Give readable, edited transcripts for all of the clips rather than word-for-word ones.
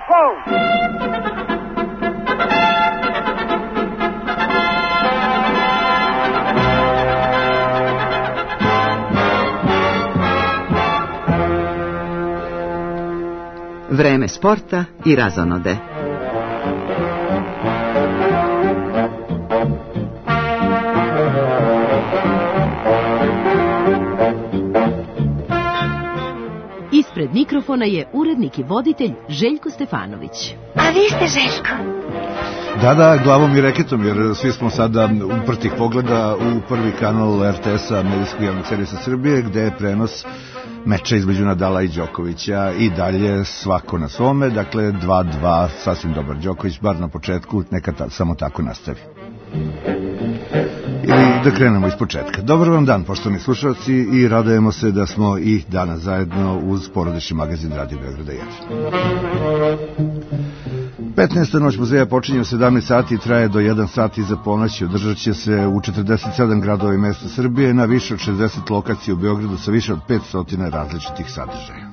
phone. Vreme sporta i razonode. Ispred mikrofona je urednik i voditelj Željko Stefanović. A vi ste Željko? Da, glavom i reketom, jer svi smo sada uprtih pogleda u prvi kanal RTS-a, medijskog javnog servisa Srbije, gde je prenos meča između Nadala i Đokovića i dalje svako na svome, dakle 2-2, sasvim dobar Đoković, bar na početku, neka samo tako nastavi. Ili da krenemo iz početka. Dobar vam dan, poštovani slušalci, i radujemo se da smo i danas zajedno uz porodični magazin Radio Beograda 1. 15. noć muzeja počinje u 17 sati i traje do 1 sat iza ponoći. Održat će se u 47 gradova i mesta Srbije na više od 60 lokacija u Beogradu sa više od 500 različitih sadržaja.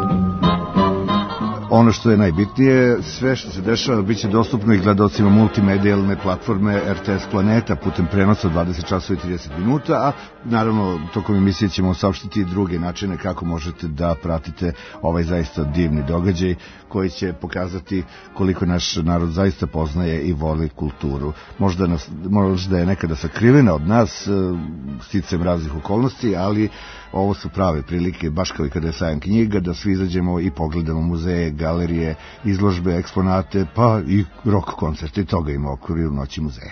Ono što je najbitnije, sve što se dešava biće dostupno i gledalcima multimedijalne platforme RTS Planeta putem prenosa 20 časova i 30 minuta, a naravno tokom emisije ćemo saopštiti i druge načine kako možete da pratite ovaj zaista divni događaj koji će pokazati koliko naš narod zaista poznaje i voli kulturu. Možda je nekada sakrivena od nas sticajem raznih okolnosti, ali ovo su prave prilike, baš kao i kada je sajam knjiga, da svi izađemo i pogledamo muzeje, galerije, izložbe, eksponate, pa i rock koncerte, i toga ima u okviru Noći muzeja.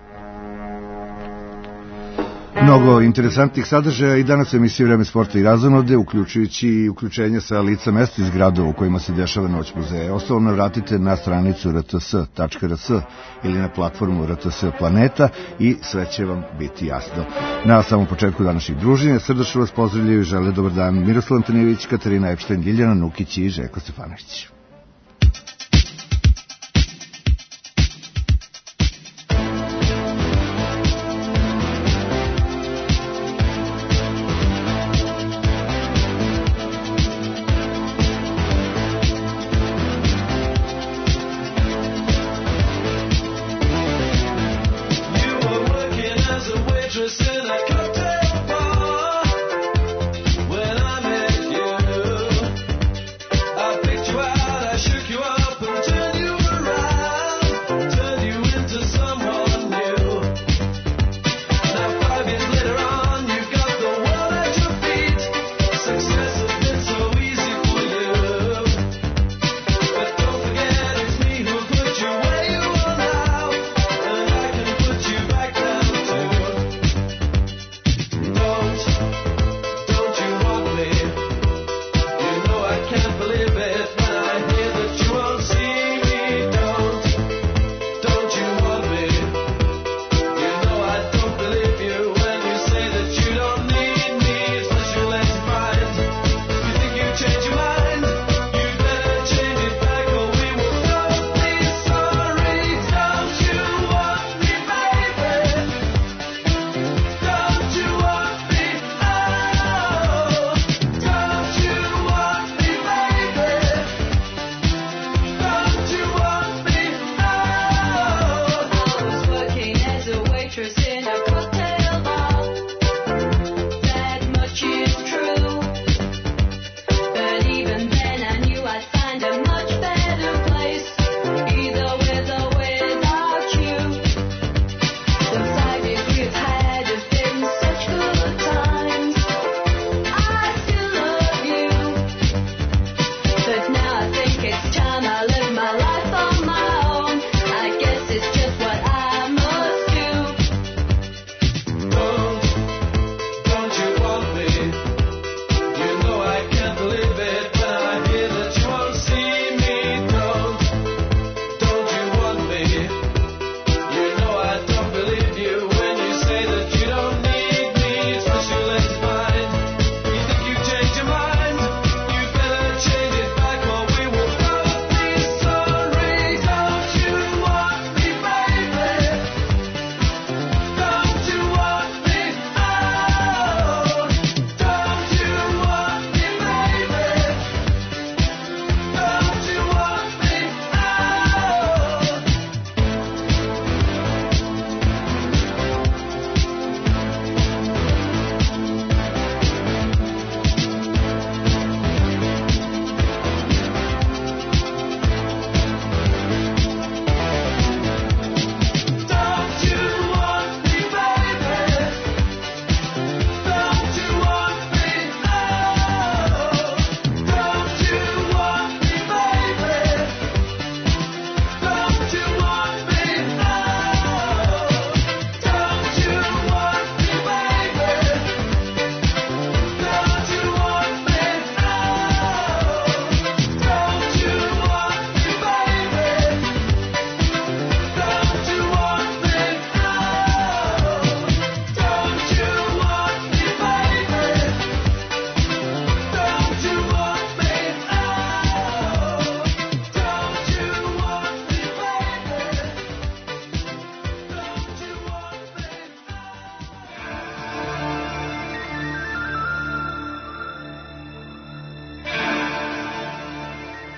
Mnogo interesantnih sadržaja i danas u emisiji Vreme sporta i razonode, uključujući i uključenje sa lica mesta iz gradova u kojima se dešava Noć muzeja. Ostalo navratite na stranicu rts.rs ili na platformu RTS Planeta i sve će vam biti jasno. Na samom početku današnjih druženja srdačno vas pozdravljaju i žele dobar dan Miroslav Antonijević, Katarina Epštajn, Ljiljana Nukić i Željko Stefanović. Well,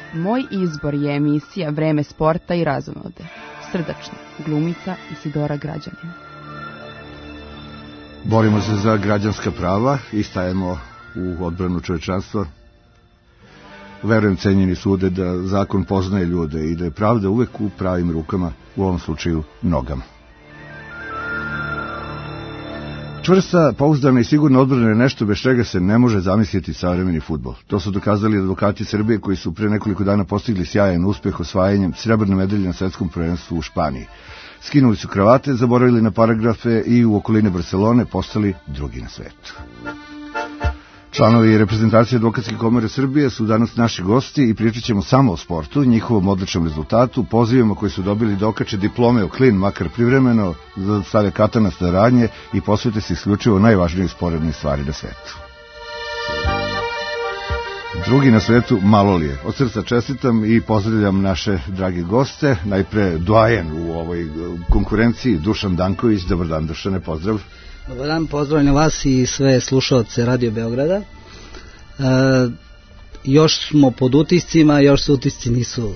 Moj izbor je emisija Vreme sporta i razonode. Srdačna, glumica Isidora Građanin. Borimo se za građanska prava i stajemo u odbranu čovečanstva. Verujem, cenjeni sude, da zakon poznaje ljude i da je pravda uvek u pravim rukama, u ovom slučaju nogama. Čvrsta, pouzdana i sigurna odbrana je nešto bez čega se ne može zamisliti savremeni fudbal. To su dokazali advokati Srbije koji su pre nekoliko dana postigli sjajan uspeh osvajanjem srebrne medalje na svetskom prvenstvu u Španiji. Skinuli su kravate, zaboravili na paragrafe i u okolini Barcelone postali drugi na svetu. Članovi reprezentacije Advokatske komore Srbije su danas naši gosti i pričat ćemo samo o sportu, njihovom odličnom rezultatu, pozivima koji su dobili da okače diplome u klin, makar privremeno, da stave kata na staranje i posvete se isključivo najvažnijoj sporednoj stvari na svetu. Drugi na svetu malo li je. Od srca čestitam i pozdravljam naše dragi goste. Najpre doajen u ovoj konkurenciji, Dušan Danković. Dobar dan, Dušane, pozdrav. Dobar dan, pozdravljam vas i sve slušaoce Radio Beograda. Još smo pod utiscima, još se utisci nisu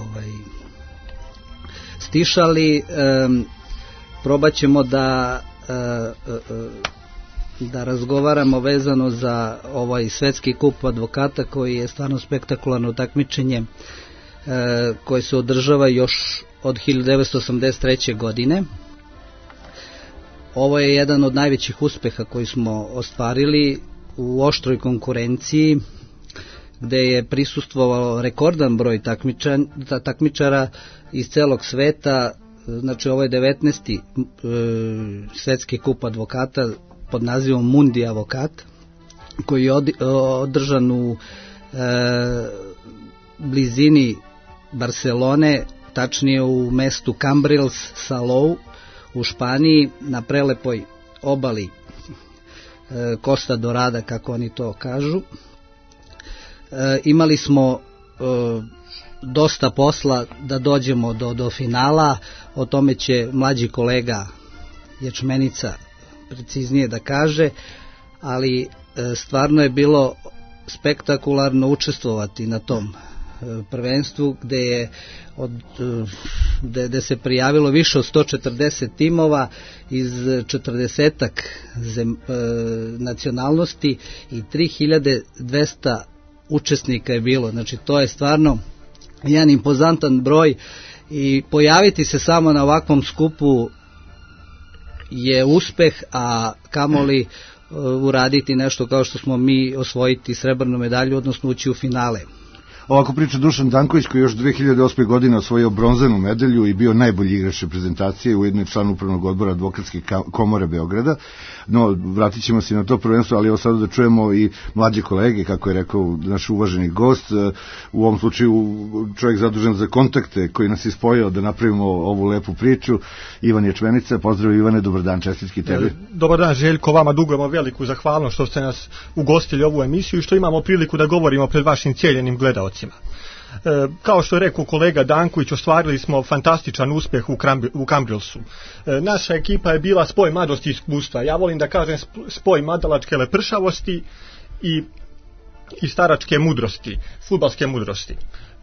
stišali. Probat ćemo da razgovaramo vezano za ovaj svetski kup advokata koji je stvarno spektakularno takmičenje koje se održava još od 1983. godine. Ovo je jedan od najvećih uspeha koji smo ostvarili u oštroj konkurenciji, gde je prisustvovao rekordan broj takmičara iz celog sveta. Znači, ovo je 19. svetski kup advokata pod nazivom Mundi Avokat, koji je održan u blizini Barcelone, tačnije u mestu Cambrils Salou u Španiji, na prelepoj obali Costa Dorada, kako oni to kažu. Imali smo dosta posla da dođemo do finala, o tome će mlađi kolega Ječmenica preciznije da kaže, ali stvarno je bilo spektakularno učestvovati na tom prvenstvu, gde se prijavilo više od 140 timova iz 40-ak nacionalnosti i 3200 učesnika je bilo. Znači, to je stvarno jedan impozantan broj i pojaviti se samo na ovakvom skupu je uspeh, a kamoli uraditi nešto kao što smo mi, osvojiti srebrnu medalju, odnosno ući u finale. Ovako priča Dušan Danković, koji još 2008. godine osvojio bronzanu medalju i bio najbolji igrač reprezentacije, ujedno i član upravnog odbora Advokatske komore Beograda. No, vratit ćemo se na to prvenstvo, ali evo sada da čujemo i mlađe kolege, kako je rekao naš uvaženi gost, u ovom slučaju čovjek zadužen za kontakte koji nas je spojio da napravimo ovu lepu priču, Ivan Ječmenica. Pozdrav Ivane, dobar dan, čestitki tebi. Dobar dan Željko, vama dugujemo veliku zahvalnost što ste nas ugostili ovu emisiju i što imamo priliku da govorimo pred vašim cijeljenim gledaocima. Kao što je rekao kolega Danković, ostvarili smo fantastičan uspjeh u Cambrilsu. Naša ekipa je bila spoj mladosti i iskustva. Ja volim da kažem spoj mladalačke lepršavosti i staračke mudrosti, fudbalske mudrosti.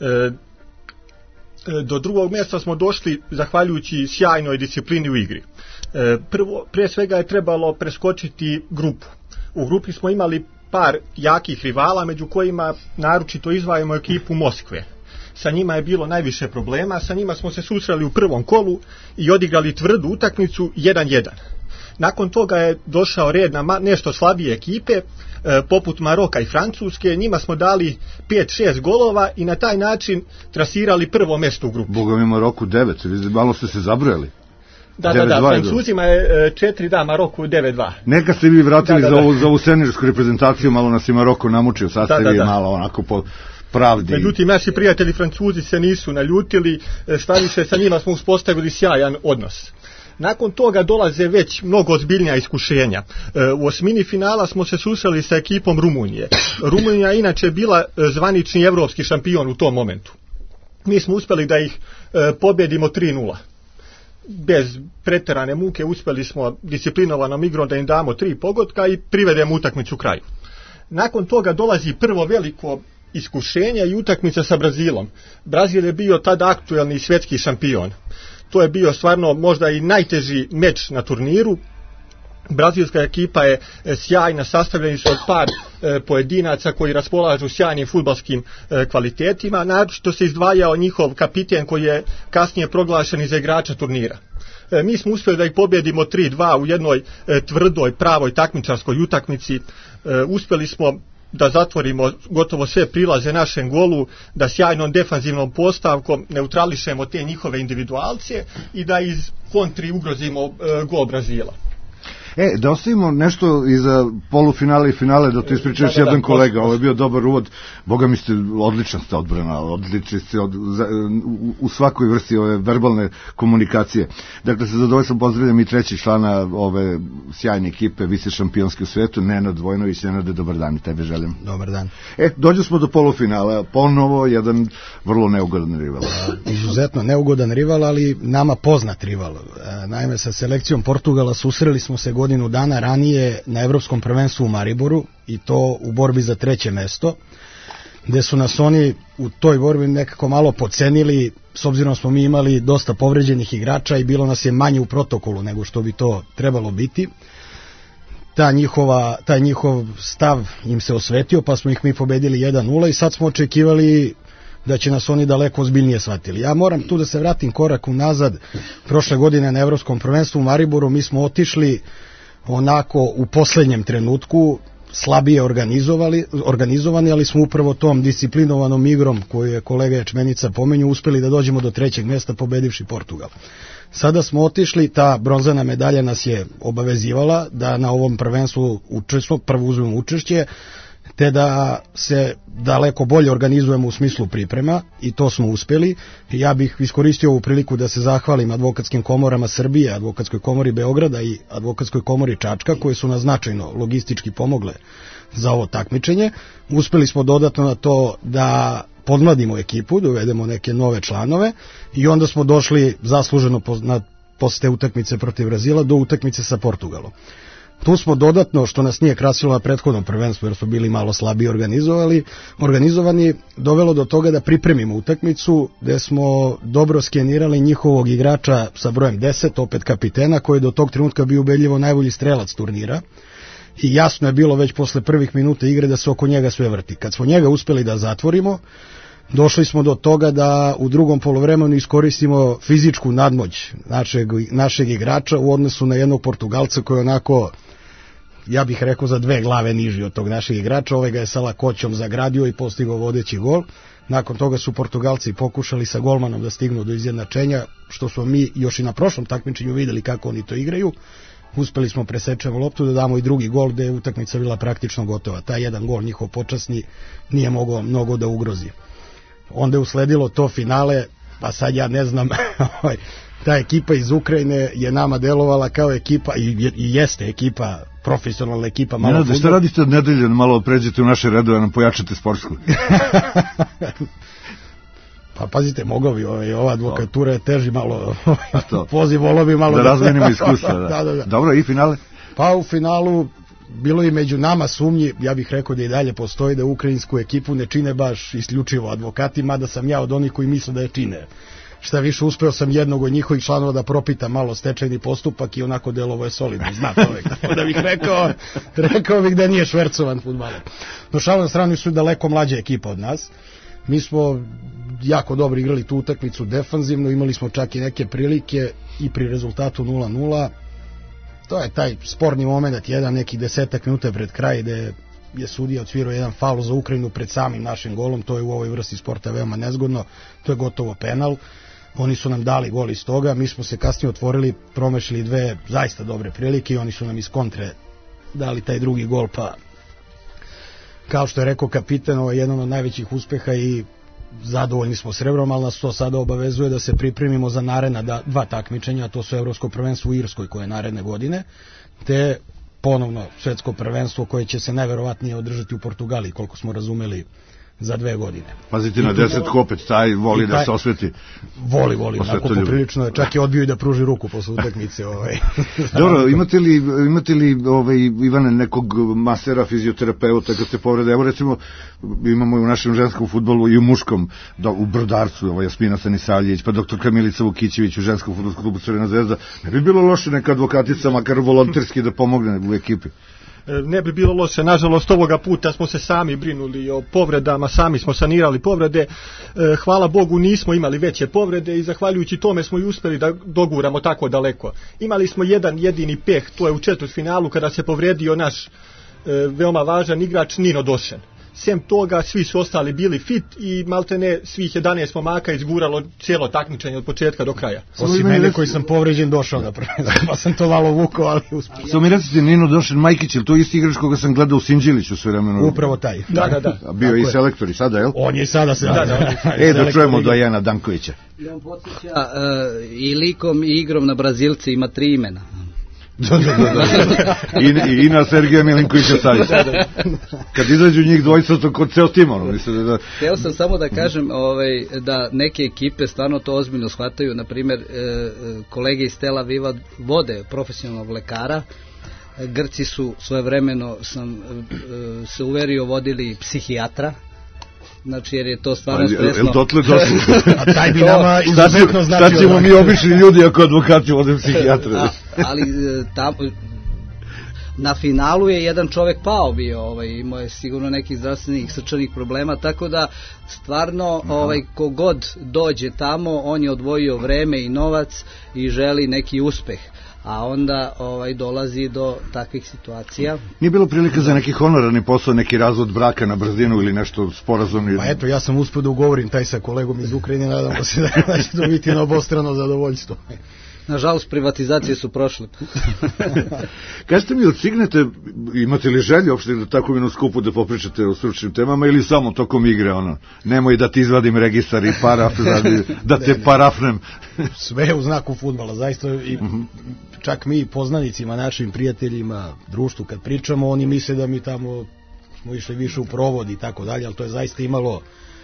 Do drugog mjesta smo došli zahvaljujući sjajnoj disciplini u igri. Prije svega je trebalo preskočiti grupu. U grupi smo imali par jakih rivala, među kojima naročito izdvajamo ekipu Moskve. Sa njima je bilo najviše problema, sa njima smo se susreli u prvom kolu i odigrali tvrdu utakmicu 1-1. Nakon toga je došao red na nešto slabije ekipe, poput Maroka i Francuske, njima smo dali 5-6 golova i na taj način trasirali prvo mjesto u grupi. Boga mi Maroku 9, malo ste se zabrojali. Da, Francuzima je 4, Maroku 9-2. Neka ste vi vratili za ovu seniorsku reprezentaciju, malo nas je Maroko namučio, sad ste vi malo onako po pravdi. Međutim, naši prijatelji Francuzi se nisu naljutili, štaviše sa njima smo uspostavili sjajan odnos. Nakon toga dolaze već mnogo ozbiljnija iskušenja. U osmini finala smo se susreli sa ekipom Rumunije. Rumunija je inače bila zvanični evropski šampion u tom momentu. Mi smo uspjeli da ih pobjedimo 3-0. Bez preterane muke uspjeli smo disciplinovanom igrom da im damo 3 pogotka i privedemo utakmicu kraju. Nakon toga dolazi prvo veliko iskušenja i utakmica sa Brazilom. Brazil je bio tada aktuelni svetski šampion. To je bio stvarno možda i najteži meč na turniru. Brazilska ekipa je sjajna, sastavljeni su od par pojedinaca koji raspolažu sjajnim fudbalskim kvalitetima. Naročito se izdvajao njihov kapiten koji je kasnije proglašen za igrača turnira. Mi smo uspjeli da ih pobjedimo 3-2 u jednoj tvrdoj, pravoj takmičarskoj utakmici. Uspjeli smo da zatvorimo gotovo sve prilaze našem golu, da sjajnom defanzivnom postavkom neutrališemo te njihove individualce i da iz kontri ugrozimo gol Brazila. Da ostavimo nešto i za polufinale i finale, da to ispričaš jedan kolega. Ovo je bio dobar uvod. Boga mi ste, odlična ste odbrana, odlični ste u svakoj vrsti ove verbalne komunikacije. Dakle, sa zadovoljstvom pozdravljam i treći člana ove sjajne ekipe, vice šampionske u svetu, Nenad Vojnović. Nenade, dobar dan i tebe želim. Dobar dan. Dođu smo do polufinala, ponovo jedan vrlo neugodan rival. Izuzetno neugodan rival, ali nama poznat rival. Naime, sa selekcijom Portugala susreli smo se godinu dana ranije na Evropskom prvenstvu u Mariboru, i to u borbi za 3. mesto, gde su nas oni u toj borbi nekako malo podcenili, s obzirom smo mi imali dosta povređenih igrača i bilo nas je manje u protokolu nego što bi to trebalo biti. Taj njihov stav im se osvetio, pa smo ih mi pobedili 1-0 i sad smo očekivali da će nas oni daleko ozbiljnije shvatili. Ja moram tu da se vratim korak unazad. Prošle godine na Evropskom prvenstvu u Mariboru mi smo otišli onako u poslednjem trenutku, slabije organizovani, ali smo upravo tom disciplinovanom igrom koju je kolega Ječmenica pomenju uspeli da dođemo do 3. mesta pobedivši Portugal. Sada smo otišli, ta bronzana medalja nas je obavezivala da na ovom prvenstvu prvo uzmemo učešće, te da se daleko bolje organizujemo u smislu priprema, i to smo uspeli. Ja bih iskoristio ovu priliku da se zahvalim advokatskim komorama Srbije, advokatskoj komori Beograda i advokatskoj komori Čačka, koje su nas značajno logistički pomogle za ovo takmičenje. Uspeli smo dodatno na to da podmladimo ekipu, da uvedemo neke nove članove, i onda smo došli zasluženo posle te utakmice protiv Brazila do utakmice sa Portugalom. Tu smo dodatno, što nas nije krasilo na prethodnom prvenstvu, jer smo bili malo slabije organizovani, dovelo do toga da pripremimo utakmicu, gde smo dobro skenirali njihovog igrača sa brojem 10, opet kapitena, koji je do tog trenutka bio ubedljivo najbolji strelac turnira, i jasno je bilo već posle prvih minuta igre da se oko njega sve vrti. Kad smo njega uspeli da zatvorimo, došli smo do toga da u drugom poluvremenu iskoristimo fizičku nadmoć našeg igrača u odnosu na jednog Portugalca koji je onako, ja bih rekao, za 2 glave niži od tog našeg igrača. Ovaj ga je sa lakoćom zagradio i postigao vodeći gol. Nakon toga su Portugalci pokušali sa golmanom da stignu do izjednačenja, što smo mi još i na prošlom takmičenju videli kako oni to igraju. Uspeli smo presečemo loptu da damo i drugi gol, gde je utakmica bila praktično gotova. Taj jedan gol njihov počasni nije mogao mnogo da ugrozi. Onda je usledilo to finale, pa sad ja ne znam, ta ekipa iz Ukrajine je nama delovala kao ekipa, i jeste ekipa, profesionalna ekipa. Da šta radite od nedelje, malo pređete u naše redove, nam pojačate sportsku? Pa pazite, mogao bi, ova advokatura je teži malo, poziv volao bi malo da razmenimo iskustva. Da. Dobro, i finale? Pa u finalu bilo je među nama sumnji, ja bih rekao da i dalje postoji, da ukrajinsku ekipu ne čine baš isključivo advokati, mada sam ja od onih koji misle da je čine. Šta više, uspeo sam jednog od njihovih članova da propita malo stečajni postupak i onako delovo je solidno, zna čovjek, tako da bih rekao bih da nije švercovan fudbaler. No, šalu na stranu, su daleko mlađa ekipa od nas. Mi smo jako dobro igrali tu utakmicu defanzivno, imali smo čak i neke prilike i pri rezultatu 0-0. To je taj sporni moment, nekih 10 minuta pred kraj, gde je sudija odsvirao jedan faul za Ukrajinu pred samim našim golom. To je u ovoj vrsti sporta veoma nezgodno, to je gotovo penal. Oni su nam dali gol iz toga, mi smo se kasnije otvorili, promešili 2 zaista dobre prilike i oni su nam iz kontre dali taj drugi gol, pa kao što je rekao kapitan, ovo je jedan od najvećih uspeha i zadovoljni smo srebrom, ali nas to sada obavezuje da se pripremimo za naredna 2 takmičenja, a to su Evropsko prvenstvo u Irskoj koje je naredne godine, te ponovno svetsko prvenstvo koje će se najverovatnije održati u Portugaliji, koliko smo razumeli za 2 godine. Pazite na 10 kopec, taj voli da se osveti. Voli, onako poprilično je, čak je odbio i da pruži ruku posle utakmice. Dobro, imate li Ivane, nekog masera, fizioterapeuta kad se povrede? Evo recimo, imamo i u našem ženskom fudbalu i u muškom, u Brodarcu, Jasmina Stanisavljević, pa doktorka Milica Vukićević u ženskom fudbalskom klubu Crvena zvezda. Ne bi bilo loše neka advokatica, makar volonterski da pomogne u ekipi? Ne bi bilo loše, nažalost ovoga puta smo se sami brinuli o povredama, sami smo sanirali povrede, hvala Bogu nismo imali veće povrede i zahvaljujući tome smo i uspeli da doguramo tako daleko. Imali smo jedan jedini peh, to je u četvrtfinalu kada se povredio naš veoma važan igrač Nino Došen. Sem toga svi su ostali bili fit i maltene svih 11 momaka izguralo cijelo takmičenje od početka do kraja. Osim mene koji sam povređen došao na prvenstvo, pa sam to malo vukao, ali uspio. Samo mi recite, Nino Došen Majkić, ili to isti igrač koga sam gledao u Sinđiliću sve vremeno? Upravo taj. Da. A bio je i selektor i sada, jel? On je i sada selektor. Da čujemo do Jana Dankovića. On podsjeća i likom i igrom na Brazilci, ima 3 imena. I na Sergeja Milinkovića Savića. Kad izađu njih dvojica, to kod ceo tim, Hteo sam samo da kažem da neke ekipe stvarno to ozbiljno shvataju, na primjer kolege iz Tel Aviva vode profesionalnog lekara, Grci su svojevremeno, sam se uverio, vodili psihijatra, znači jer je to stvarno stresno. Jel dotle došlo? A taj bi nama izuzetno značio. Šta ćemo mi obični ljudi ako advokati vode psihijatra? Ali na finalu je jedan čovek pao bio, imao je sigurno nekih zdravstvenih srčanih problema, tako da stvarno kogod dođe tamo, on je odvojio vreme i novac i želi neki uspeh. A onda dolazi do takvih situacija. Nije bilo prilike za neki honorarni posao, neki razvod braka na brzinu ili nešto sporazumno? Pa eto, ja sam uspio da ugovorim taj sa kolegom iz Ukrajine, nadamo se da će to biti na obostrano zadovoljstvo. Nažalost, privatizacije su prošle. Kažete mi, odstignete, imate li želje uopšte da tako jednu skupu da popričate o stručnim temama ili samo tokom igre, nemoj da ti izvadim registar i paraf, da te parafnem? Sve u znaku fudbala, zaista, i čak mi poznanicima, našim prijateljima, društvu, kad pričamo, oni misle da mi tamo smo išli više u provod i tako dalje, ali to je zaista imalo.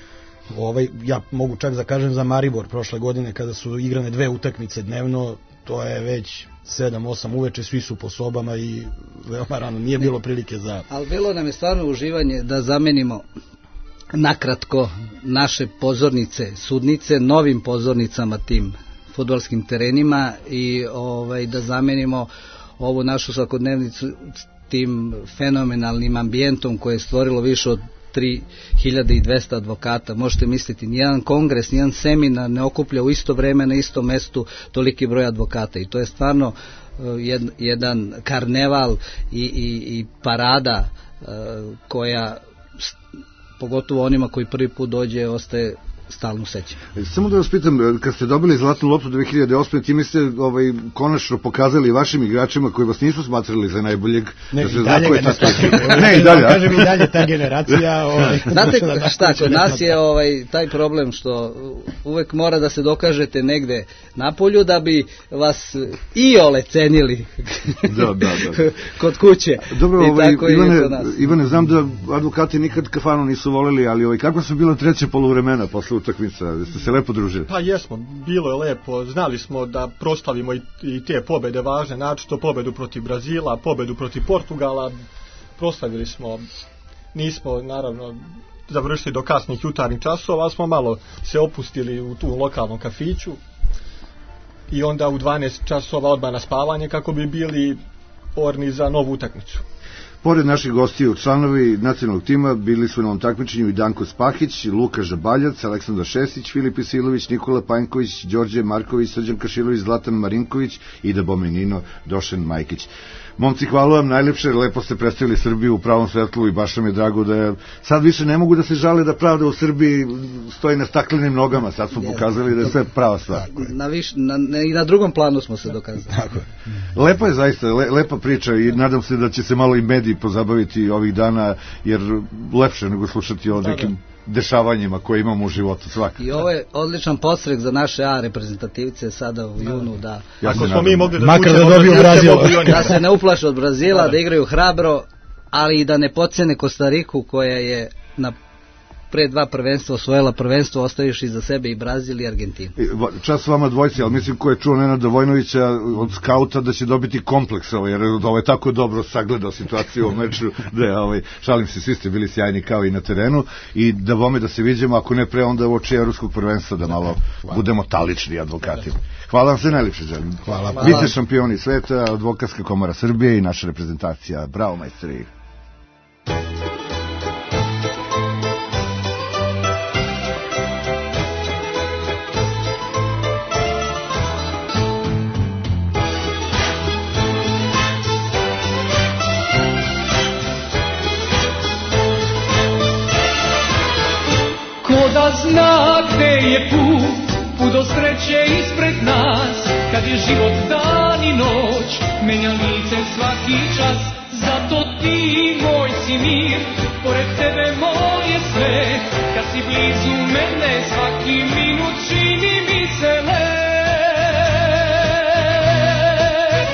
Ja mogu čak da kažem za Maribor prošle godine kada su igrane 2 utakmice dnevno, to je već 7-8 uveče, svi su po sobama i veoma rano, nije bilo prilike za... Ali bilo nam je stvarno uživanje da zamenimo nakratko naše pozornice, sudnice, novim pozornicama tim fudbalskim terenima i da zamenimo ovu našu svakodnevnicu tim fenomenalnim ambijentom koje je stvorilo više od 3200 advokata. Možete misliti, nijedan kongres, nijedan seminar ne okuplja u isto vreme na istom mestu toliki broj advokata i to je stvarno jedan karneval i parada koja pogotovo onima koji prvi put dođe ostaje stalno sećam. Samo da vas pitam, kad ste dobili zlatnu loptu 2008. time ste konačno pokazali vašim igračima koji vas nisu smatrali za najboljeg. Ne, i dalje ga ne dalje. Kažem i dalje ta generacija. Znate šta, kod nas je taj problem što uvek mora da se dokažete negde napolju da bi vas iole cenili kod kuće. Dobro, Ivane, znam da advokati nikad kafanu nisu voleli, ali kako su bila treća poluvremena posle utakmica, ste se lepo družili? Pa jesmo, bilo je lepo, znali smo da proslavimo i te pobede važne, naročito pobedu protiv Brazila, pobedu protiv Portugala, proslavili smo, nismo naravno završili do kasnih jutarnjih časova, ali smo malo se opustili u tu lokalnom kafiću i onda u 12 časova odmah na spavanje kako bi bili orni za novu utakmicu. Pored naših gostiju, članovi nacionalnog tima bili su na ovom takmičenju i Danko Spahić, Luka Žabaljac, Aleksandar Šestić, Filip Isilović, Nikola Panjković, Đorđe Marković, Srđan Kašilović, Zlatan Marinković i da bome Nino Došen Majkić. Momci, hvala vam najlepše, lepo ste predstavili Srbiju u pravom svetlu i baš nam je drago da je... Sad više ne mogu da se žale da pravda u Srbiji stoji na staklenim nogama, sad smo pokazali da je sve prava stvar. I na drugom planu smo se dokazali. Lepo je zaista, lepa priča i nadam se da će se malo i mediji pozabaviti ovih dana, jer lepše nego slušati o nekim dešavanjima koje imamo u životu svaki. I ovo je odličan podstrek za naše A reprezentativce sada u junu da... Ako smo mi mogli makar da dobiju Brazil. Da se ne uplaše od Brazila, da igraju hrabro, ali i da ne podcene Kostariku koja je na pre 2 prvenstva osvojila prvenstvo, ostaviš iza sebe i Brazil i Argentinu. Čas vama dvojci, ali mislim ko je čuo Nenada Vojnovića od skauta da će dobiti kompleks, jer ovo je tako dobro sagledao situaciju u meču, da šalim se, svi ste bili sjajni kao i na terenu i da vome da se viđemo, ako ne pre onda u oči evropskog prvenstva da malo budemo talični advokati. Hvala vam se najljepše, želim. Hvala. Vi ste šampioni sveta, Advokatska komora Srbije i naša reprezentacija. Bravo, majstori. Ko da zna gde je put do sreće ispred nas, kad je život dan i noć, menja lice svaki čas. Zato ti moj si mir, pored tebe moje sve, kad si blizu mene svaki minut čini mi se lep.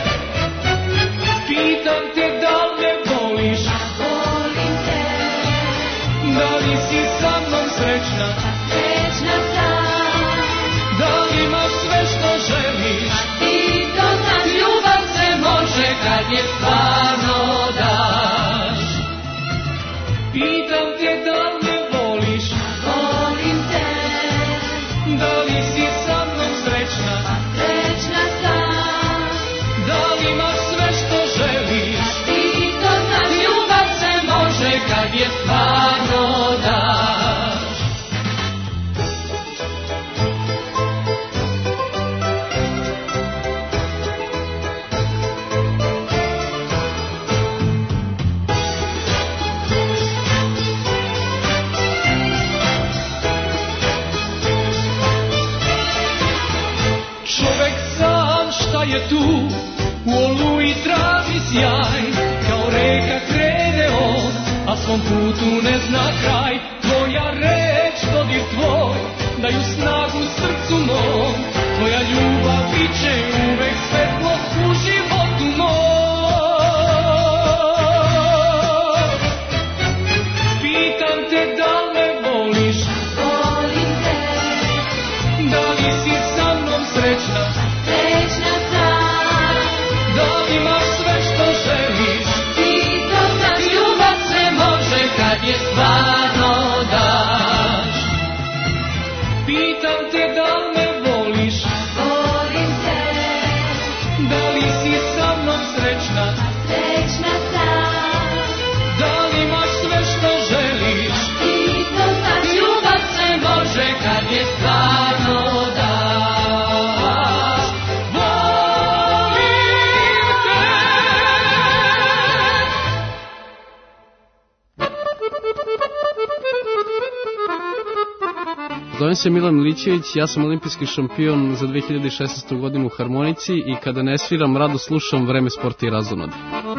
Pitam te da li me voliš, volim te, da li si sa mnom srećna, srećna sam, da li imaš sve što želiš, ti to znaš, ljubav se može kad je stvarno daš. Pitam te da li me voliš, Volim te, da li si sa mnom srećna, srećna sam, da li imaš sve što želiš, ti to znaš, ljubav se može kad je stvarno daš. Čovek sam šta je tu, u oluji traži sjaj, kao reka krene on, a svom putu ne zna kraj. Tvoja reč, dodir tvoj, daju snagu srcu mom, tvoja ljubav biće uvek svetlo u životu mom. Pitam te da li me voliš, Volim te, da li si sa mnom srećna, srećna sam, da li imaš sve što želiš, ti to znaš, ljubav se može kad je stvarno daš. pitam te da li me voliš, Volim te, da li si sa mnom srećna, srećna sam, da li imaš sve što želiš, ti to znaš, ljubav se može kad je stvarno daš. volim te. Zovem se Milan Milićević, ja sam olimpijski šampion za 2016. godinu u harmonici i kada ne sviram, rado slušam Vreme, sporta i razonode.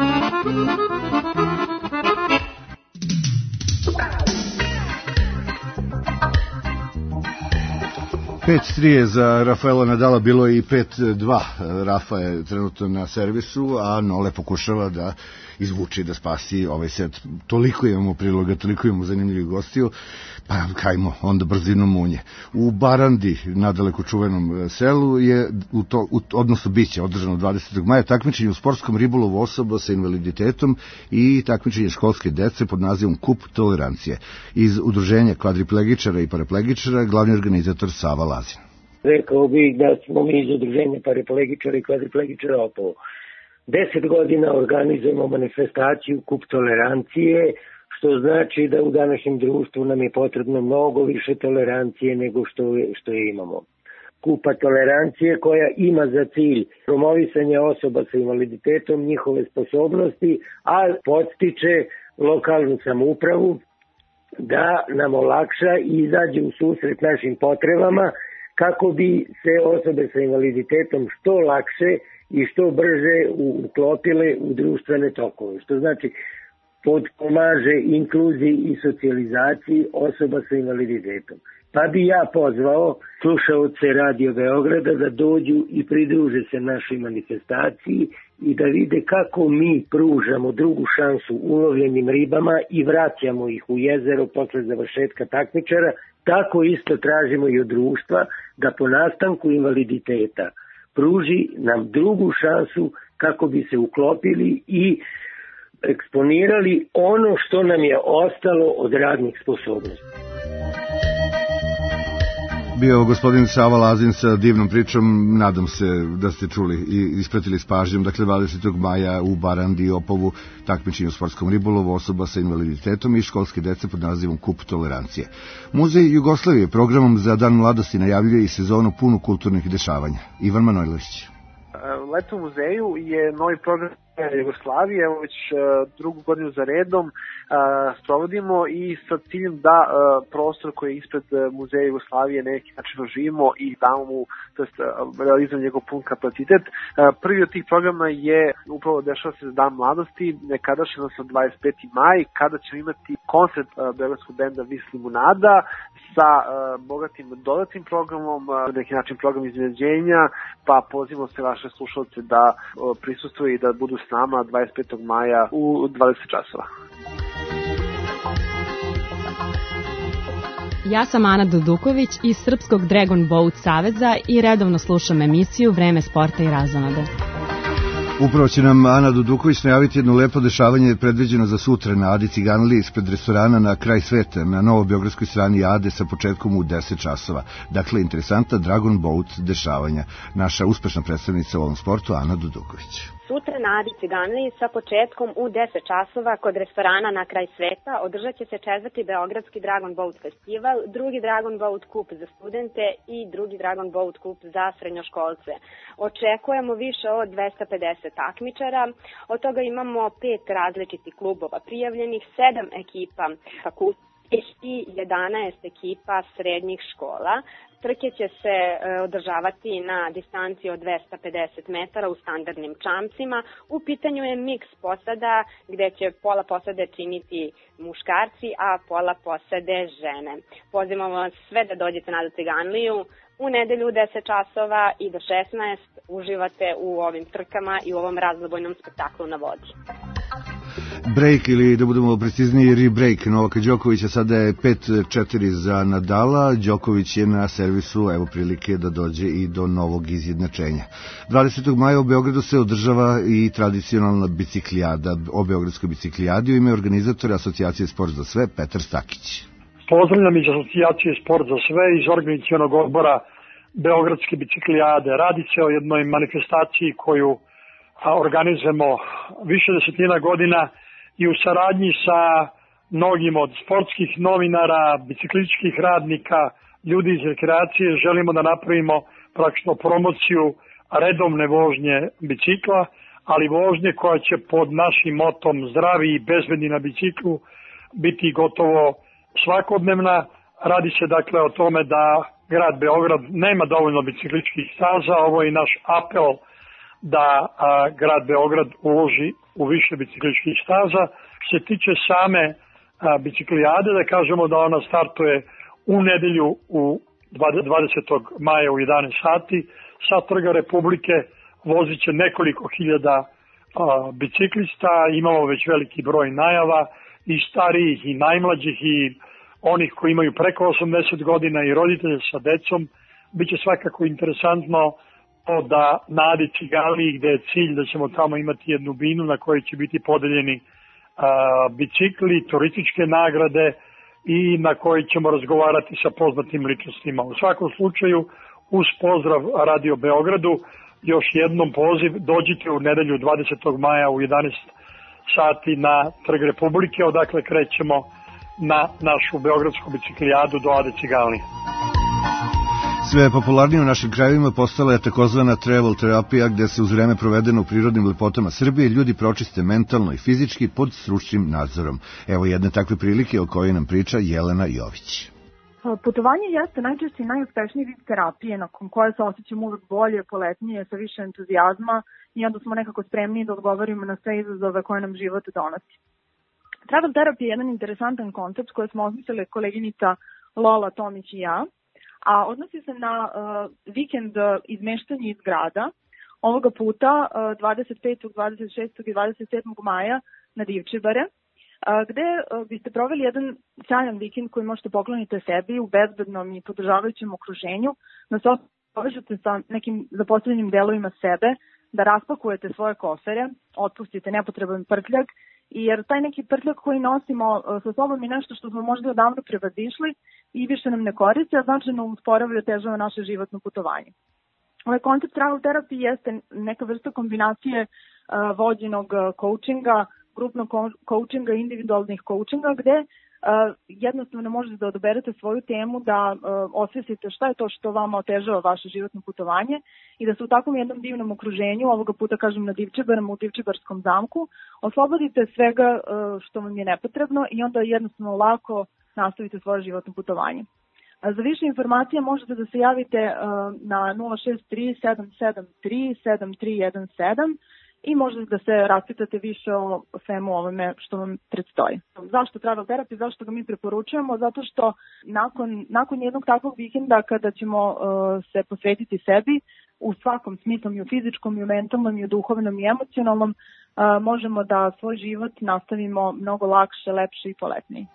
5-3 je za Rafaela Nadala, bilo je i 5-2. Rafa je trenutno na servisu, a Nole pokušava da izvuči, da spasi ovaj set. Toliko imamo priloga, toliko imamo zanimljivih gostiju, pa kajmo onda brzinom munje. U Barandi, nadaleko čuvenom selu, je odnosno biće održano 20. maja takmičenje u sportskom ribolovu osoba sa invaliditetom i takmičenje školske dece pod nazivom Kup tolerancije. Iz udruženja kvadriplegičara i paraplegičara, glavni organizator Sava Lazin. Rekao bih da smo mi iz udruženja paraplegičara i kvadriplegičara Opovo. 10 godina organizujemo manifestaciju Kup tolerancije, što znači da u današnjem društvu nam je potrebno mnogo više tolerancije nego što je imamo. Kupa tolerancije koja ima za cilj promovisanje osoba sa invaliditetom, njihove sposobnosti, a podstiče lokalnu samoupravu da nam olakša i izađe u susret našim potrebama kako bi se osobe sa invaliditetom što lakše i što brže uklopile u društvene tokove. Što znači potpomaže inkluziji i socijalizaciji osoba sa invaliditetom. Pa bi ja pozvao slušaoce Radio Beograda da dođu i pridruže se našoj manifestaciji i da vide kako mi pružamo drugu šansu ulovljenim ribama i vraćamo ih u jezero posle završetka takmičara. Tako isto tražimo i od društva da po nastanku invaliditeta pruži nam drugu šansu kako bi se uklopili i eksponirali ono što nam je ostalo od radnih sposobnosti. Bio gospodin Sava Lazin sa divnom pričom, nadam se da ste čuli i ispratili s pažnjom. Dakle, 20. maja u Barandi i Opovu takmičenje u sportskom ribolovu osoba sa invaliditetom i školske dece pod nazivom Kup tolerancije. Muzej Jugoslavije programom za Dan mladosti najavljuje i sezonu punu kulturnih dešavanja. Ivan Manojlović. Leto u muzeju je novi program Jugoslavije, evo već drugu godinu za redom sprovodimo i sa ciljem da prostor koji je ispred muzeja Jugoslavije neki način oživimo i damo mu, to jest realizujemo njegov pun kapacitet. Prvi od tih programa je upravo dešava se za Dan mladosti, nekadašnji, odnosno 25. maj, kada ćemo imati koncert beogradskog benda Vis Limunada sa bogatim dodatnim programom, neki način program iznenađenja, pa pozivamo se vaše slušalce da prisustuju i da budu s nama 25. maja u 20 časova. Ja sam Ana Duduković iz Srpskog Dragon Boat Saveza i redovno slušam emisiju Vreme sporta i razonode. Upravo će nam Ana Duduković najaviti jedno lepo dešavanje predviđeno za sutra na Adi Ciganliji ispred restorana Na kraj sveta na novobeogradskoj strani Ade sa početkom u 10 časova. Dakle, interesanta Dragon Boat dešavanja. Naša uspešna predstavnica u ovom sportu Ana Duduković. Sutra na Adi Ciganliji sa početkom u 10 časova kod restorana Na kraj sveta održat će se 4. Beogradski Dragon Boat Festival, 2. Dragon Boat Kup za studente i 2. Dragon Boat Kup za srednjoškolce. Očekujemo više od 250 takmičara, od toga imamo 5 različitih klubova prijavljenih, 7 ekipa fakulteta i 11 ekipa srednjih škola. Trke će se održavati na distanci od 250 metara u standardnim čamcima. U pitanju je miks posada gde će pola posade činiti muškarci, a pola posade žene. Pozivamo vas sve da dođete na Ciganliju u nedelju u 10 časova i do 16 uživate u ovim trkama i u ovom razlobojnom spektaklu na vodi. Break, ili da budemo precizniji, rebreak Novaka Đokovića, sada je 5-4 za Nadala. Đoković je na servisu, evo prilike da dođe i do novog izjednačenja. 20. maja u Beogradu se održava i tradicionalna biciklijada. O Beogradskoj biciklijadi u ime organizatora Asocijacije Sport za sve Petar Stakić. Pozdravljam iz Asocijacije Sport za sve iz organizacionog odbora Beogradske biciklijade. Radi se o jednoj manifestaciji koju organizujemo više desetina godina i u saradnji sa mnogim od sportskih novinara, biciklističkih radnika, ljudi iz rekreacije želimo da napravimo praktično promociju redovne vožnje bicikla, ali vožnje koja će pod našim motom zdravi i bezbedni na biciklu biti gotovo svakodnevna. Radi se dakle o tome da grad Beograd nema dovoljno biciklističkih staza, ovo je naš apel da grad Beograd uloži u više biciklističkih staza. Što se tiče same biciklijade, da kažemo da ona startuje u nedelju u 20. maja u 11 sati. Sa Trga Republike vozit će nekoliko hiljada biciklista, imamo već veliki broj najava i starijih i najmlađih i onih koji imaju preko 80 godina i roditelje sa decom. Biće svakako interesantno da na Adi Ciganliji, gde je cilj da ćemo tamo imati jednu binu na kojoj će biti podeljeni bicikli, turističke nagrade i na kojoj ćemo razgovarati sa poznatim ličnostima. U svakom slučaju, uz pozdrav Radio Beogradu, još jednom poziv, dođite u nedelju 20. maja u 11 sati na Trg Republike, odakle krećemo na našu beogradsku biciklijadu do Ade Ciganlije. Sve popularnije u našim krajevima postala je takozvana travel terapija, gde se uz vreme provedeno u prirodnim lepotama Srbije ljudi pročiste mentalno i fizički pod stručnim nadzorom. Evo jedne takve prilike o kojoj nam priča Jelena Jović. Putovanje jeste najčešće i najuspešniji vid terapije nakon koje se osjećamo uvek bolje, poletnije, sa više entuzijazma i onda smo nekako spremni da odgovorimo na sve izazove koje nam život donosi. Travel terapija je jedan interesantan koncept koji smo osmislili koleginica Lola Tomić i ja, a odnosi se na vikend izmeštanja iz grada, ovoga puta 25., 26. i 27. maja na Divčibare, gde biste proveli jedan sjajan vikend koji možete pokloniti sebi u bezbednom i podržavajućem okruženju, da se povežete sa nekim zaposlenim delovima sebe, da raspakujete svoje kofere, otpustite nepotreban prtljak, jer taj neki prtljak koji nosimo sa sobom je nešto što smo možda odavno prevazišli i više nam ne koristi, a značajno usporava i otežava naše životno putovanje. Ovaj koncept travel terapije jeste neka vrsta kombinacije vođenog coachinga, grupnog coachinga, individualnih coachinga, gde jednostavno možete da odaberete svoju temu, da osvestite šta je to što vama otežava vaše životno putovanje i da se u takvom jednom divnom okruženju, ovoga puta kažem na Divčibarama, u Divčibarskom zamku, oslobodite svega što vam je nepotrebno i onda jednostavno lako nastavite svoje životno putovanje. Za više informacija možete da se javite na 063 773 7317 i možete da se raspitate više o svemu ovome što vam predstoji. Zašto travel terapija, zašto ga mi preporučujemo? Zato što nakon jednog takvog vikenda kada ćemo se posvetiti sebi u svakom smislu, i u fizičkom, i u mentalnom, i u duhovnom, i emocionalnom, možemo da svoj život nastavimo mnogo lakše, lepše i poletnije.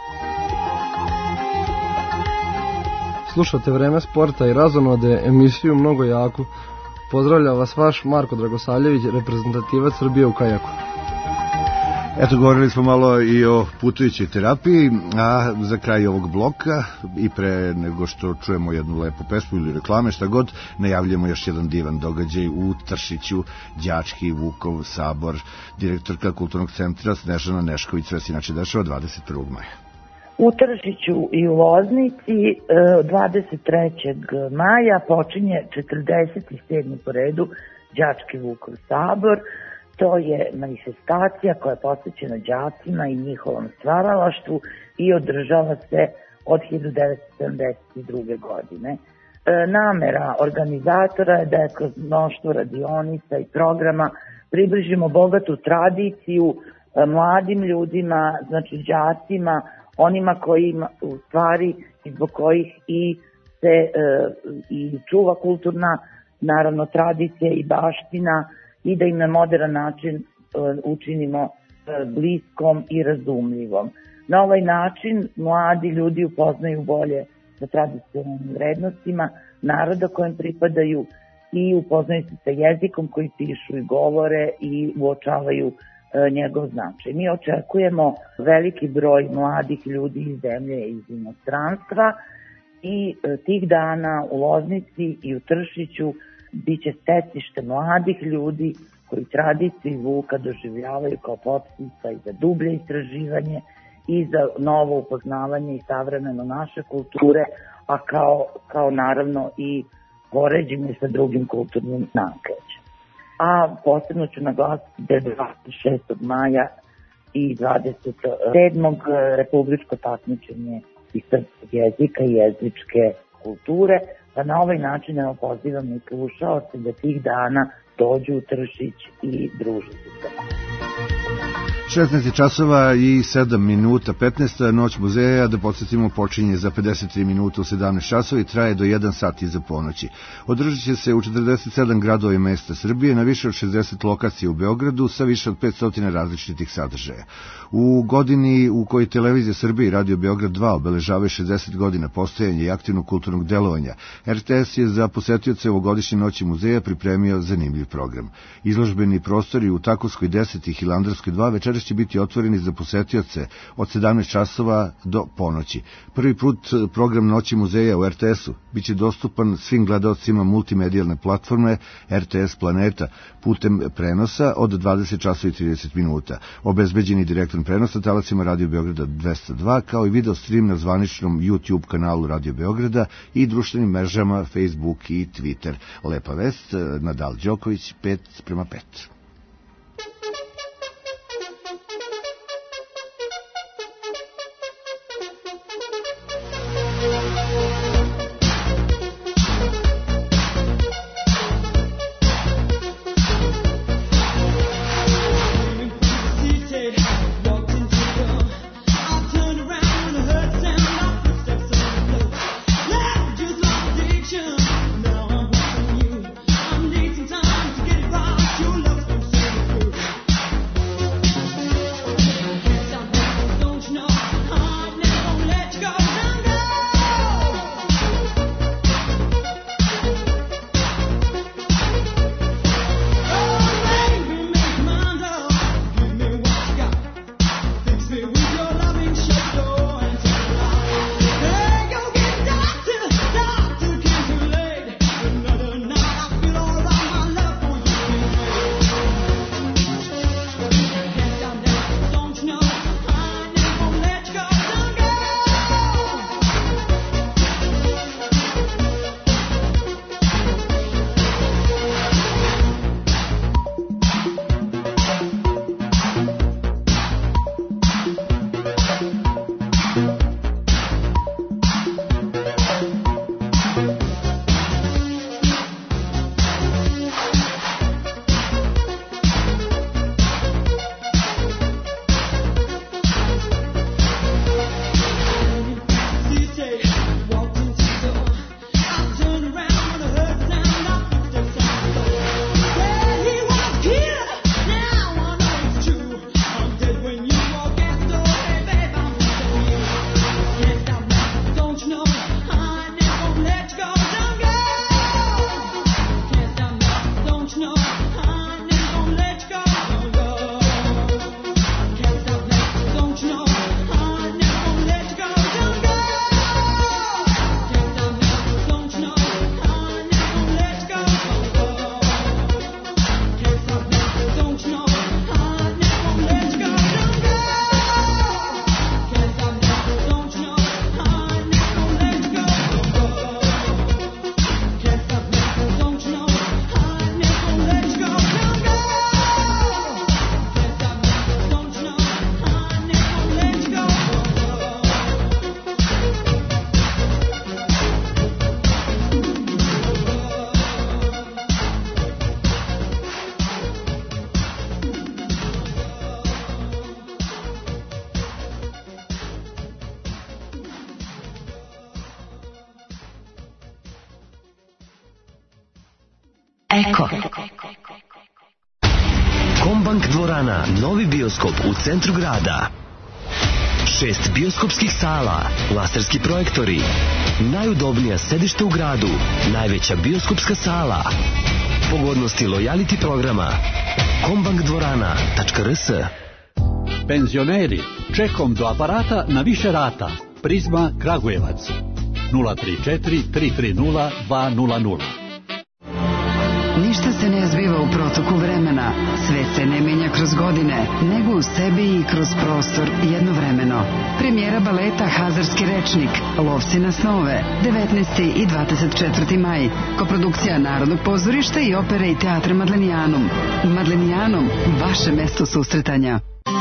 Slušate Vreme sporta i razonode, emisiju Mnogo jaku. Pozdravlja vas vaš Marko Dragosavljević, reprezentativac Srbije u kajaku. Eto, govorili smo malo i o putujućoj terapiji, a za kraj ovog bloka i pre nego što čujemo jednu lepu pesmu ili reklame, šta god, najavljamo još jedan divan događaj u Tršiću, đački Vukov sabor. Direktorka Kulturnog centra Snežana Nešković sve se inače dešava 21. maja. U Tršiću i u Loznici 23. maja počinje 47. po redu đački Vukov sabor. To je manifestacija koja je posvećena đacima i njihovom stvaralaštvu i održava se od 1972. godine. Namera organizatora je da je kroz mnoštvo radionica i programa približimo bogatu tradiciju mladim ljudima, znači đacima, onima koji u stvari i zbog kojih i se i čuva kulturna naravno tradicija i baština i da im na modern način učinimo bliskom i razumljivom. Na ovaj način mladi ljudi upoznaju bolje sa tradicionalnim vrednostima naroda kojem pripadaju i upoznaju se sa jezikom koji pišu i govore i uočavaju njegov značaj. Mi očekujemo veliki broj mladih ljudi iz zemlje i iz inostranstva i tih dana u Loznici i u Tršiću biće stecište mladih ljudi koji tradiciju Vuka doživljavaju kao podstica i za dublje istraživanje i za novo upoznavanje i savremeno naše kulture, a kao naravno i poređenje sa drugim kulturnim nakrećem. A posebno ću naglasiti da je 26. maja i 27. republičko takmičenje iz srpskog jezika i jezičke kulture, pa na ovaj način pozivam i slušaoce da tih dana dođu u Tršić i druže se. 16 časova i 7 minuta, 15. Noć muzeja, da podsjetimo, počinje za 53 minuta u 17 časova i traje do 1 sat iza ponoći. Održat će se u 47 gradova i mesta Srbije na više od 60 lokacija u Beogradu sa više od 500 različitih sadržaja. U godini u kojoj Televizija Srbije i Radio Beograd 2 obeležavaju 60 godina postojanja i aktivnog kulturnog delovanja, RTS je za posetioce ovogodišnje Noći muzeja pripremio zanimljiv program. Izložbeni prostori u Takovskoj 10 i Hilandarskoj 2 večeras će biti otvoreni za posetioce od 17 časova do ponoći. Prvi put program Noći muzeja u RTS-u biće dostupan svim gledaocima multimedijalne platforme RTS Planeta putem prenosa od 20 časova i 30 minuta. Obezbeđeni direktan prenos na talacima Radio Beograda 202, kao i video stream na zvaničnom YouTube kanalu Radio Beograda i društvenim mrežama Facebook i Twitter. Lepa vest, Nadal Đoković 5:5. Just like Eko. Kombank dvorana, novi bioskop u centru grada. 6 bioskopskih sala, laserski projektori, najudobnija sedišta u gradu, najveća bioskopska sala, pogodnosti lojality programa, kombankdvorana.rs. Penzioneri, čekom do aparata na više rata. Prizma Kragujevac 034 330 200. Ništa se ne zbiva u protoku vremena, svet se ne menja kroz godine, nego u sebi i kroz prostor jednovremeno. Premijera baleta Hazarski rečnik, Lovci na snove, 19. i 24. maj, koprodukcija Narodnog pozorišta i opere i teatra Madlenijanum. Madlenijanum, vaše mesto susretanja.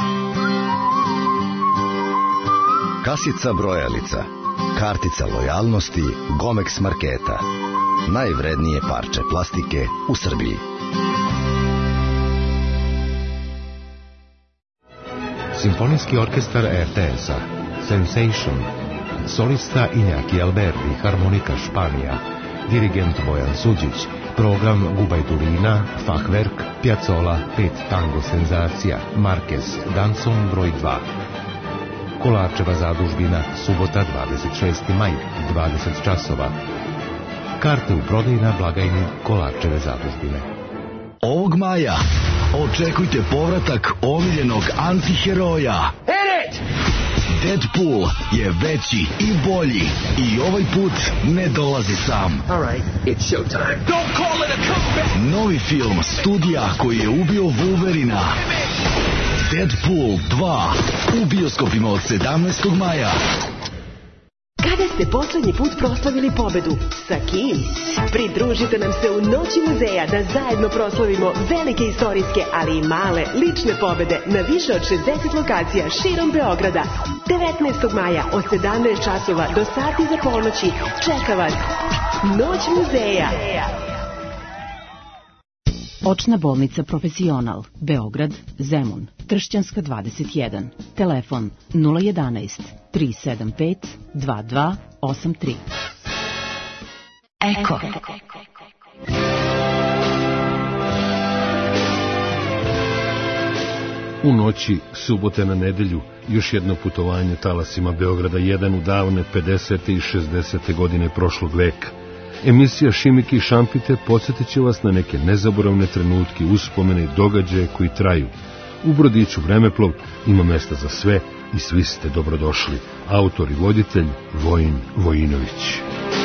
Kasica brojalica, kartica lojalnosti Gomex marketa. Najvrednije parče plastike u Srbiji. Simfonijski orkestar RTS-a Sensation, solista Iñaki Alberdi, harmonika Španija, dirigent Bojan Suđić, program Gubajdulina, Fachwerk, Piazzolla, 5 tango senzacija, Marquez, Danson broj 2. Kolarčeva zadužbina, subota 26. maj, 20 časova. Karte u prodaju na blagajni Kolarčeve zadužbine. Ovog maja očekujte povratak omiljenog antiheroja. Deadpool je veći i bolji i ovaj put ne dolazi sam. It's showtime. Don't call it a comeback. Novi film studija koji je ubio Wolverina. Deadpool 2 u bioskopima od 17. maja. Kada ste poslednji put proslavili pobedu? Sa kim? Pridružite nam se u Noći muzeja da zajedno proslavimo velike istorijske, ali i male lične pobede na više od 60 lokacija širom Beograda. 19. maja od 17 časova do sati za ponoći čeka vas Noć muzeja. Očna bolnica Profesional, Beograd, Zemun, Tršćanska 21, telefon 011 375 2283. Eko. U noći subote na nedelju još jedno putovanje talasima Beograda 1 u davne 50. i 60. godine prošlog veka. Emisija Šimike i šampite podsjetit će vas na neke nezaboravne trenutke, uspomene i događaje koji traju. U brodiću Vremeplov ima mesta za sve i svi ste dobrodošli. Autor i voditelj Vojin Vojinović.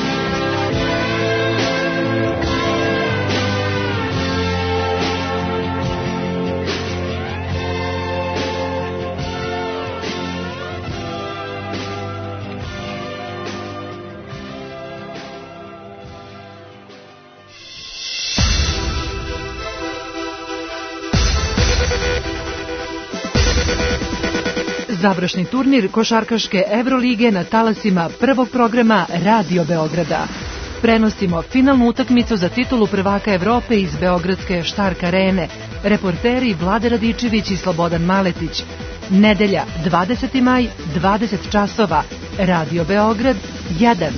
Završni turnir košarkaške Evrolige na talasima prvog programa Radio Beograda. Prenosimo finalnu utakmicu za titulu prvaka Evrope iz Beogradske Štark arene. Reporteri Vlade Radičević i Slobodan Maletić. Nedelja, 20. maj, 20 časova. Radio Beograd 1.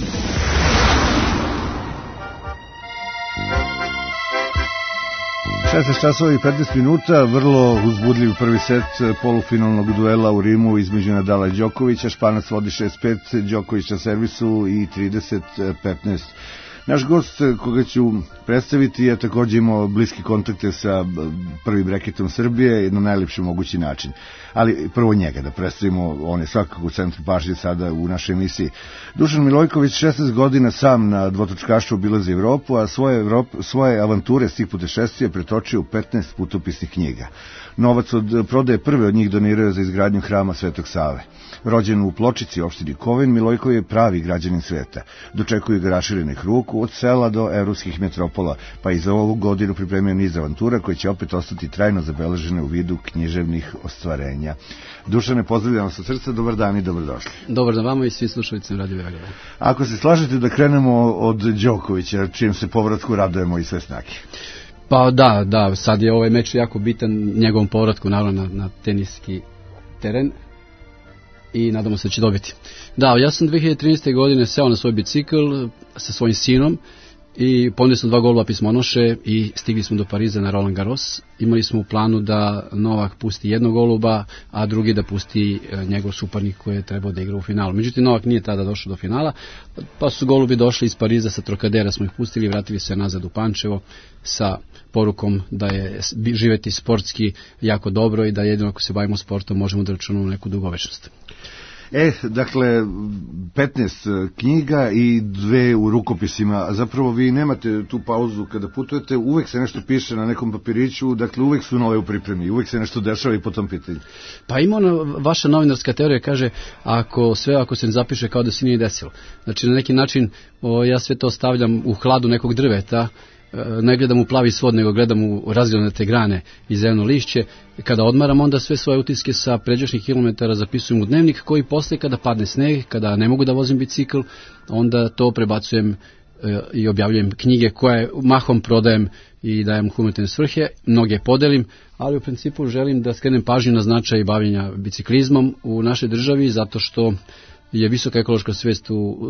16 časova i 15 minuta, vrlo uzbudljiv prvi set polufinalnog duela u Rimu između Nadala i Đokovića. Španac vodi 6-5, Đoković na servisu i 30-15. Naš gost koga ću predstaviti je također imao bliske kontakte sa prvim reketom Srbije na najlepši mogući način. Ali prvo njega da predstavimo, on je svakako u centru pažnje sada u našoj emisiji. Dušan Milojković 16 godina sam na dvotočkašu obilazi Evropu, a svoje avanture s tih putešestvija pretočio u 15 putopisnih knjiga. Novac od prodaje prve od njih donirao za izgradnju hrama Svetog Save. Rođen u Pločici, opštini Kovin, Milojkov je pravi građanin sveta. Dočekuju ga raširenih ruku od sela do evropskih metropola, pa i za ovu godinu pripremio niz avantura koje će opet ostati trajno zabeležene u vidu književnih ostvarenja. Dušane, pozdravljamo sa srca, dobar dan i dobrodošli. Dobar dan vama i svim slušalicima Radio Beograda. Ako se slažete da krenemo od Đokovića, čijem se povratku radujemo i sve snage. Pa da, sad je ovaj meč jako bitan, njegovom povratku naravno na teniski teren i nadamo se da će dobiti. Da, ja sam 2013. godine seo na svoj bicikl sa svojim sinom i poneli smo 2 golova pismonoše i stigli smo do Pariza na Roland Garros. Imali smo u planu da Novak pusti 1 goluba, a drugi da pusti njegov suparnik koji je trebao da igra u finalu. Međutim, Novak nije tada došao do finala, pa su golubi došli iz Pariza, sa Trokadera smo ih pustili i vratili se nazad u Pančevo sa porukom da je živeti sportski jako dobro i da jedino ako se bavimo sportom možemo da računamo neku dugovečnost. Dakle, 15 knjiga i 2 u rukopisima, a zapravo vi nemate tu pauzu kada putujete, uvek se nešto piše na nekom papiriću, dakle uvek su nove u pripremi, uvek se nešto dešava i po tom pitanju. Pa ima vaša novinarska teorija, kaže, ako se ne zapiše kao da se nije desilo. Znači, na neki način ja sve to stavljam u hladu nekog drveta, ne gledam u plavi svod, nego gledam u razgranate grane i zeleno lišće. Kada odmaram, onda sve svoje utiske sa pređašnjih kilometara zapisujem u dnevnik, koji posle kada padne sneg, kada ne mogu da vozim bicikl, onda to prebacujem i objavljujem knjige koje mahom prodajem i dajem humanitarne svrhe, mnoge podelim, ali u principu želim da skrenem pažnju na značaj bavljenja biciklizmom u našoj državi, zato što je visoka ekološka svest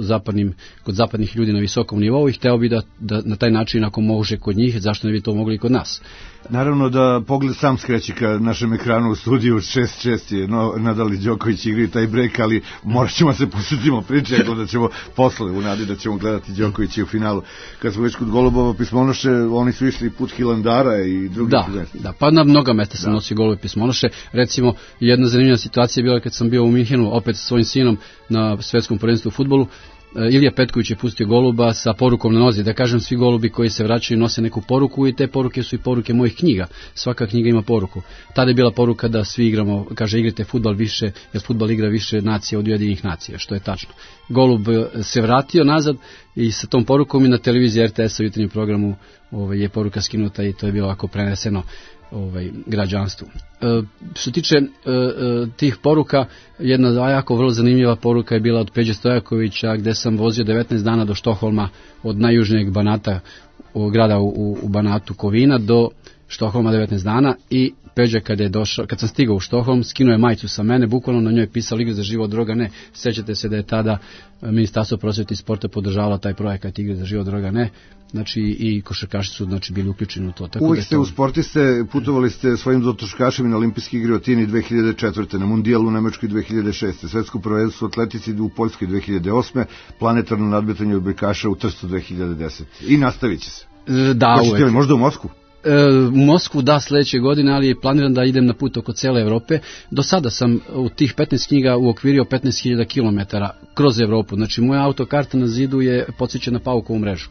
kod zapadnih ljudi na visokom nivou i hteo bi da na taj način, ako može kod njih, zašto ne bi to mogli i kod nas. Naravno da pogled sam skreći ka našem ekranu u studiju 6-6 je Nadal i Đoković igri taj brek, ali morat ćemo se posjetimo priče, da ćemo posle u nadi da ćemo gledati Đokovića u finalu. Kad smo već kod golubova pismonoše, oni su išli put Hilandara i drugi. Da, pa na mnoga mesta sam nosio golube pismonoše. Recimo, jedna zanimljiva situacija je bila kad sam bio u Minhenu, opet sa svojim sinom na svetskom prvenstvu u fudbalu. Ilija Petković je pustio goluba sa porukom na nozi. Da kažem, svi golubi koji se vraćaju nose neku poruku i te poruke su i poruke mojih knjiga. Svaka knjiga ima poruku. Tada je bila poruka da svi igramo, kaže, igrate fudbal više, jer fudbal igra više nacija od Ujedinjenih nacija, što je tačno. Golub se vratio nazad i sa tom porukom i na televiziji RTS-a u jutarnjem programu je poruka skinuta i to je bilo ovako preneseno građanstvu. Što tiče tih poruka, jedna jako vrlo zanimljiva poruka je bila od Peđe Stojakovića, gde sam vozio 19 dana do Štokholma, od najjužnijeg Banata, grada u Banatu Kovina, do Štokholma 19 dana i Peđa kad sam stigao u Štokholm, skinuo je majicu sa mene, bukvalno na njoj je pisalo Igre za život, droga ne. Sjećate se da je tada Ministarstvo prosvete i sporta podržavalo taj projekat Igre za život, droga ne. Znači i košarkaši su bili uključeni u to. Uvijek ste u sportiste, putovali ste svojim dotoškašima na olimpijski igre u Atini 2004. na mundijalu u Nemačkoj 2006. Svetsko prvenstvo u atletici u Poljskoj 2008. Planetarno nadmetanje odbojkaša u Trstu 2010. I nastavit će se. Da, uvek. Možda u Moskvu? U Moskvu sledeće godine, ali planiram da idem na put oko cele Evrope. Do sada sam u tih 15 knjiga uokvirio 15.000 km kroz Evropu. Znači moja autokarta na zidu je podsjeća na paukovu mrežu.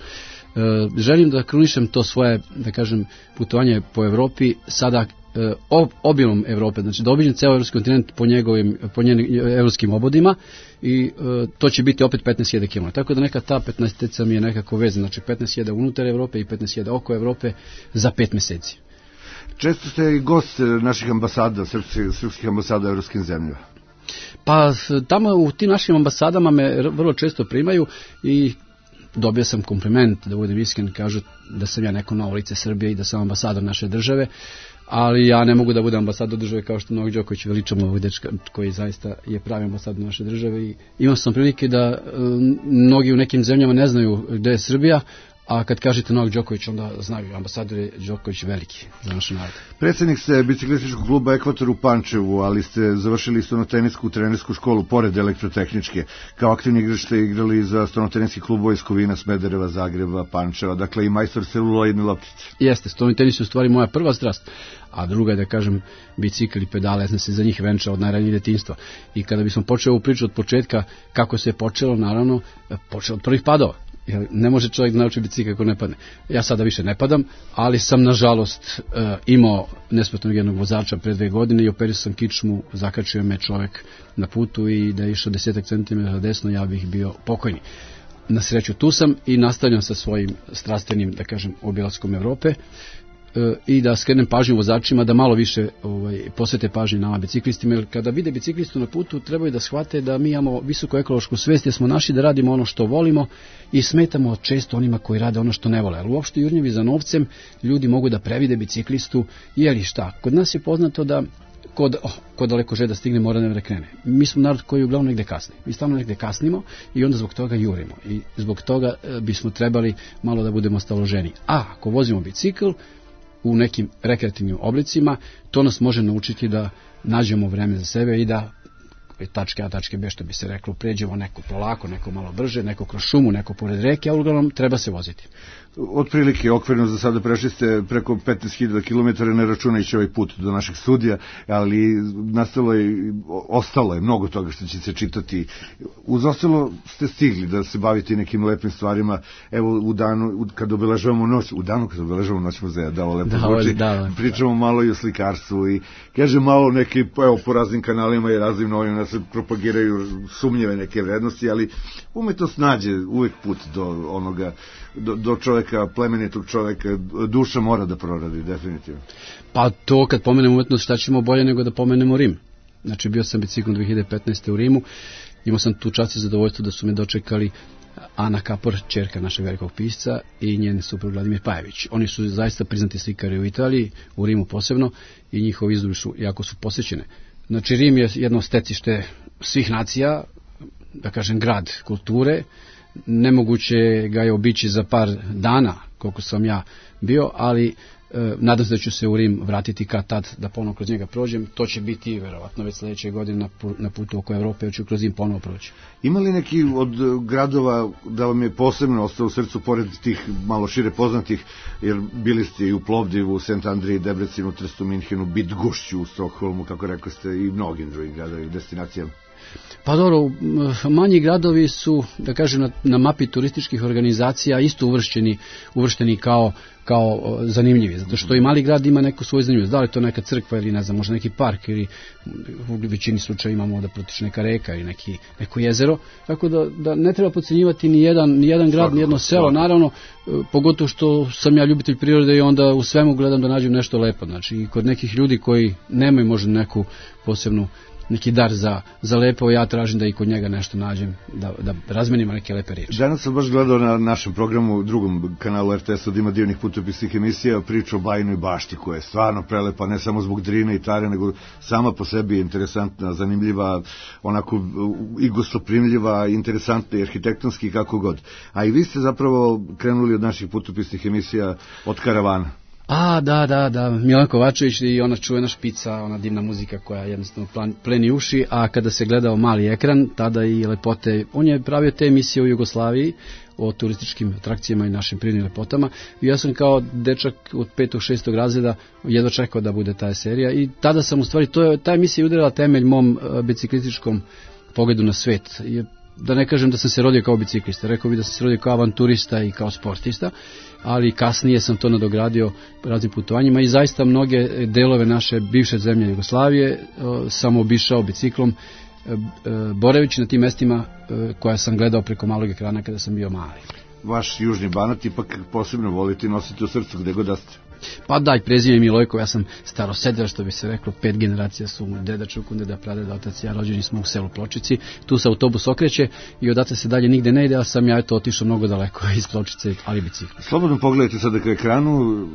Želim da krunišem to svoje, da kažem, putovanje po Evropi sada obilom Evrope, znači da obiđem ceo evropski kontinent po njenim evropskim obodima i to će biti opet 15.000 km. Tako da neka ta 15-teca mi je nekako vezana, znači 15.000 unutar Evrope i 15.000 oko Evrope za 5 meseci. Često ste i gost naših ambasada, srpskih ambasada u evropskim zemljama. Pa tamo u tim našim ambasadama me vrlo često primaju i dobio sam kompliment, da budem iskren, kažu da sam ja neko novo lice Srbije i da sam ambasador naše države, ali ja ne mogu da budem ambasador države kao što Novak Đoković veličamo ovog dečka koji zaista je pravi ambasador naše države i imao sam prilike da mnogi u nekim zemljama ne znaju gde je Srbija, a kad kažete Novak Đoković, onda znaju, ambasador je Đoković veliki za našu narod. Predsjednik ste biciklističkog kluba Ekvator u Pančevu, ali ste završili stonotenisku trenersku školu pored elektrotehničke. Kao aktivni igrač ste igrali za stonoteniski klubove iz Kovina, Smedereva, Zagreba, Pančeva, dakle i majstor celuloidne loptice. Jeste, stonotenis je u stvari moja prva strast, a druga je, da kažem, bicikl i pedale, ja sam se za njih venčao od najranijeg detinjstva. I kada bismo počeli ovu priču od početka, kako se je počelo, naravno, počelo od prvih padova. Jer ne može čovjek da nauči bicikl kako ne padne. Ja sada više ne padam, ali sam nažalost imao nesmetnog jednog vozača pre 2 godine i operio sam kičmu, zakačio me čovjek na putu i da je išao 10 cm desno, ja bih bio pokojni. Na sreću tu sam i nastavljam sa svojim strastvenim, da kažem, obilaskom Evrope i da skrenem pažnju vozačima da malo više posvete pažnju nama biciklistima, jer kada vide biciklistu na putu trebaju da shvate da mi imamo visoku ekološku svest, jer smo naši da radimo ono što volimo i smetamo često onima koji rade ono što ne vole. Ali uopšte jurnjevi za novcem ljudi mogu da previde biciklistu, jer i šta? Kod nas je poznato da ko daleko želi da stigne, mora da krene. Mi smo narod koji uglavnom negde kasni. Mi stalno negde kasnimo i onda zbog toga jurimo. I zbog toga bismo trebali malo da budemo staloženi. A ako vozimo bicikl u nekim rekreativnim oblicima, to nas može naučiti da nađemo vreme za sebe i da tačke A, tačke B, što bi se reklo, pređemo neko polako, neko malo brže, neko kroz šumu, neko pored reke, a uglavnom treba se voziti. Otprilike, okvirno za sada prešli ste preko 15.000 km, ne računajući ovaj put do naših studija, ali ostalo je mnogo toga što će se čitati. Uz ostalo ste stigli da se bavite nekim lepim stvarima. Evo, u danu kad obeležavamo noć muzeja, da ovo lepo zvuči, pričamo malo i o slikarstvu i kaže malo neki, evo, po raznim kanalima i raznim novima se propagiraju sumnjive neke vrednosti, ali umetnost nađe uvek put do onoga, do čoveka, plemenitog čoveka, duša mora da proradi, definitivno. Pa to kad pomenemo umetnost, šta ćemo bolje nego da pomenemo Rim. Znači, bio sam biciklom 2015. u Rimu, imao sam tu čast i zadovoljstvo da su me dočekali Ana Kapor, ćerka našeg velikog pisca, i njen suprug Vladimir Pajević. Oni su zaista priznati slikari u Italiji, u Rimu posebno, i njihovi izložbe su jako su posjećene. Znači, Rim je jedno stecište svih nacija, da kažem, grad kulture. Nemoguće ga je obići za par dana, koliko sam ja bio, ali nadam se da ću se u Rim vratiti kad tad, da ponovno kroz njega prođem. To će biti verovatno već sledeće godine na putu oko Evrope, ja ću kroz Rim ponovo proći. Ima li neki od gradova da vam je posebno ostao u srcu, pored tih malo šire poznatih, jer bili ste i u Plovdivu, St. Andriji, Debrecinu, Trstu, Minhenu, Bydgoszczu u Stokholmu, kako rekao ste, i mnogim drugim gradovima i destinacijama? Pa dobro, manji gradovi su, da kažem, na mapi turističkih organizacija isto uvršteni kao zanimljivi, zato što i mali grad ima neku svoju zanimljivost. Da li to neka crkva ili ne znam, možda neki park, ili u većini slučaja imamo da protiče neka reka ili neko jezero, tako da ne treba podcenjivati ni jedan grad, ni jedno selo, naravno, pogotovo što sam ja ljubitelj prirode i onda u svemu gledam da nađem nešto lepo. Znači, i kod nekih ljudi koji nemaju možda neku posebnu neki dar za lepo, ja tražim da i kod njega nešto nađem, da razmenimo neke lepe riječi. Danas sam baš gledao na našem programu, drugom kanalu RTS-a, da ima divnih putopisnih emisija, priča o Bajinoj bašti, koja je stvarno prelepa, ne samo zbog Drine i Tare, nego sama po sebi je interesantna, zanimljiva, onako i gostoprimljiva, interesantna i arhitektonski, kako god. A i vi ste zapravo krenuli od naših putopisnih emisija od karavana. A, da, Milan Kovačević i ona čuvena špica, ona divna muzika koja jednostavno pleni uši, a kada se gledao mali ekran, tada i lepote, on je pravio te emisije u Jugoslaviji o turističkim atrakcijama i našim prirodnim lepotama, i ja sam kao dečak od 5. 6. razreda jedva čekao da bude ta serija, i tada sam u stvari, ta emisija je udarila temelj mom biciklističkom pogledu na svet. Da ne kažem da sam se rodio kao biciklista, rekao bih da sam se rodio kao avanturista i kao sportista, ali kasnije sam to nadogradio raznim putovanjima i zaista mnoge delove naše bivše zemlje Jugoslavije sam obišao biciklom, boravići na tim mestima koja sam gledao preko malog ekrana kada sam bio mali. Vaš južni Banat ipak posebno volite i nosite u srcu gde god da ste. Pa daj, prezime Milojko, ja sam starosedel, što bi se reklo, 5 generacija su mu deda Čukun, deda pradeda, otac i ja, rođeni smo u selu Pločici, tu se autobus okreće i odatle se dalje nigde ne ide, a sam ja otišao mnogo daleko iz Pločice, ali bicikl. Slobodno pogledajte sada ka ekranu,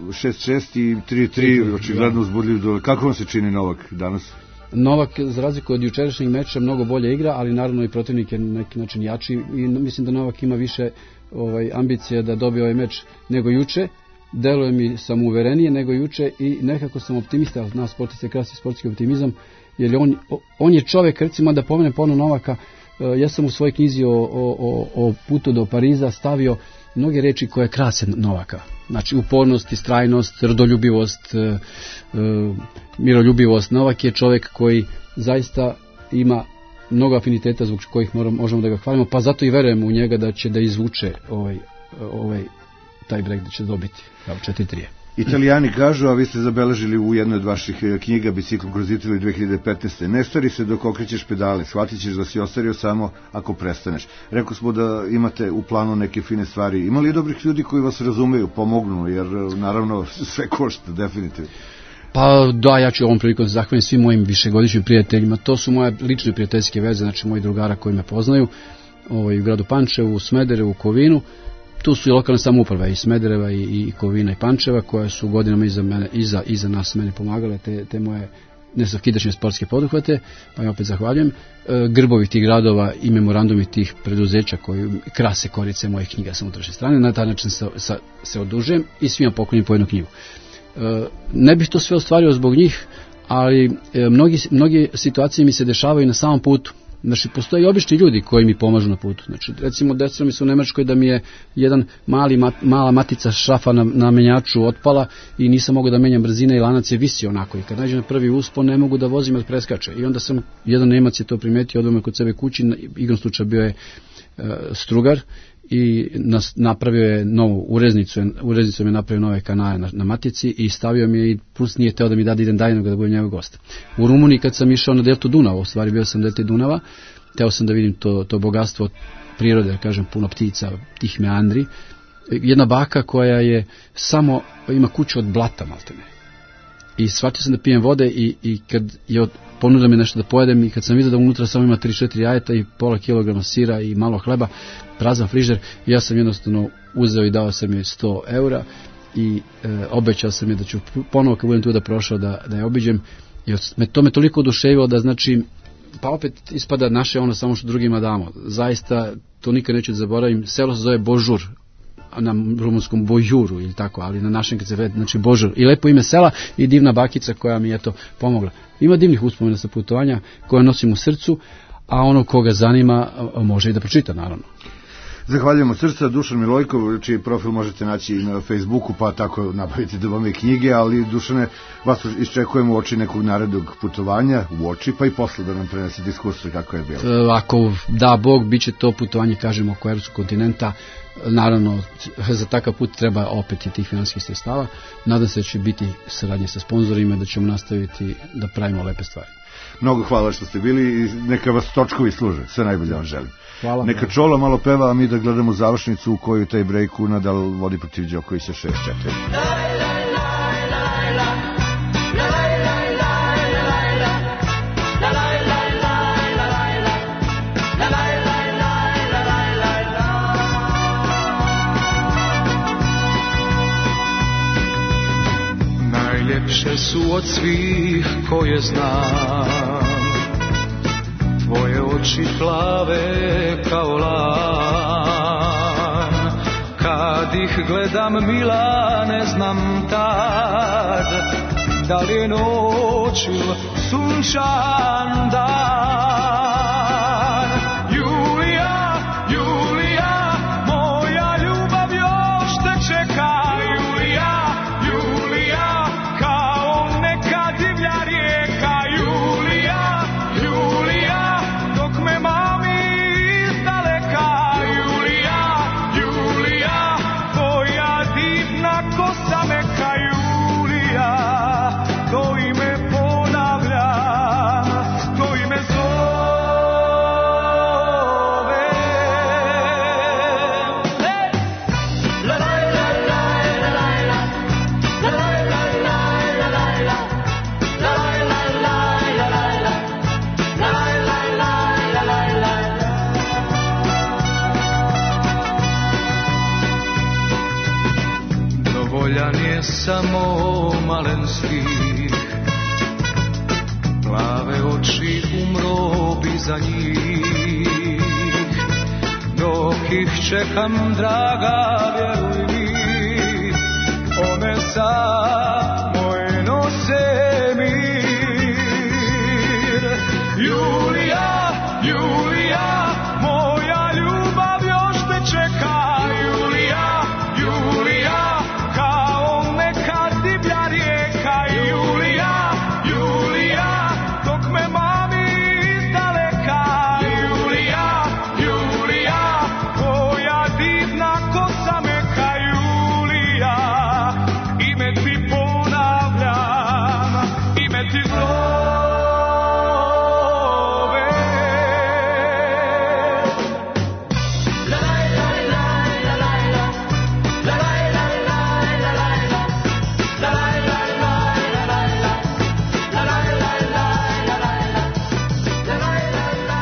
6-6 i 3-3, očigledno uzbudljiv dole. Kako vam se čini Novak danas? Novak, za razliku od jučerašnjeg meča, mnogo bolje igra, ali naravno i protivnik je na neki način jači i mislim da Novak ima više ambicije da dobije ovaj meč nego juče. Deluje mi samouverenije nego juče i nekako sam optimista, nas sportice krasi sportski optimizam, jer on je čovek, recimo da pomenem ponovno Novaka, ja sam u svojoj knjizi o putu do Pariza stavio mnoge reči koje krase Novaka. Znači upornost, istrajnost, rodoljubivost, miroljubivost. Novak je čovek koji zaista ima mnogo afiniteta zbog kojih možemo da ga hvalimo, pa zato i verujem u njega da će da izvuče taj breg, da će dobiti 4-3. Italijani kažu, a vi ste zabeležili u jednoj od vaših knjiga Biciklom kroz Italiju 2015. Ne stari se dok okrećeš pedale, shvatit ćeš da si ostario samo ako prestaneš. Rekao smo da imate u planu neke fine stvari. Ima li dobrih ljudi koji vas razumeju, pomognu, jer naravno sve košta, definitivno. Pa da, ja ću ovom prilikom zahvalim svim mojim višegodišnjim prijateljima. To su moje lične prijateljske veze, znači moji drugara koji me poznaju u gradu Pančevu, u Smederevu, u Kovinu. Tu su i lokalne samouprave i Smedereva i Kovina i Pančeva, koje su godinama iza nas mene pomagale, te moje nesvakidašnje sportske poduhvate, pa im opet zahvaljujem. Grbovi tih gradova i memorandumi tih preduzeća koji krase korice mojih knjiga sa unutrašnje strane, na taj način se odužujem i svima poklonim po jednu knjigu. Ne bih to sve ostvario zbog njih, ali mnogi situacije mi se dešavaju na samom putu. Znači, postoje obični ljudi koji mi pomažu na putu. Znači, recimo, desilo mi se u Nemačkoj da mi je jedan mala matica šrafa na menjaču otpala i nisam mogao da menjam brzine i lanac je visio onako. I kad nađem na prvi uspon, ne mogu da vozim jer preskače. I onda jedan Nemac je to primetio, odveo me kod sebe kući, igrom slučaja bio je strugar i napravio je novu ureznicom je napravio nove kanaje na matici i stavio mi je i plus nije teo da mi da idem dalje nego da budem njegov gost. U Rumuniji kad sam išao na deltu Dunava, u stvari bio sam delti Dunava, teo sam da vidim to bogatstvo prirode, da kažem, puno ptica, tih meandri. Jedna baka koja je samo, ima kuću od blata maltene. I shvatio sam da pijem vode i kad je ponudio mi nešto da pojedem i kad sam vidio da unutra samo ima 3-4 jajeta i pola kilograma sira i malo hleba, prazan frižder, ja sam jednostavno uzeo i dao sam joj 100 eura i obećao sam je da ću ponovo kad budem tu da prošao da je obiđem. I to me toliko oduševilo da znači, pa opet ispada naše ono samo što drugima damo. Zaista to nikad neću da zaboravim. Selo se zove Božur, na rumunskom Bojuru ili tako, ali na našem kad se vede, znači Božur. I lepo ime sela i divna bakica koja mi je to pomogla. Ima divnih uspomena sa putovanja koje nosim u srcu, a ono koga zanima može i da pročita, naravno. Zahvaljujemo srca, Dušan Milojkov, čiji profil možete naći i na Facebooku, pa tako nabaviti dobame knjige, ali Dušane, vas iščekujemo u oči nekog narednog putovanja, u oči, pa i posle da nam prenesete iskustvo kako je bilo. Ako da Bog, bit će to putovanje, kažemo, oko evropskog kontinenta. Naravno, za takav put treba opet i tih finansijskih sredstava. Nadam se da će biti saradnje sa sponzorima, da ćemo nastaviti da pravimo lepe stvari. Mnogo hvala što ste bili i neka vas točkovi služe. Sve najbolje vam želim. Hvala. Neka Čola malo peva, a mi da gledamo završnicu u kojoj taj break Nadal vodi protiv Đokovića 6-4. Najljepše su od svih koje znam, tvoje oči plave kao lan. Kad ih gledam mila, ne znam tad da li je noć ili sunčan dan. Julija, Julija, moja ljubav još te čeka. Julija, Julija, kao neka divlja rijeka. Julija, Julija, dok me mami izdaleka. Julija, Julija, tvoja divna kosa meka. Julija, to ime ponavljam, to ime zove. La la la la la la la, la la la la la la la, la la la la la la, la la la la la la. Dovoljan je samo malen stih, plave oči umro bi za njih. Dok ih čekam, draga, vjeruj mi, one samo nose mir. Julija, Julija, moja ljubav još te čeka. Julija, Julija, kao neka divlja rijeka. Julija, Julija, dok me mami izdaleka. Julija, Julija, tvoja divna kosa meka. Julija, ime ti ponavljam, ime ti zove. La la la la la la la, la la la la la la la, la la la la la la la, la la la la la la la, la la la la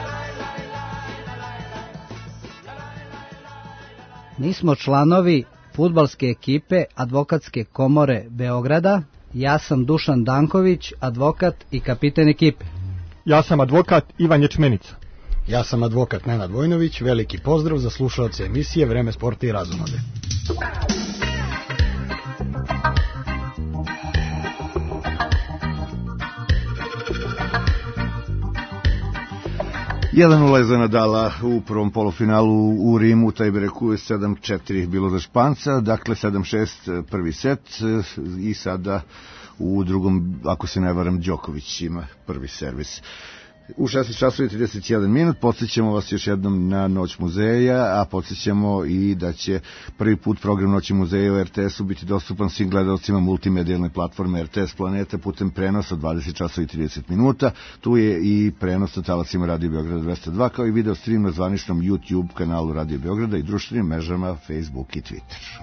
Mi smo članovi fudbalske ekipe Advokatske komore Beograda. Ja sam Dušan Danković, advokat i kapiten ekipe. Ja sam advokat Ivan Ječmenica. Ja sam advokat Nenad Vojnović, veliki pozdrav za slušaoce emisije Vreme sporta i razonode. 1:0 je za Nadala u prvom polufinalu u Rimu, Tajbereku je 7:4 bilo za Španca, dakle 7:6 prvi set i sada u drugom, ako se ne varam, Đoković ima prvi servis. U 16:31 minut podsjećamo vas još jednom na Noć muzeja, a podsjećamo i da će prvi put program Noći muzeja u RTS-u biti dostupan svim gledalcima multimedijalne platforme RTS Planeta putem prenosa od 20:30 minuta. Tu je i prenos na talasima Radio Beograda 202, kao i video stream na zvaničnom YouTube kanalu Radio Beograda i društvenim mrežama Facebook i Twitter.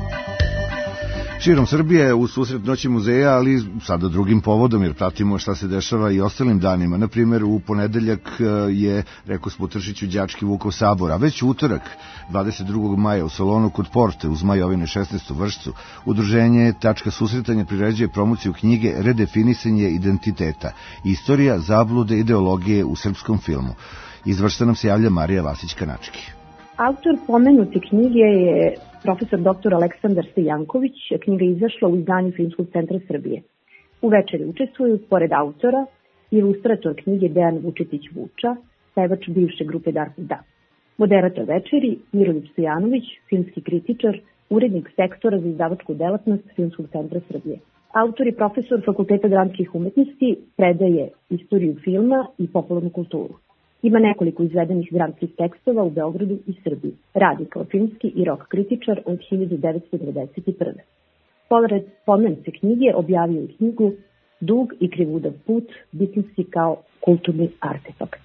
Širom Srbije u susret Noći muzeja, ali sada drugim povodom, jer pratimo šta se dešava i ostalim danima. Na primjer, u ponedeljak je, rekao smo, Tršiću đački Vukov sabor, a već u utorak, 22. maja u Solonu kod Porte, uz Majovine 16. Vršcu, udruženje Tačka susretanja priređuje promociju knjige Redefinisanje identiteta, istorija, zablude, ideologije u srpskom filmu. Izvršta nam se javlja Marija Vasić-Kanački. Autor pomenute knjige je profesor dr. Aleksandar Stijanković. Knjiga je izašla u izdanju Filmskog centra Srbije. U večeri učestvuju, pored autora, ilustrator knjige Dejan Vučetić Vuča, pevač bivše grupe Dark Da. Moderator večeri Miroljub Stojanović, filmski kritičar, urednik sektora za izdavačku delatnost Filmskog centra Srbije. Autor je profesor Fakulteta dramskih umetnosti, predaje istoriju filma i popularnu kulturu. Ima nekoliko izvedenih dramskih tekstova u Beogradu i Srbiji. Radi kao filmski i rock kritičar od 1991. Pored pomenute knjige objavio i knjigu Dug i krivudav put, bitinski kao kulturni artefakt.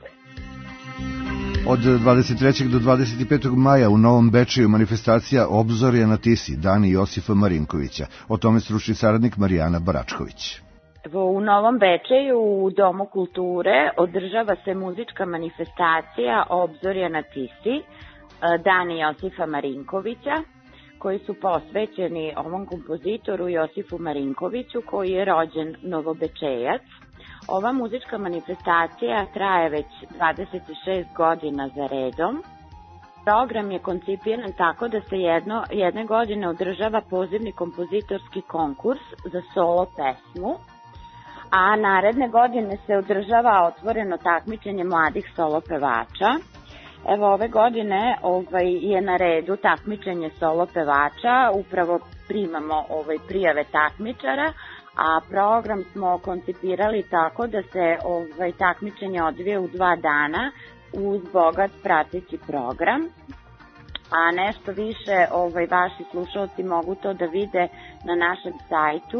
Od 23. do 25. maja u Novom Bečeju manifestacija Obzorja na Tisi, Dani Josifa Marinkovića. O tome stručni saradnik Marijana Baračković. U Novom Bečeju u Domu kulture održava se muzička manifestacija Obzorja na Tisi, Dani Josifa Marinkovića, koji su posvećeni ovom kompozitoru Josifu Marinkoviću, koji je rođen Novobečejac. Ova muzička manifestacija traje već 26 godina za redom. Program je koncipiran tako da se jedne godine održava pozivni kompozitorski konkurs za solo pesmu, a naredne godine se održava otvoreno takmičenje mladih solo pevača. Evo, ove godine je na redu takmičenje solo pevača, upravo primamo prijave takmičara, a program smo koncipirali tako da se takmičenje odvije u 2 dana uz bogat prateći program. A nešto više vaši slušalci mogu to da vide na našem sajtu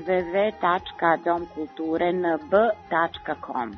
www.domkulturenb.com.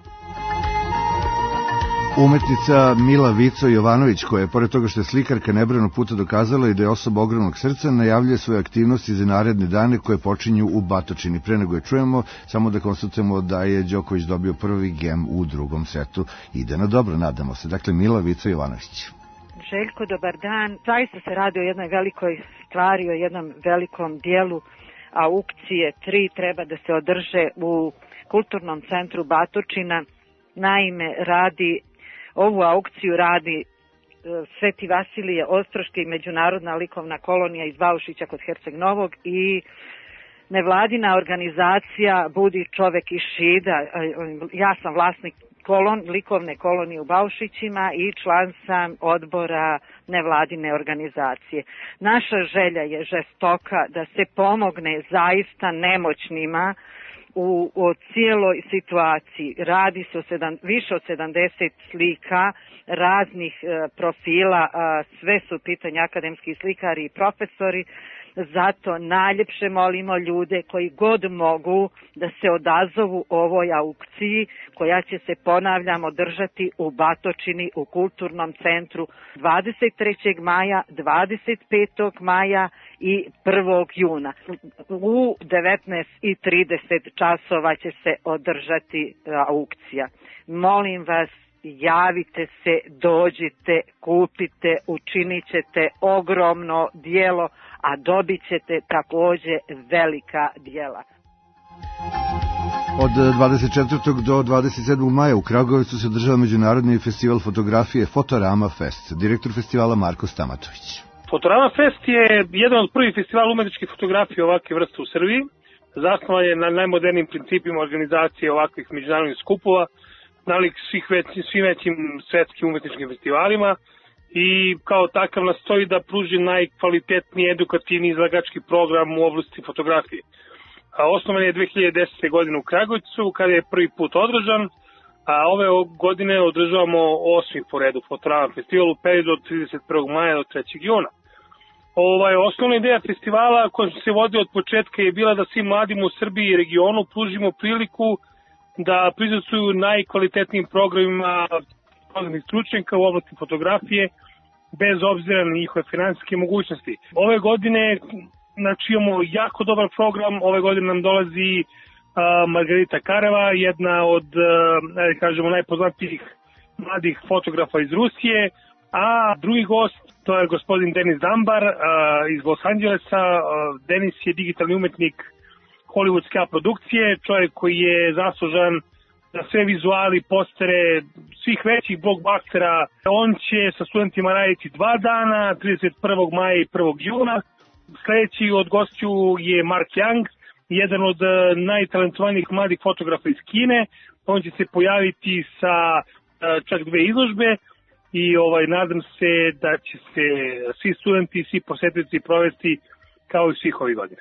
Umetnica Mila Vico Jovanović, koja je, pored toga što je slikarka, nebrojeno puta dokazala i da je osoba ogromnog srca, najavljuje svoje aktivnosti za naredne dane koje počinju u Batočini. Pre nego je čujemo, samo da konstatujemo da je Đoković dobio prvi gem u drugom setu. Ide na dobro, nadamo se. Dakle, Mila Vico Jovanović. Željko, dobar dan. Zaista se radi o jednoj velikoj stvari, o jednom velikom dijelu aukcije. 3 treba da se održe u Kulturnom centru Batočina. Naime, ovu aukciju radi Sveti Vasilije Ostroški, međunarodna likovna kolonija iz Baušića kod Herceg Novog i nevladina organizacija Budi čovek iz Šida. Ja sam vlasnik likovne kolonije u Baušićima i član sam odbora nevladine organizacije. Naša želja je žestoka da se pomogne zaista nemoćnima u cijeloj situaciji. Radi se o više od 70 slika raznih profila, sve su pitanje akademski slikari i profesori. Zato najljepše molimo ljude koji god mogu da se odazovu ovoj aukciji koja će se, ponavljam, održati u Batočini u Kulturnom centru 23. maja, 25. maja i 1. juna. U 19:30 časova će se održati aukcija. Molim vas, javite se, dođite, kupite, učinit ćete ogromno dijelo, a dobit ćete takođe velika dijela. Od 24. do 27. maja u Kragujevcu se održava međunarodni festival fotografije Fotorama Fest. Direktor festivala Marko Stamatović. Fotorama Fest je jedan od prvih festivala umetničkih fotografija ovakve vrste u Srbiji. Zasnovan je na najmodernijim principima organizacije ovakvih međunarodnih skupova, nalik svim većim svetskim umetničkim festivalima i kao takav nastoji da pruži najkvalitetniji edukativni izlagački program u oblasti fotografije. Osnovan je 2010. godine u Kragujevcu kada je prvi put održan, a ove godine održavamo 8. po redu Fotorama festival u periodu od 31. maja do 3. juna. Osnovna ideja festivala koja se vodi od početka je bila da svim mladim u Srbiji i regionu pružimo priliku da prisustvuju najkvalitetnijim programima poznatih stručnjaka u oblasti fotografije bez obzira na njihove finansijske mogućnosti. Ove godine imamo jako dobar program, ove godine nam dolazi Margarita Kareva, jedna od najpoznatijih mladih fotografa iz Rusije, a drugi gost to je gospodin Denis Dambar iz Los Angelesa. Denis je digitalni umetnik hollywoodske produkcije, čovjek koji je zaslužan za sve vizuali, postere svih većih blockbustera. On će sa studentima raditi 2 dana, 31. maja i 1. juna. Sljedeći od gostiju je Mark Young, jedan od najtalentovanijih mladih fotografa iz Kine. On će se pojaviti sa čak 2 izložbe i nadam se da će se svi studenti i svi posjetitelji provesti kao i svih ovih godina.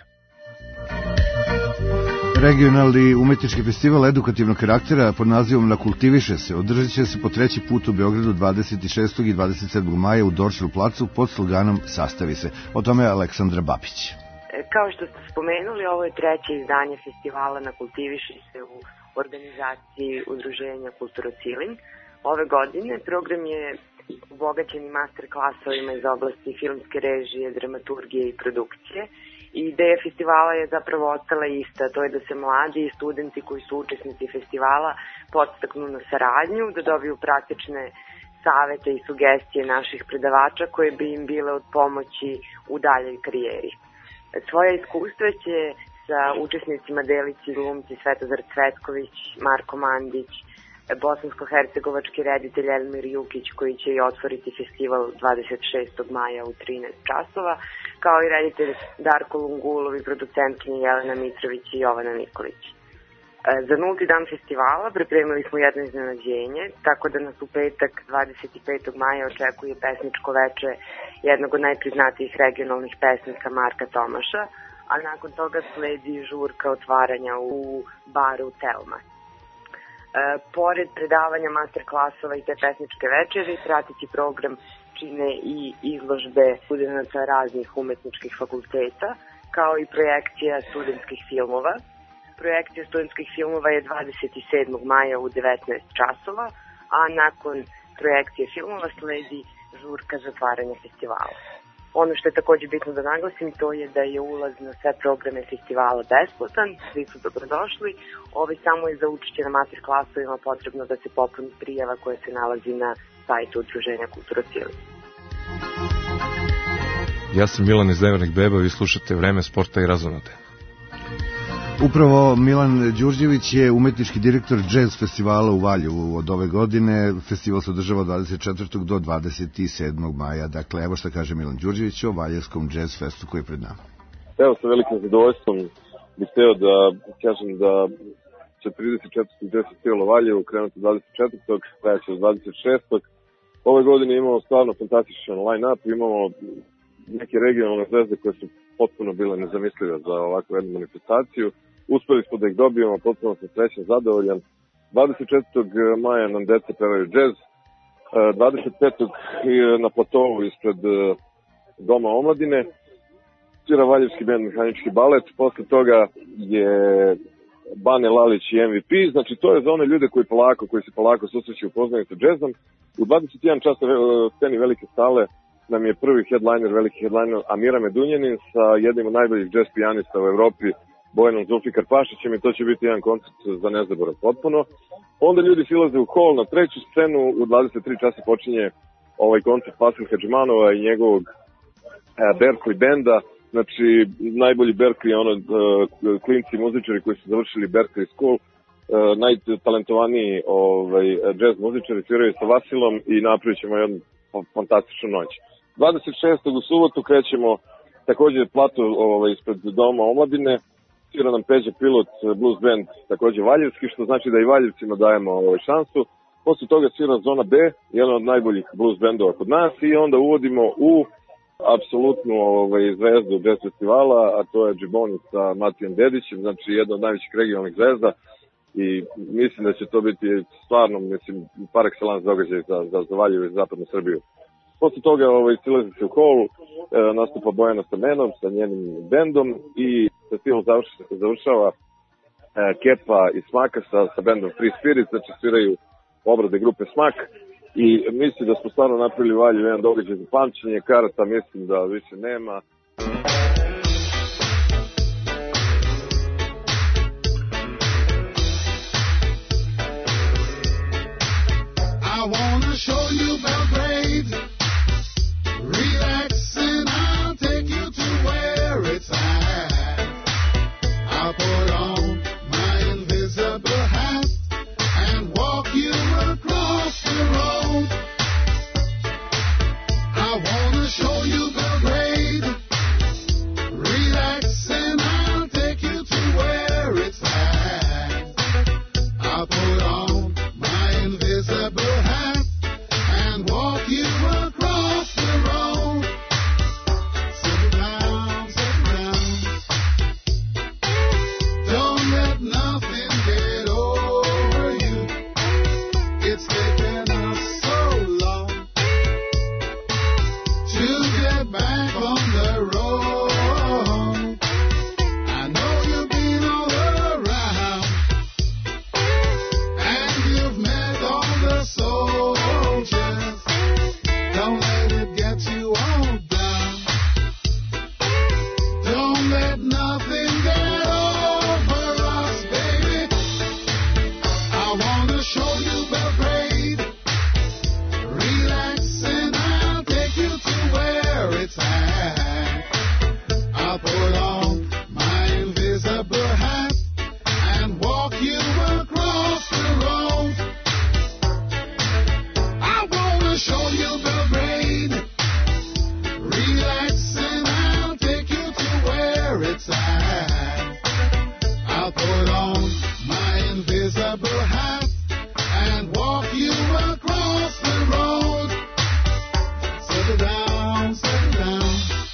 Regionalni umetnički festival edukativnog karaktera pod nazivom Nakultiviše se održat će se po 3. put u Beogradu 26. i 27. maja u Dorčelu placu pod sloganom Sastavi se. O tome je Aleksandra Babić. Kao što ste spomenuli, ovo je 3. izdanje festivala Nakultiviše se u organizaciji udruženja Kulturocilin. Ove godine program je obogaćen i master klasovima iz oblasti filmske režije, dramaturgije i produkcije. I ideja festivala je zapravo ostala ista, to je da se mladi i studenti koji su učesnici festivala podstaknu na saradnju, da dobiju praktične savete i sugestije naših predavača koje bi im bile od pomoći u daljoj karijeri. Svoje iskustva će sa učesnicima deliti glumci Svetozar Cvetković, Marko Mandić, bosansko-hercegovački reditelj Elmir Jukić koji će i otvoriti festival 26. maja u 13 časova, kao i reditelj Darko Lungulov i producentkinje Jelena Mitrović i Jovana Nikolić. Za 0. dan festivala pripremili smo jedno iznenađenje, tako da nas u petak 25. maja očekuje pesničko veče jednog od najpriznatijih regionalnih pesnika Marka Tomaša, a nakon toga sledi žurka otvaranja u baru Telma. Pored predavanja master klasova i te pesničke večeri, pratiti program čine i izložbe studenata raznih umetničkih fakulteta, kao i projekcija studentskih filmova. Projekcija studentskih filmova je 27. maja u 19 časova, a nakon projekcije filmova sledi žurka zatvaranja festivala. Ono što je također bitno da naglasim, to je da je ulaz na sve programe festivala besplatan, svi su dobrodošli. Samo je za učešće na master klasovima potrebno da se popuni prijava koja se nalazi na sajtu udruženja Kulturocilin. Ja sam Milan iz Devernik Beba i slušate Vreme sporta i razonode. Upravo Milan Đurđević je umetnički direktor džez festivala u Valjevu od ove godine. Festival se održava od 24. do 27. maja. Dakle, evo što kaže Milan Đurđević o Valjevskom džez festu koji je pred nama. Evo, sa velikim zadovoljstvom bih hteo da kažem da će 34. džez festival u Valjevu krenuti 24. trajaće od 26. Ove godine imamo stvarno fantastičan line-up, imamo neke regionalne zvezde koje su potpuno bile nezamislive za ovakvu jednu manifestaciju. Uspeli smo da ih dobijemo, potpuno sam srećan, zadovoljan. 24. maja nam deca pevaju džez, 25. na platovu ispred Doma omladine svira Valjevski bend Mehanički balet, posle toga je Bane Lalić i MVP, znači to je za one ljude koji se polako susreću upoznaju sa džezom. U 21 časa sceni velike sale nam je prvi veliki headliner Amira Medunjanin sa jednim od najboljih džez pijanista u Evropi, Bojanom Zulfikar Pašićem i to će biti jedan koncert za nezaborav potpuno. Onda ljudi silaze u hol na treću scenu, u 23 časa počinje ovaj koncert Vasil Hadžimanova i njegovog Berkeley benda. Znači, najbolji Berkeley, klinci muzičari koji su završili Berkeley School, najtalentovaniji jazz muzičari sviraju sa Vasilom i napravit ćemo jednu fantastičnu noć. 26. u subotu krećemo takođe platu ispred Doma omladine, svira nam Peđa Pilot blues band, takođe valjevski, što znači da i valjevcima dajemo šansu. Posle toga svira Zona B, jedan od najboljih blues bandova kod nas, i onda uvodimo u apsolutnu zvezdu jazz festivala, a to je Džiboni sa Matijom Dedićem, znači jedna od najvećih regionalnih zvezda, i mislim da će to biti stvarno, par excellence događaj za Valjevo i zapadnu Srbiju. Posle toga silazi se u holu, nastupa Bojana Stamenov sa njenim bendom i festival završava Kepa i Smaka sa bendom Free Spirit, znači sviraju obrade grupe Smak, i mislim da smo stvarno napravili Valjevo jedan događaj za pamćenje. Karata mislim da više nema. I wanna show you Belgrade, relax and I'll take you to where it's at. I'll put on my invisible hat and walk you across the road. I wanna show you Belgrade, relax and I'll take you to where it's at. I'll put on my invisible hat and walk you across the road. Sit down, sit down. Don't let nothing get over you. It's taken us so long to get back on the road. I know you've been all around and you've met all the soldiers. Don't let it get you all down. Don't let nothing get over us, baby. I wanna show you Belgrade, relax and I'll take you to where it's at. I'll put on my invisible hat and walk you across the road. I wanna show you Belgrade, relax and I'll take you to where it's at. I'll put on my invisible hat and walk you across the road. Settle down, settle down.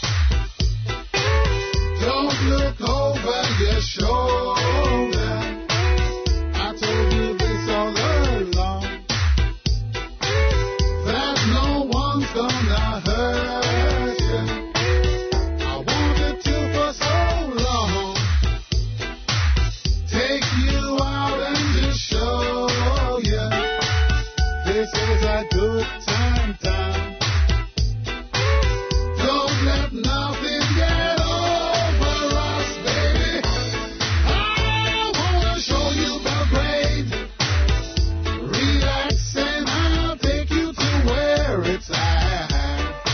Don't look over your shoulder. I told you this all along, that no one's gonna hurt you. I wanted to for so long, take you out and just show you this is a good time. Don't let nothing get over us, baby. I wanna show you Belgrade, relax and I'll take you to where it's at.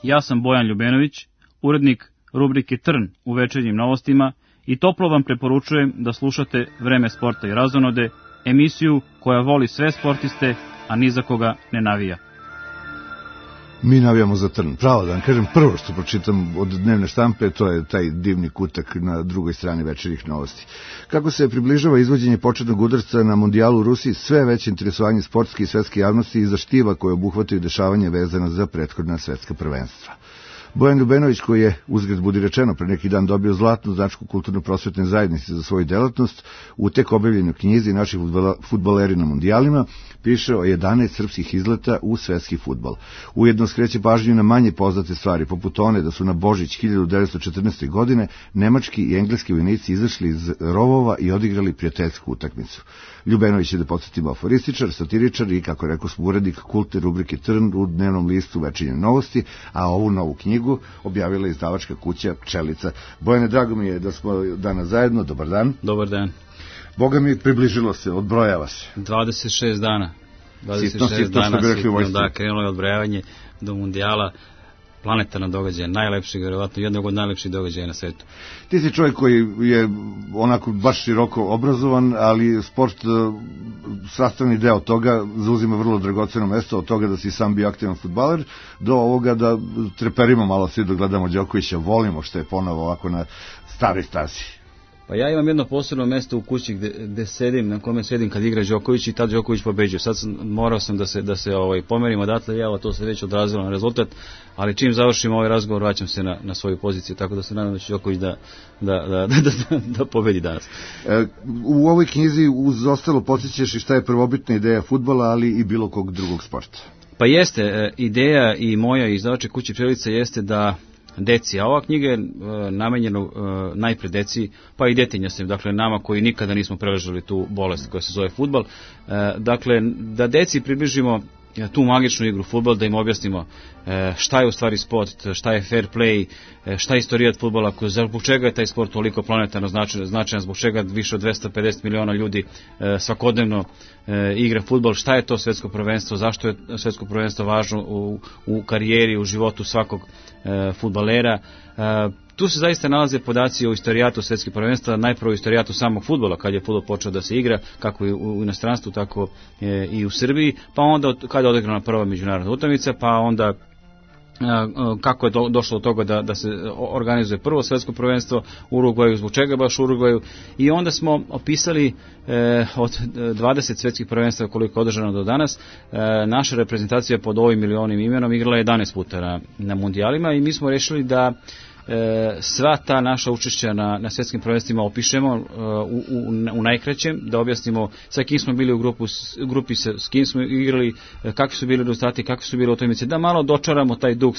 Ja sam Bojan Ljubenović, urednik rubrike Trn u Večernjim novostima i toplo vam preporučujem da slušate Vreme sporta i razonode, emisiju koja voli sve sportiste, a ni za koga ne navija. Mi navijamo za Trn. Pravo da vam kažem, prvo što pročitam od dnevne štampe, to je taj divni kutak na drugoj strani Večernjih novosti. Kako se približava izvođenje početnog udarca na mondijalu u Rusiji, sve veće interesovanje sportske i svetske javnosti iza štiva koje obuhvataju dešavanje vezano za prethodna svetska prvenstva. Bojan Ljubenović, koji je, uzgred budi rečeno, pre neki dan dobio zlatnu značku kulturno-prosvetne zajednice za svoju delatnost, u tek objavljenoj knjizi naših fudbaleri na mondijalima, piše o 11 srpskih izleta u svetski fudbal. Ujedno skreće pažnju na manje poznate stvari, poput one da su na Božić 1914. godine nemački i engleski vojnici izašli iz rovova i odigrali prijateljsku utakmicu. Ljubenović je, da podsjetimo, aforističar, satiričar i, kako rekao smo, urednik kultne rubrike Trn u dnevnom listu Večernje novosti, a ovu novu knjigu objavila izdavačka kuća Pčelica. Bojane, drago mi je da smo danas zajedno. Dobar dan. Dobar dan. Boga mi približilo se, odbrojava se. 26 dana. 26 sitno, dana sitno, da, krenulo je odbrojavanje do mundijala. Planetarno događaje, najlepši, vjerovatno jednog od najlepših događaja na svetu. Ti si čovjek koji je onako baš široko obrazovan, ali sport sastavni deo toga zauzima vrlo dragoceno mesto, od toga da si sam bio aktivan fudbaler, do ovoga da treperimo malo svi dok gledamo Đokovića, volimo što je ponovo ovako na staroj stazi. Pa ja imam jedno posebno mesto u kući gde sedim, na kome sedim kad igra Đoković i tad Đoković pobeđuje. Sad morao sam da se pomerim odatle, evo to se već odrazilo na rezultat, ali čim završim ovaj razgovor vraćam se na svoju poziciju, tako da se nadam da će Đoković da pobedi danas. U ovoj knjizi uz ostalo podsjećaš i šta je prvobitna ideja fudbala, ali i bilo kog drugog sporta. Pa jeste, ideja i moja izdavačke kuće Pčelica jeste da deci, a ova knjiga je namenjena najpre deci, pa i detinjastim, dakle nama koji nikada nismo preležali tu bolest koja se zove fudbal, dakle da deci približimo tu magičnu igru fudbal, da im objasnimo šta je u stvari sport, šta je fair play, šta je istorijat fudbala, zbog čega je taj sport toliko planetarno značajan, zbog čega više od 250 miliona ljudi svakodnevno igra fudbal, šta je to svetsko prvenstvo, zašto je svetsko prvenstvo važno u karijeri, u životu svakog fudbalera. Tu se zaista nalaze podaci o istorijatu svetskih prvenstva, najprvo o istorijatu samog fudbala, kad je fudbal počeo da se igra, kako u inostranstvu, tako i u Srbiji, pa onda kada je odigrana prva međunarodna utakmica, pa onda kako je došlo do toga da se organizuje prvo svetsko prvenstvo u Urugvaju, zbog čega baš u Urugvaju, i onda smo opisali od 20 svetskih prvenstva koliko je održano do danas, naša reprezentacija pod ovim ili onim imenom igrala 11 puta na mundijalima i mi smo rešili da sva ta naša učešća na svetskim prvenstvima opišemo u najkraćem, da objasnimo sa kim smo bili u grupi, s kim smo igrali, kakvi su bili rezultati, kakvi su bili utakmice, da malo dočaramo taj duh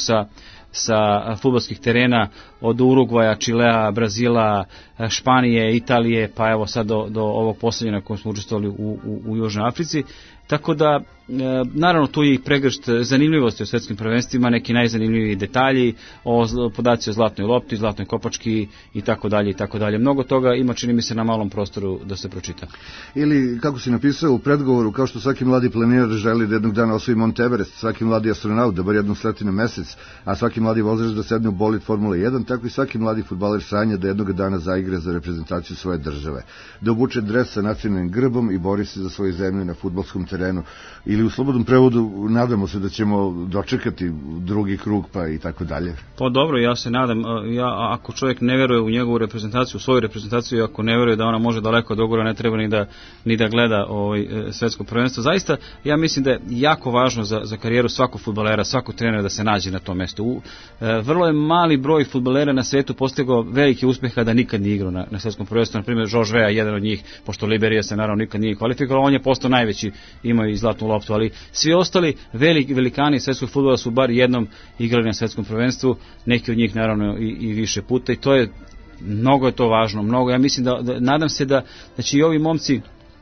sa fudbalskih terena od Urugvaja, Čilea, Brazila, Španije, Italije, pa evo sad do ovog posljednja na kojem smo učestvovali u Južnoj Africi. Tako da, naravno, tu je i pregršt zanimljivosti o svetskim prvenstvima, neki najzanimljiviji detalji, podaci o zlatnoj lopti, zlatnoj kopački i tako dalje i tako dalje. Mnogo toga ima, čini mi se, na malom prostoru da se pročita. Ili, kako si napisao u predgovoru, kao što svaki mladi planirar želi da jednog dana osvoji Mont Everest, svaki mladi astronaut da bar jednom sleti na mesec, a svaki mladi vozač da sedne u bolid Formule 1, tako i svaki mladi fudbaler sanja da jednog dana zaigra za reprezentaciju svoje države, da obuče dres sa nacionalnim grbom i bori se za svoju zemlju na fudbalskom terenu. Ili u slobodnom prevodu nadamo se da ćemo dočekati drugi krug pa i tako dalje. Pa dobro, ja se nadam, ako čovjek ne veruje u njegovu reprezentaciju, u svoju reprezentaciju, ako ne veruje da ona može daleko dogora, ne treba ni da gleda svetsko prvenstvo. Zaista, ja mislim da je jako važno za karijeru svakog fudbalera, svakog trenera da se nađe na tom mjestu. Vrlo je mali broj fudbalera na svetu postigao velike uspjeha da nikad nije igrao na svetskom prvenstvu. Na primjer, George Weah, jedan od njih, pošto Liberija se naravno nikad nije kvalifikovao, on je postao najveći, imao i zlatnu loptu, ali svi ostali velikani svetskog fudbala su bar jednom igrali na svetskom prvenstvu, neki od njih naravno i više puta, i to je, mnogo je to važno, mnogo, ja mislim nadam se da će i ovi momci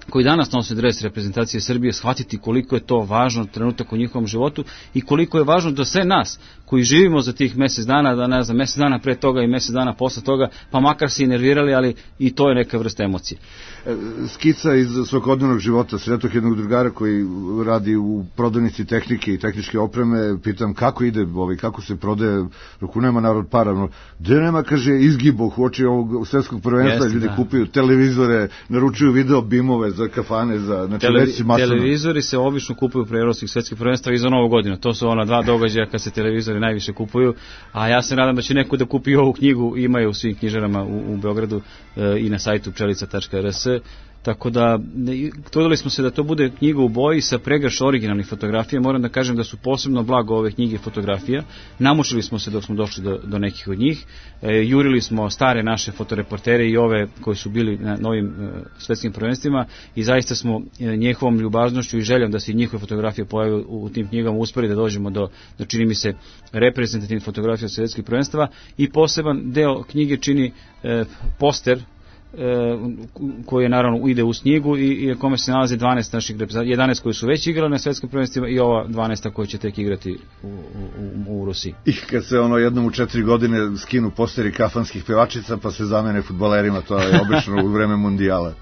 koji danas nose dres reprezentacije Srbije shvatiti koliko je to važno trenutak u njihovom životu i koliko je važno da sve nas koji živimo za tih mjesec dana, da ne znam, mjesec dana pre toga i mjesec dana posle toga, pa makar se i nervirali, ali i to je neka vrsta emocije. Skica iz svakodnevnog života. Sretoh jednog drugara koji radi u prodavnici tehnike i tehničke opreme, pitam kako ide, kako se prodaje, roku nema narod para, gde nema, kaže, izgiboh u oči ovog svetskog prvenstva, ljudi kupuju televizore, naručuju video bimove za kafane, znači već masno. Televizori se obično kupuju pre evropskih svetskih prvenstva i za Novu godinu. To su ona 2 događaja kad se televizori najviše kupuju, a ja se nadam da će neko da kupi ovu knjigu, imaju u svim knjižarama u Beogradu i na sajtu pčelica.rs. Tako da, trudili smo se da to bude knjiga u boji sa pregrš originalnih fotografija. Moram da kažem da su posebno blago ove knjige fotografija. Namučili smo se dok smo došli do nekih od njih. Jurili smo stare naše fotoreportere i ove koji su bili na novim svetskim prvenstvima i zaista smo njihovom ljubaznošću i željom da se njihove fotografije pojave u tim knjigama uspeli da dođemo do čini mi se reprezentativnih fotografija svetskih prvenstava i poseban deo knjige čini poster koji je naravno ide uz knjigu i kome se nalazi 12 naših reprezentacija, 11 koji su već igrali na svetskim prvenstvima i ova 12 koji će tek igrati u Rusiji. I kad se jednom u 4 godine skinu posteri kafanskih pevačica pa se zamene fudbalerima, to je obično u vreme mundijala.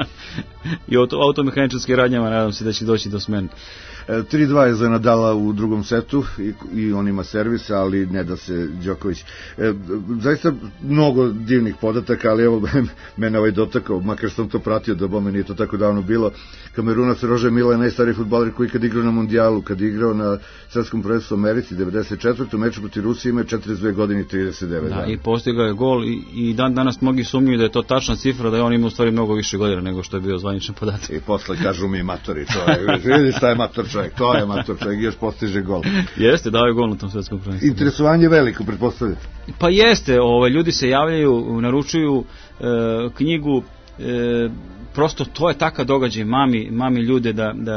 I automehaničarskim radnjama nadam se da će doći do smene. 3-2 je za Nadala u drugom setu i on ima servis, ali ne da se Đoković. Zaista mnogo divnih podataka, ali evo mene dotakao, makar sam to pratio, da bome nije to tako davno bilo. Kamerunac Rože Mila je najstariji fudbaler koji kad igrao na mundijalu, kad igrao na svetskom prvenstvu u Americi 94. meču protiv Rusije ima 42 godine i 39 dana. I postigao je gol i danas mnogi sumnjuju da je to tačna cifra, da je on ima u stvari mnogo više godina nego što je bio zvaničan podatak. I posle kažu mi matori čovjek, vidi šta je mator čovjek, to je mator čovjek, još postiže gol. Jeste, dao je gol na tom svetskom prvenstvu. Interesovanje je veliko, pretpostavljam. Pa jeste, ljudi se javljaju, naručuju knjigu, prosto to je takav događaj, mami ljude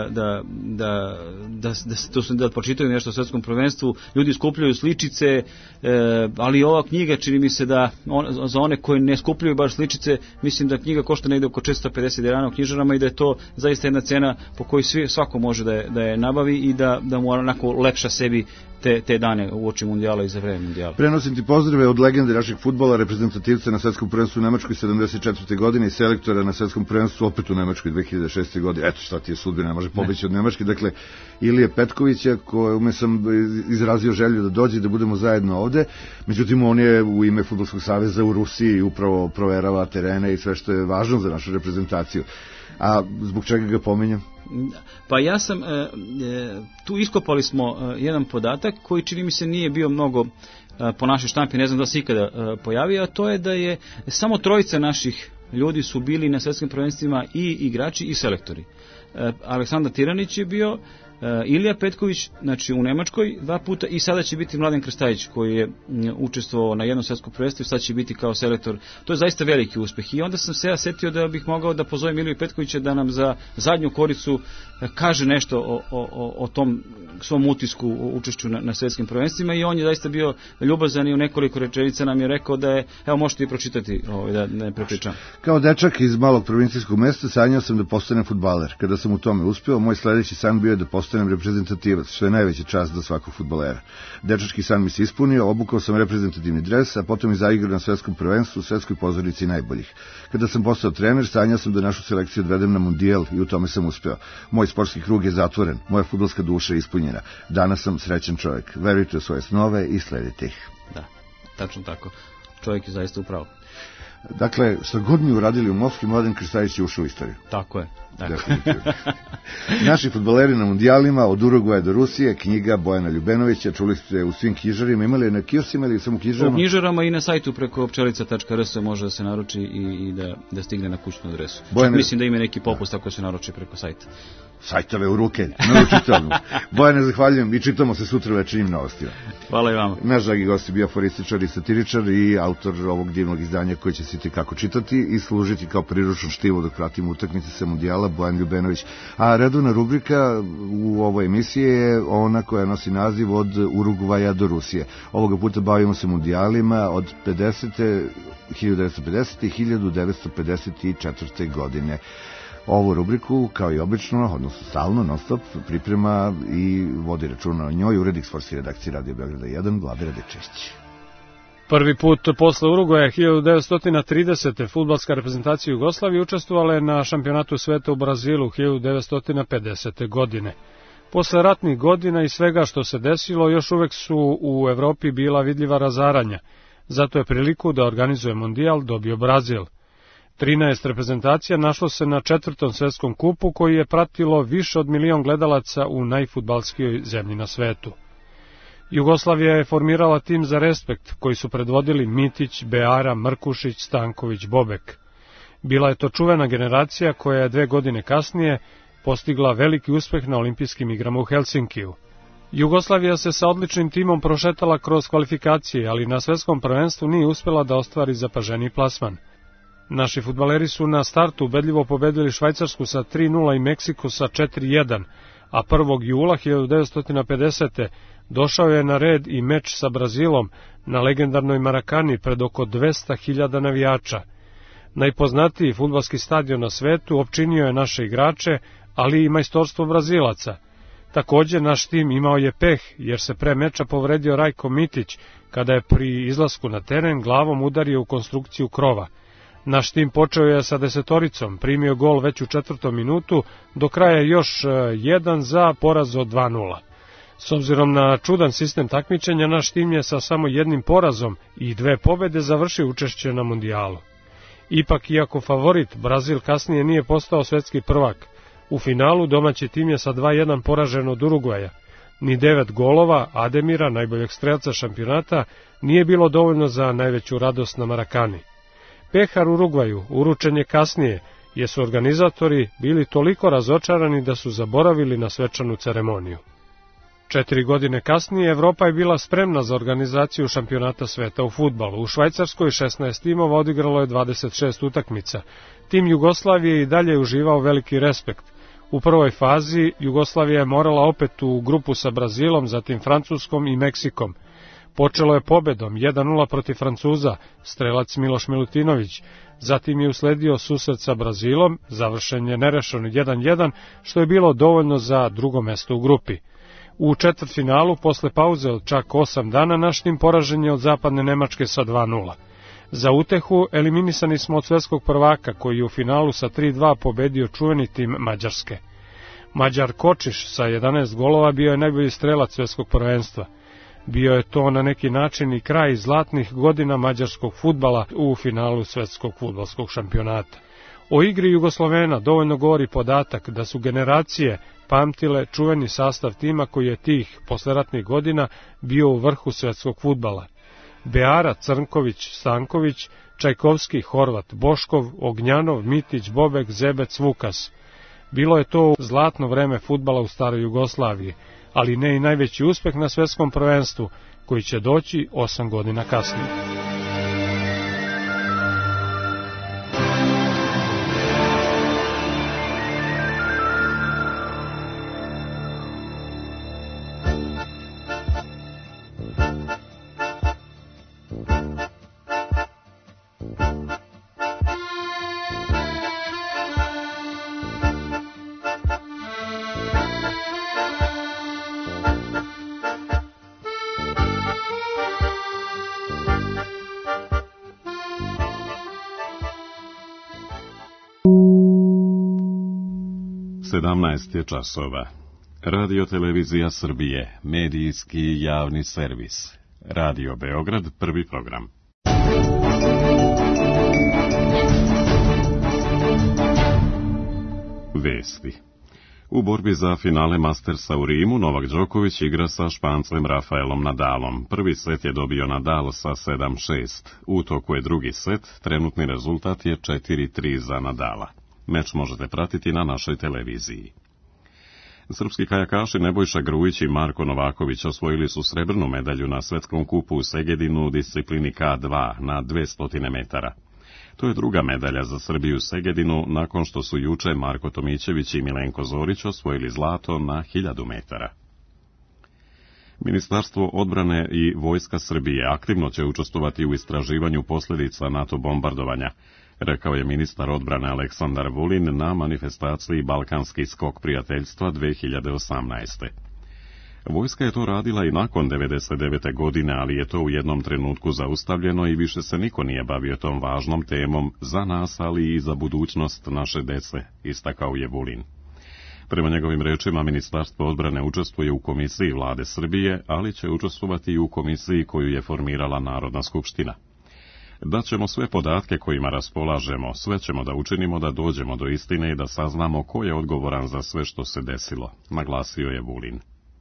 da pročitaju nešto o svetskom prvenstvu, ljudi skupljaju sličice, ali ova knjiga čini mi se da za one koji ne skupljaju baš sličice, mislim da knjiga košta negde oko 450 dinara u knjižarama i da je to zaista jedna cena po kojoj svako može da je nabavi i da mu onako lepša sebi te dane uoči mundijala i za vreme mundijala. Prenosim ti pozdrave od legende našeg fudbala, reprezentativca na svetskom prvenstvu u Nemačkoj 74. godine i selektora na svetskom prvenstvu opet u Nemačkoj 2006. godine. Eto šta ti je sudbina, ne može pobeći od Nemačke. Dakle, Ilije Petkovića, kome sam izrazio želju da dođe i da budemo zajedno ovde. Međutim, on je u ime Fudbalskog saveza u Rusiji upravo proverava terene i sve što je važno za našu reprezentaciju. A zbog čega ga pominjam? Pa ja sam, tu iskopali smo jedan podatak koji čini mi se nije bio mnogo po našoj štampi, ne znam da se ikada pojavio, a to je da je samo 3 naših ljudi su bili na svetskim prvenstvima i igrači i selektori. Aleksandar Tiranić je bio, Ilija Petković, znači u Nemačkoj 2 puta i sada će biti Mladen Krstajić koji je učestvovao na jednom svetskom prvenstvu i sad će biti kao selektor. To je zaista veliki uspeh i onda sam se ja setio da bih mogao da pozovem Iliju Petkovića da nam za zadnju koricu kaže nešto o tom svom utisku o učešću na svetskim prvenstvima i on je zaista bio ljubazan i u nekoliko rečenica nam je rekao da je, evo možete i pročitati da ne prepričam. Kao dečak iz malog provincijskog mesta sanjao sam da postanem fudbaler. Kada sam u tome uspeo, moj sledeći san bio je da postanem reprezentativac, što je najveća čast za svakog fudbalera. Dečački san mi se ispunio, obukao sam reprezentativni dres, a potom i zaigrao na svetskom prvenstvu u svetskoj pozornici najboljih. Kada sam postao trener, sanjao sam da našu selekciju odvedem na mundijal i u tome sam uspeo. Moj sportski krug je zatvoren, moja fudbalska duša je ispunjena. Danas sam srećan čovjek. Verujte u svoje snove i sledite ih. Da, tačno tako. Čovjek je zaista u pravu. Dakle, što god mi uradili u Moskvi, Mladen Krstajić je ušao u istoriju. Tako je. Naši fudbaleri na mundijalima, od Urugvaja do Rusije, knjiga Bojana Ljubenovića, čuli ste u svim knjižarima, imali je na kioscima ili samo u knjižarama? U knjižarama i na sajtu preko pčelica.rs može da se naruči i da stigne na kućnu adresu. Mislim da ima neki popust ako se naruči preko sajta. Sajtove u ruke, naručite odmah. Bojane, zahvaljujem i čitamo se sutra večernjim novostima. Hvala i vama. Naš dragi gost je bio aforističar i satiričar i autor ovog divnog izdanja koje će se kako čitati i služiti kao priručno štivo dok pratimo utakmice sa mundijala, Bojan Ljubenović. A redovna rubrika u ovoj emisiji je ona koja nosi naziv od Urugvaja do Rusije. Ovoga puta bavimo se mundijalima od 1950. i 1954. godine. Ovu rubriku, kao i obično, odnosno stalno, non stop, priprema i vodi računa o njoj urednik sportske redakcije Radio Beograda 1, Vlade Radičević. Prvi put posle Uruguaja 1930. fudbalska reprezentacija Jugoslavije učestvovala je na šampionatu sveta u Brazilu 1950. godine. Posle ratnih godina i svega što se desilo, još uvek su u Evropi bila vidljiva razaranja. Zato je priliku da organizuje mondijal dobio Brazil. 13 reprezentacija našlo se na 4. svetskom kupu koji je pratilo više od 1 milion gledalaca u najfudbalskijoj zemlji na svetu. Jugoslavija je formirala tim za respekt koji su predvodili Mitić, Beara, Mrkušić, Stanković, Bobek. Bila je to čuvena generacija koja je 2 godine kasnije postigla veliki uspeh na olimpijskim igrama u Helsinkiju. Jugoslavija se sa odličnim timom prošetala kroz kvalifikacije, ali na svetskom prvenstvu nije uspela da ostvari zapaženi plasman. Naši fudbaleri su na startu ubedljivo pobedili Švajcarsku sa 3:0 i Meksiko sa 4:1, a 1. jula 1950. došao je na red i meč sa Brazilom na legendarnoj Marakani pred oko 200.000 navijača. Najpoznatiji fudbalski stadion na svetu opčinio je naše igrače, ali i majstorstvo Brazilaca. Također naš tim imao je peh, jer se pre meča povredio Rajko Mitić, kada je pri izlasku na teren glavom udario u konstrukciju krova. Naš tim počeo je sa 10-oricom, primio gol već u 4. minutu, do kraja još 1 za poraz od 2:0. S obzirom na čudan sistem takmičenja, naš tim je sa samo 1 porazom i 2 pobede završio učešće na mondijalu. Ipak, iako favorit, Brazil kasnije nije postao svetski prvak. U finalu domaći tim je sa 2:1 poražen od Uruguaja. Ni 9 golova Ademira, najboljeg strelca šampionata, nije bilo dovoljno za najveću radost na Marakani. Pehar Urugvaju uručen je kasnije, jer su organizatori bili toliko razočarani da su zaboravili na svečanu ceremoniju. 4 godine kasnije Evropa je bila spremna za organizaciju šampionata sveta u fudbalu. U Švajcarskoj 16 timova odigralo je 26 utakmica. Tim Jugoslavije i dalje je uživao veliki respekt. U prvoj fazi Jugoslavija je morala opet u grupu sa Brazilom, zatim Francuskom i Meksikom. Počelo je pobedom 1:0 protiv Francuza, strelac Miloš Milutinović, zatim je usledio susret sa Brazilom, završen je nerešeno 1:1, što je bilo dovoljno za drugo mesto u grupi. U četvrtfinalu, posle pauze od čak 8 dana, naš tim poražen je od zapadne Nemačke sa 2:0. Za utehu eliminisani smo od svetskog prvaka, koji je u finalu sa 3:2 pobedio čuveni tim Mađarske. Mađar Kočiš sa 11 golova bio je najbolji strelac svetskog prvenstva. Bio je to na neki način i kraj zlatnih godina mađarskog fudbala u finalu svetskog fudbalskog šampionata. O igri Jugoslovena dovoljno govori podatak da su generacije pamtile čuveni sastav tima koji je tih posleratnih godina bio u vrhu svetskog fudbala. Beara, Crnković, Stanković, Čajkovski, Horvat, Boškov, Ognjanov, Mitić, Bobek, Zebec, Vukas. Bilo je to zlatno vreme fudbala u staroj Jugoslaviji, ali ne i najveći uspeh na svetskom prvenstvu, koji će doći 8 godina kasnije. Je časova. Radio Televizija Srbije, medijski javni servis. Radio Beograd, prvi program. Vesti. U borbi za finale Mastersa u Rimu, Novak Đoković igra sa Špancem Rafaelom Nadalom. Prvi set je dobio Nadal sa 7:6. U toku je drugi set, trenutni rezultat je 4:3 za Nadala. Meč možete pratiti na našoj televiziji. Srpski kajakaši Nebojša Grujić i Marko Novaković osvojili su srebrnu medalju na svetskom kupu u Segedinu u disciplini K2 na 200 metara. To je druga medalja za Srbiju u Segedinu nakon što su juče Marko Tomićević i Milenko Zorić osvojili zlato na 1000 metara. Ministarstvo odbrane i Vojska Srbije aktivno će učestvovati u istraživanju posljedica NATO bombardovanja. rekao je ministar odbrane Aleksandar Vulin na manifestaciji Balkanski skok prijateljstva 2018. Vojska je to radila i nakon 99. godine, ali je to u jednom trenutku zaustavljeno i više se niko nije bavio tom važnom temom za nas, ali i za budućnost naše dece, istakao je Vulin. Prema njegovim rečima, Ministarstvo odbrane učestvuje u komisiji Vlade Srbije, ali će učestvovati i u komisiji koju je formirala Narodna skupština. Daćemo sve podatke kojima raspolažemo, sve ćemo da učinimo da dođemo do istine i da saznamo ko je odgovoran za sve što se desilo, naglasio je Vulin.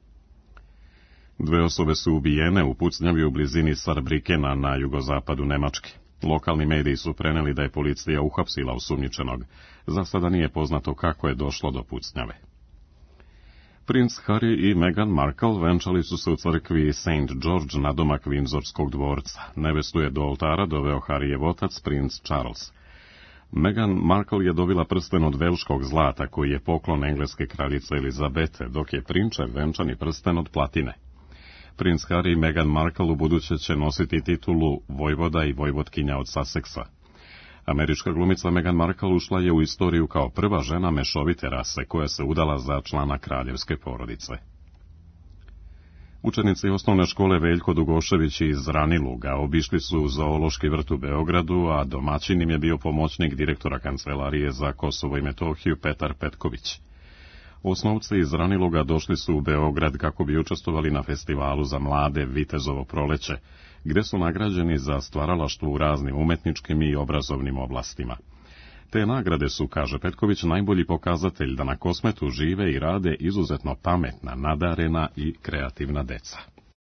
2 osobe su ubijene u pucnjavi u blizini Sarbrikena na jugozapadu Nemačke. Lokalni mediji su preneli da je policija uhapsila osumnjičenog. Za sada nije poznato kako je došlo do pucnjave. Princ Harry i Meghan Markle venčali su se u crkvi St. George na domak Windzorskog dvorca. Nevestu je do oltara doveo Harryjev otac, princ Charles. Meghan Markle je dobila prsten od velškog zlata, koji je poklon engleske kraljice Elizabete, dok je prinčev venčani prsten od platine. Princ Harry i Meghan Markle ubuduće će nositi titulu vojvoda i vojvotkinja od Sussexa. Američka glumica Meghan Markle ušla je u istoriju kao prva žena mešovite rase koja se udala za člana kraljevske porodice. Učenici osnovne škole Veljko Dugošević iz Raniluga obišli su zoološki vrt u Beogradu, a domaćin im je bio pomoćnik direktora Kancelarije za Kosovo i Metohiju Petar Petković. Osnovci iz Raniluga došli su u Beograd kako bi učestvovali na festivalu za mlade Vitezovo proleće, gde su nagrađeni za stvaralaštvo u raznim umetničkim i obrazovnim oblastima. Te nagrade su, kaže Petković, najbolji pokazatelj da na Kosmetu žive i rade izuzetno pametna, nadarena i kreativna deca.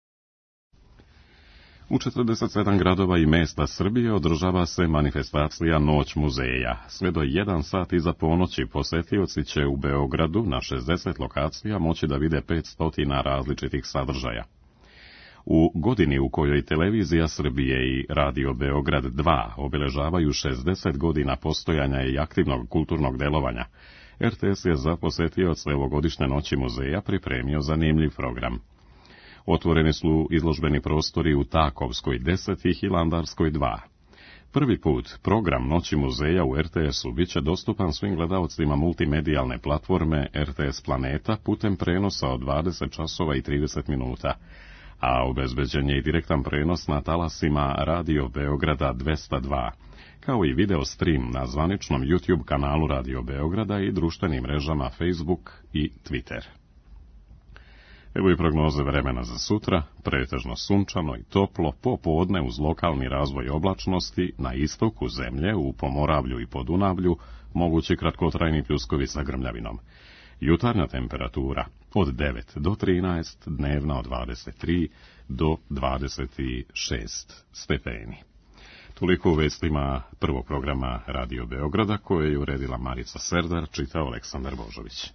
U 47 gradova i mesta Srbije održava se manifestacija Noć muzeja. Sve do 1 sat iza ponoći posetioci će u Beogradu na 60 lokacija moći da vide 500 različitih sadržaja. U godini u kojoj Televizija Srbije i Radio Beograd 2 obeležavaju 60 godina postojanja i aktivnog kulturnog delovanja, RTS je za posetioce ovogodišnje Noći muzeja pripremio zanimljiv program. Otvoreni su izložbeni prostori u Takovskoj 10 i Hilandarskoj 2. Prvi put program Noći muzeja u RTS-u bit će dostupan svim gledaocima multimedijalne platforme RTS Planeta putem prenosa od 20 časova i 30 minuta, a obezbeđen je i direktan prenos na talasima Radio Beograda 202, kao i video stream na zvaničnom YouTube kanalu Radio Beograda i društvenim mrežama Facebook i Twitter. Evo i prognoze vremena za sutra, pretežno sunčano i toplo, popodne uz lokalni razvoj oblačnosti, na istoku zemlje, u Pomoravlju i Podunavlju, mogući kratkotrajni pljuskovi sa grmljavinom. Jutarnja temperatura od 9 do 13, dnevna od 23 do 26 stepeni. Toliko u vestima prvog programa Radio Beograda, koje je uredila Marica Serdar, čitao Aleksandar Božović.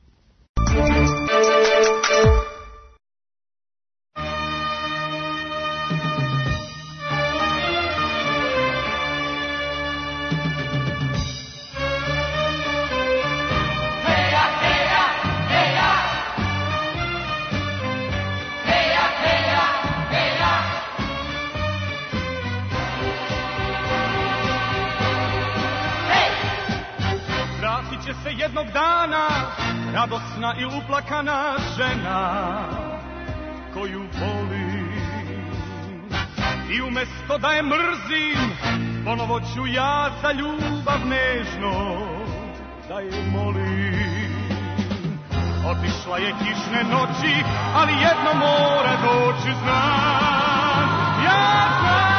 Jednog dana radosna i uplakana žena koju volim, i umesto da je mrzim, ponovo ću ja za ljubav nežno da je molim. Otišla je kišne noći, ali jedno mora doći, znam, ja znam.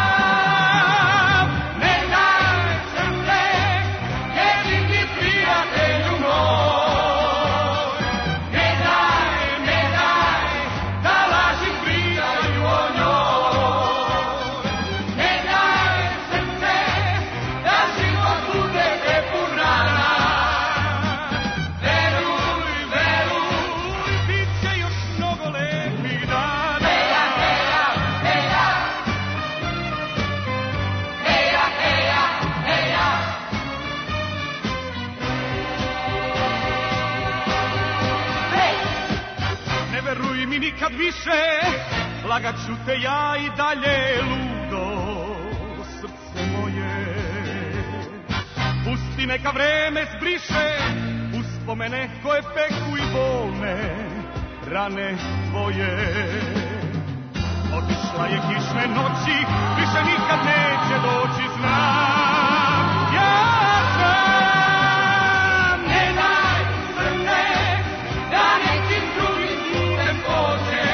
Nikad više lagat ću te ja i dalje ludo, srce moje. pusti neka vreme zbriše uspomene koje peku i bolne rane tvoje. Otišla je kišne noći, više nikad neće doći, znam, ja znam. Ne daj srce da nekim drugim putem pođe,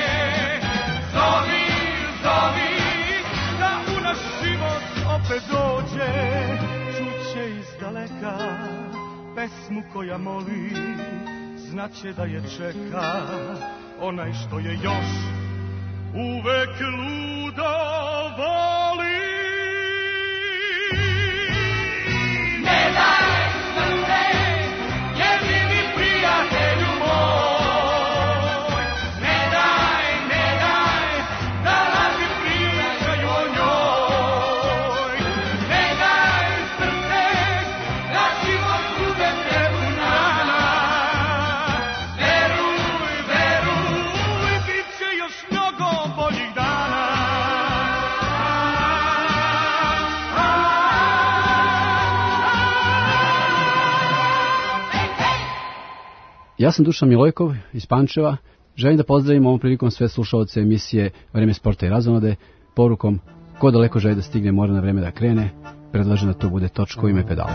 zovi, zovi, da u naš život opet dođe. Čuće iz daleka pesmu koja moli, znaće da je čeka onaj što je još uvek ludo voli. Ne daj srce, jedini prijatelju moj, ne daj, da laži pričaju o njoj. Ne daj srce, da život bude prepun rana. Veruj, veruj, bit će još mnogo boljih dana. Ja sam Dušan Milojkov iz Pančeva. Želim da pozdravim ovom prilikom sve slušaoce emisije Vreme sporta i razonode porukom ko daleko želi da stigne mora na vreme da krene. Predlažem da to bude točka u ime pedala.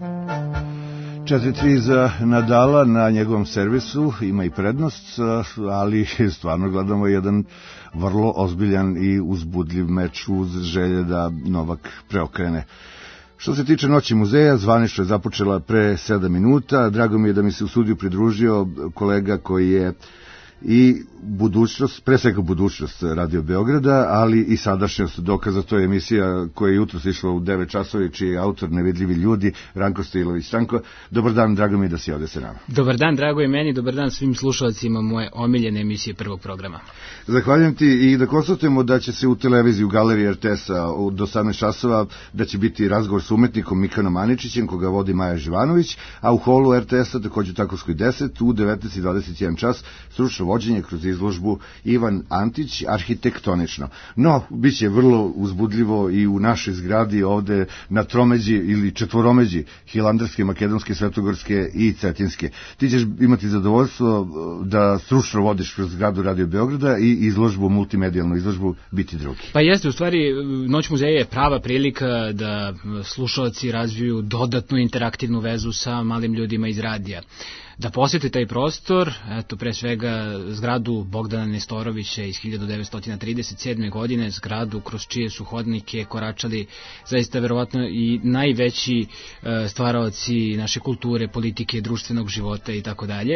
4-3 za Nadala na njegovom servisu, ima i prednost, ali stvarno gledamo jedan vrlo ozbiljan i uzbudljiv meč uz želje da Novak preokrene. Što se tiče Noći muzeja, zvanično je započela pre 7 minuta. Drago mi je da mi se u studiju pridružio kolega koji je i budućnost, pre svega budućnost Radio Beograda, ali i sadašnjost dokaza. To je emisija koja je jutros išla u 9 časova, čiji je autor Nevidljivi ljudi, Ranko Stilović. Ranko, dobar dan, drago mi je da si ovde sa nama. Dobar dan, drago je meni, dobar dan svim slušalcima moje omiljene emisije prvog programa. Zahvaljujem ti i da konstatujemo da će se u televiziji u galeriji RTS-a do 18 časova da će biti razgovor s umetnikom Mikanom Aničićem, koga vodi Maja Živanović, a u holu RTS-a takođe u Takovskoj 10 u 19:21 čas stručno vođenje kroz izložbu Ivan Antić, arhitektonično. No, bit će vrlo uzbudljivo i u našoj zgradi ovde na tromeđi ili četvoromeđi Hilandarske, Makedonske, Svetogorske i Cetinske. Ti ćeš imati zadovoljstvo da stručno vodiš kroz zgradu Radio Beograda i izložbu, multimedijalnu izložbu Biti drugi. Pa jeste, u stvari Noć muzeja je prava prilika da slušalci razviju dodatnu interaktivnu vezu sa malim ljudima iz radija. Da posjete taj prostor, eto pre svega zgradu Bogdana Nestorovića iz 1937. godine, zgradu kroz čije su hodnike koračali zaista verovatno i najveći stvaraoci naše kulture, politike, društvenog života i tako dalje.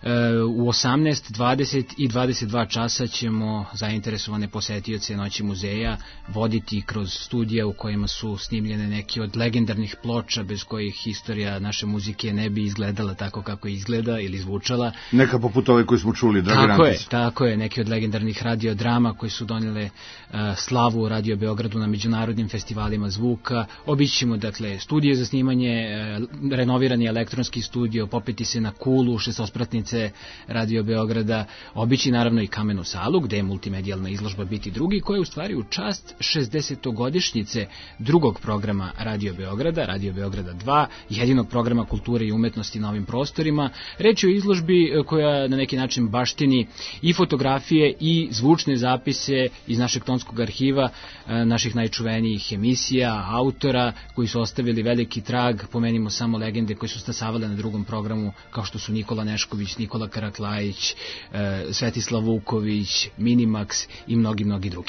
U 18, 20 i 22 časa ćemo zainteresovane posetioce Noći muzeja voditi kroz studija u kojima su snimljene neke od legendarnih ploča bez kojih historija naše muzike ne bi izgledala tako kako izgleda ili zvučala. Neka poput ove koje smo čuli, Dragan Antić. Tako je, neke od legendarnih radiodrama koji su donijele slavu u Radio Beogradu na međunarodnim festivalima zvuka. Obićemo, dakle, studije za snimanje, renovirani elektronski studio, popeti se na kulu, šestospratnice Radio Beograda, obići naravno i kamenu salu, gde je multimedijalna izložba Biti drugi, koja je u stvari u čast 60-godišnjice drugog programa Radio Beograda, Radio Beograda 2, jedinog programa kulture i umetnosti na ovim prostorima. Reč je o izložbi koja na neki način baštini i fotografije i zvučne zapise iz našeg tonskog arhiva, naših najčuvenijih emisija, autora koji su ostavili veliki trag. Pomenimo samo legende koje su stasavale na drugom programu, kao što su Nikola Nešković, Nikola Karaklajić, Svetislav Vuković, Minimax i mnogi drugi.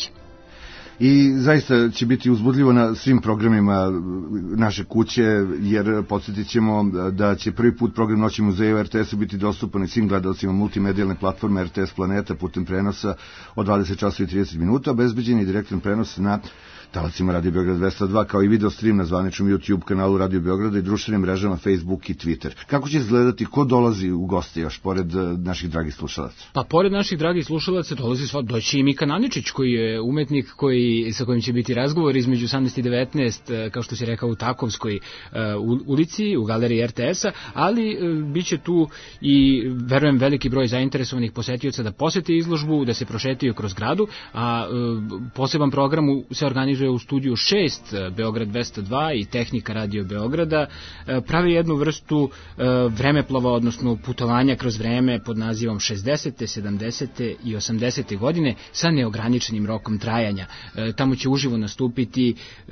I zaista će biti uzbudljivo na svim programima naše kuće, jer podsjetit ćemo da će prvi put program Noći muzeja u RTS-u biti dostupan i svim gledalcima multimedijalne platforme RTS Planeta putem prenosa od 20 časova i 30 minuta, obezbeđen je direktan prenos na talacima Radio Beograd 202, kao i video stream na zvaničnom YouTube kanalu Radio Beograda i društvenim mrežama Facebook i Twitter. Kako će izgledati, ko dolazi u goste još, pored naših dragih slušalaca? Pa, pored naših dragih slušalaca doći i Mikan Aničić, koji je umetnik sa kojim će biti razgovor između 18 i 19, kao što si rekao, u Takovskoj ulici, u galeriji RTS-a, ali bit će tu i, verujem, veliki broj zainteresovanih posetioca da posete izložbu, da se prošetaju kroz gradu, a poseban program se organizuje organizuje u studiju 6 Beograd 202 i Tehnika Radio Beograda, pravi jednu vrstu vremeplova, odnosno putovanja kroz vreme pod nazivom 60. 70. i 80. godine sa neograničenim rokom trajanja. Tamo će uživo nastupiti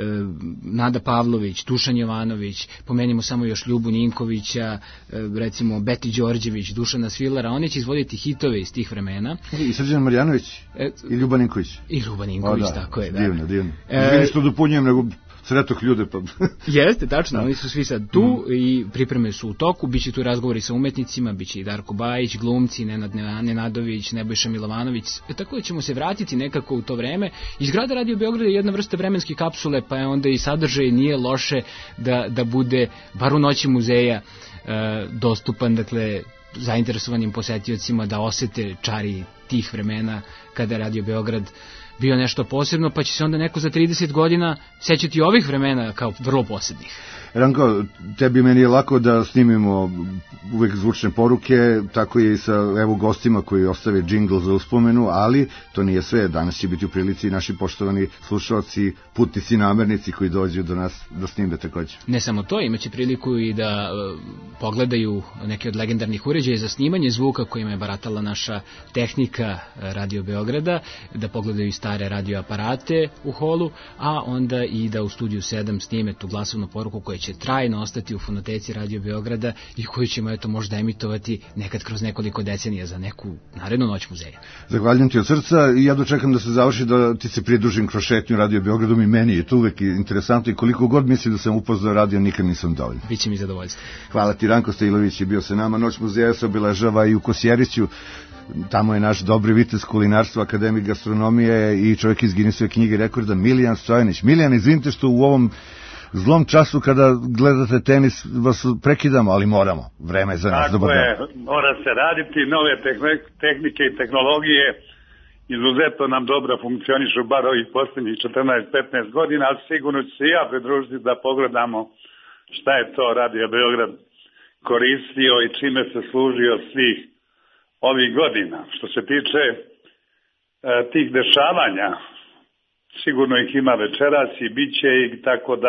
Nada Pavlović, Dušan Jovanović, pomenimo samo još Ljubu Ninkovića, recimo Beti Đorđević, Dušana Svilara, oni će izvoditi hitove iz tih vremena. I Srđan Marjanović i Ljuba Ninković. I Ljuba Ninković, tako je. Da. Divno. Izvini što dopunjujem, nego sretoh ljude. Pa. Jeste, tačno, oni su svi sad tu i pripreme su u toku, biće tu razgovori sa umetnicima, biće i Darko Bajić, glumci, Nenad Nenadović, Nebojša Milovanović, tako da ćemo se vratiti nekako u to vreme. Izgrada Radio Beograda je jedna vrsta vremenske kapsule, pa je onda i sadržaj nije loše da bude, bar u noći muzeja, dostupan, dakle, zainteresovanim posetiocima da osete čari tih vremena kada je Radio Beograd bio nešto posebno, pa će se onda neko za 30 godina sećati ovih vremena kao vrlo posebnih. Ranko, tebi meni je lako da snimimo uvek zvučne poruke, tako je i sa gostima koji ostave džingl za uspomenu, ali to nije sve. Danas će biti u prilici naši poštovani slušalci, putnici, namernici koji dođu do nas da snime takođe. Ne samo to, imaće priliku i da pogledaju neke od legendarnih uređaja za snimanje zvuka kojima je baratala naša tehnika Radio Beograda, da pogledaju i stare radioaparate u holu, a onda i da u studiju 7 snime tu glasovnu poruku koja će trajno ostati u fonoteci Radio Beograda i koju ćemo možda emitovati nekad kroz nekoliko decenija za neku narednu noć muzeja. Zahvaljujem ti od srca i ja dočekam da se završi, da ti se pridružim kroz šetnju Radio Beogradom i meni je to uvek interesantno i koliko god mislim da sam upoznao radio, nikad nisam dovoljno. Biće mi zadovoljstvo. Hvala ti, Ranko Stajlović je bio sa nama. Noć muzeja se obeležava i u Kosjeriću. Tamo je naš dobri vitez kulinarstva, akademik gastronomije i čovjek iz Guinnessove knjige rekorda Milijan Stojanić. Milijan, izvinite što u ovom zlom času kada gledate tenis vas prekidamo, ali moramo. Vreme je za nas. Tako je, mora se raditi, nove tehnike i tehnologije izuzetno nam dobro funkcionišu, bar ovih posljednjih 14-15 godina, ali sigurno ću se i ja pridružiti da pogledamo šta je to Radio Beograd koristio i čime se služio svih ovih godina. Što se tiče tih dešavanja, sigurno ih ima večeras i bit će ih, tako da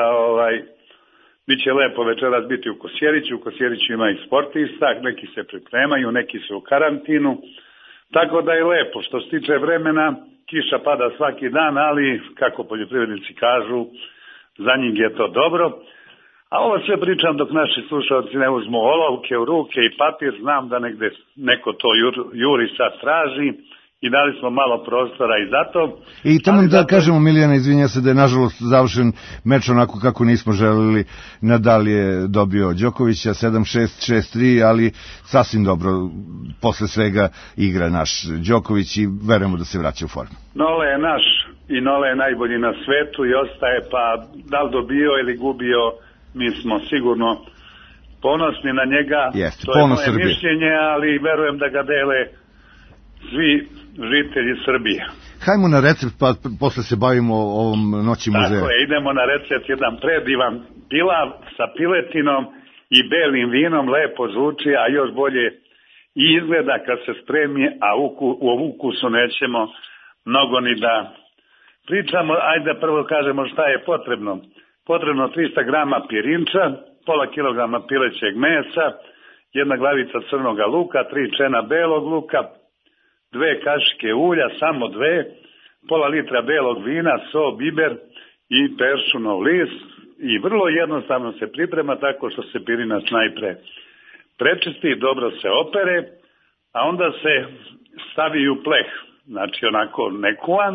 bit će lepo večeras biti u Kosjeriću. U Kosjeriću ima i sportista, neki se pripremaju, neki su u karantinu, tako da je lepo. Što se tiče vremena, kiša pada svaki dan, ali kako poljoprivrednici kažu, za njih je to dobro. A ovo sve pričam dok naši slušalci ne uzmu olovke u ruke i papir, znam da negde neko to juri sad traži i dali smo malo prostora i zato. I tamo da kažemo, Milijana, izvinja se da je nažalost završen meč onako kako nismo želeli. Nadal je dobio Đokovića 7-6, 6-3, ali sasvim dobro posle svega igra naš Đoković i verujemo da se vraća u formu. Nole je naš i Nole je najbolji na svetu i ostaje, pa da li dobio ili gubio, mi smo sigurno ponosni na njega. Jeste, to je moje mišljenje, ali verujem da ga dele svi žitelji Srbije. Hajmo na recept, pa posle se bavimo ovom noći muzeja. Tako je, idemo na recept, jedan predivan pilav sa piletinom i belim vinom, lepo zvuči, a još bolje i izgleda kad se spremi, a u ukusu nećemo mnogo ni da pričamo. Ajde prvo kažemo šta je potrebno. Potrebno 300 grama pirinča, pola kilograma pilećeg mesa, jedna glavica crnog luka, 3 čena belog luka, 2 kašike ulja, samo 2, pola litra belog vina, so, biber i peršunov list. I vrlo jednostavno se priprema tako što se pirinac najpre prečisti, dobro se opere, a onda se stavi u pleh, znači onako nekuvan,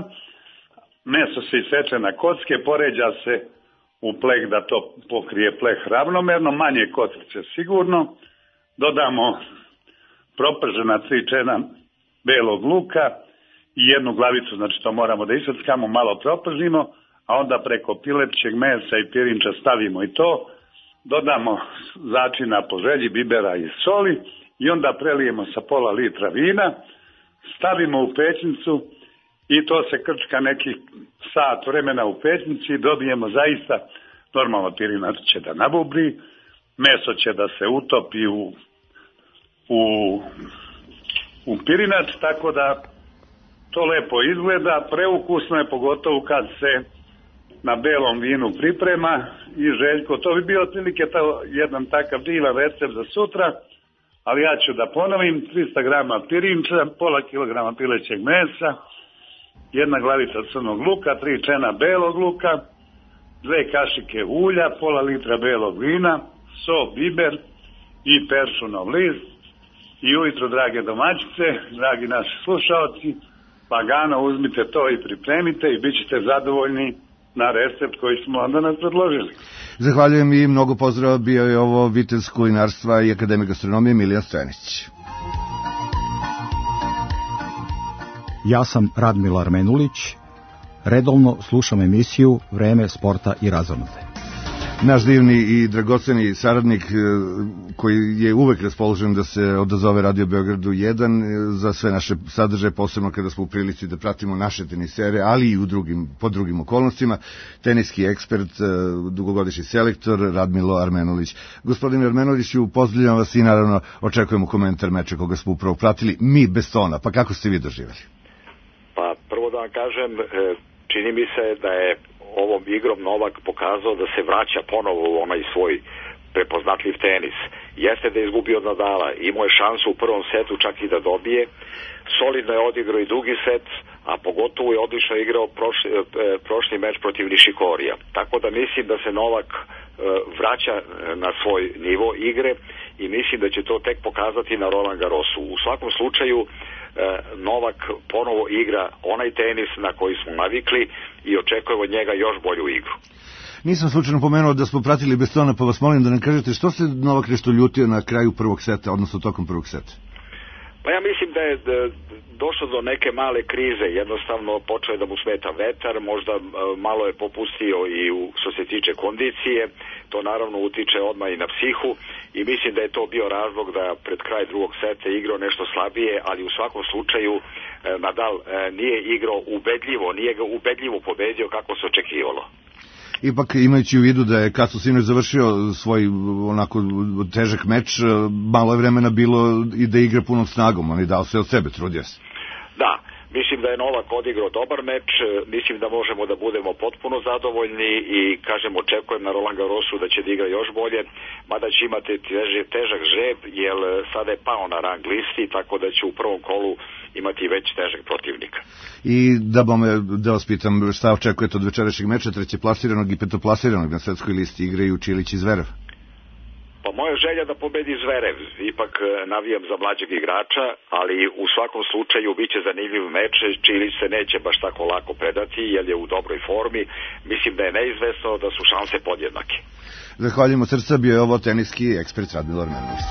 meso se iseče na kocke, poređa se u pleh da to pokrije pleh ravnomerno, manje kockice sigurno, dodamo propržena 3 čena belog luka i jednu glavicu, znači to moramo da iseckamo, malo propržimo, a onda preko pilećeg mesa i pirinča stavimo i to, dodamo začina po želji, bibera i soli i onda prelijemo sa pola litra vina, stavimo u pećnicu i to se krčka nekih sat vremena u pećnici i dobijemo zaista, normalno pirinac će da nabubri, meso će da se utopi u pirinac, tako da to lepo izgleda, preukusno je, pogotovo kad se na belom vinu priprema i Željko, to bi bio otprilike jedan takav divan recept za sutra, ali ja ću da ponovim, 300 grama pirinča, pola kilograma pilećeg mesa, 1 glavica crnog luka, 3 čena belog luka, 2 kašike ulja, pola litra belog vina, so, biber i peršunov list. I ujutro, drage domaćice, dragi naši slušaoci, lagano uzmite to i pripremite i bit ćete zadovoljni na recept koji smo onda nas predložili. Zahvaljujem i mnogo pozdrava, bio je ovo vitez kulinarstva i akademik gastronomije Milija Stojanić. Ja sam Radmilo Armenulić, redovno slušam emisiju Vreme sporta i razonode. Naš divni i dragoceni saradnik koji je uvek raspoložen da se odazove Radio Beogradu 1 za sve naše sadržaje, posebno kada smo u prilici da pratimo naše tenisere, ali i po drugim okolnostima, teniski ekspert, dugogodišnji selektor Radmilo Armenulić. Gospodine Armenuliću, pozdravljam vas i naravno očekujemo komentar meča koga smo upravo pratili, mi bez tona, pa kako ste vi doživjeli? Pa prvo da vam kažem, čini mi se da je ovom igrom Novak pokazao da se vraća ponovo u onaj svoj prepoznatljiv tenis. Jeste da je izgubio od Nadala, imao je šansu u prvom setu čak i da dobije, solidno je odigrao i drugi set, a pogotovo je odlično igrao prošli meč protiv Nišikorija. Tako da mislim da se Novak vraća na svoj nivo igre i mislim da će to tek pokazati na Roland Garrosu. U svakom slučaju Novak ponovo igra onaj tenis na koji smo navikli i očekujemo od njega još bolju igru. Nisam slučajno pomenuo da smo pratili bez tona, pa vas molim da nam kažete što se Novak nešto ljutio na kraju prvog seta, odnosno tokom prvog seta? Pa ja mislim da je došlo do neke male krize, jednostavno počeo je da mu smeta vetar, možda malo je popustio i što se tiče kondicije, to naravno utiče odmah i na psihu i mislim da je to bio razlog da pred kraj drugog seta igrao nešto slabije, ali u svakom slučaju Nadal nije igrao ubedljivo, nije ga ubedljivo pobedio kako se očekivalo. Ipak imajući u vidu da je Kaco sinoć završio svoj onako težak meč, malo je vremena bilo i da igra punom snagom, on je dao sve od sebe, trudio se. Da, mislim da je Novak odigrao dobar meč, mislim da možemo da budemo potpuno zadovoljni i kažem očekujem na Roland Garrosu da će da igra još bolje, mada će imati težak žreb jer sada je pao na rang listi, tako da će u prvom kolu imati već težak protivnika. I da vas pitam šta očekujete od večerašnjeg meča, trećeplasiranog i petoplasiranog na svetskoj listi igraju Čilić i Zverev? Pa moja želja da pobedi Zverev, ipak navijam za mlađeg igrača, ali u svakom slučaju biće zanimljiv meč, Čilić se neće baš tako lako predati jer je u dobroj formi, mislim da je neizvesno da su šanse podjednake. Zahvaljujemo srca, bio je ovo teniski ekspert Radmilo Armenulić.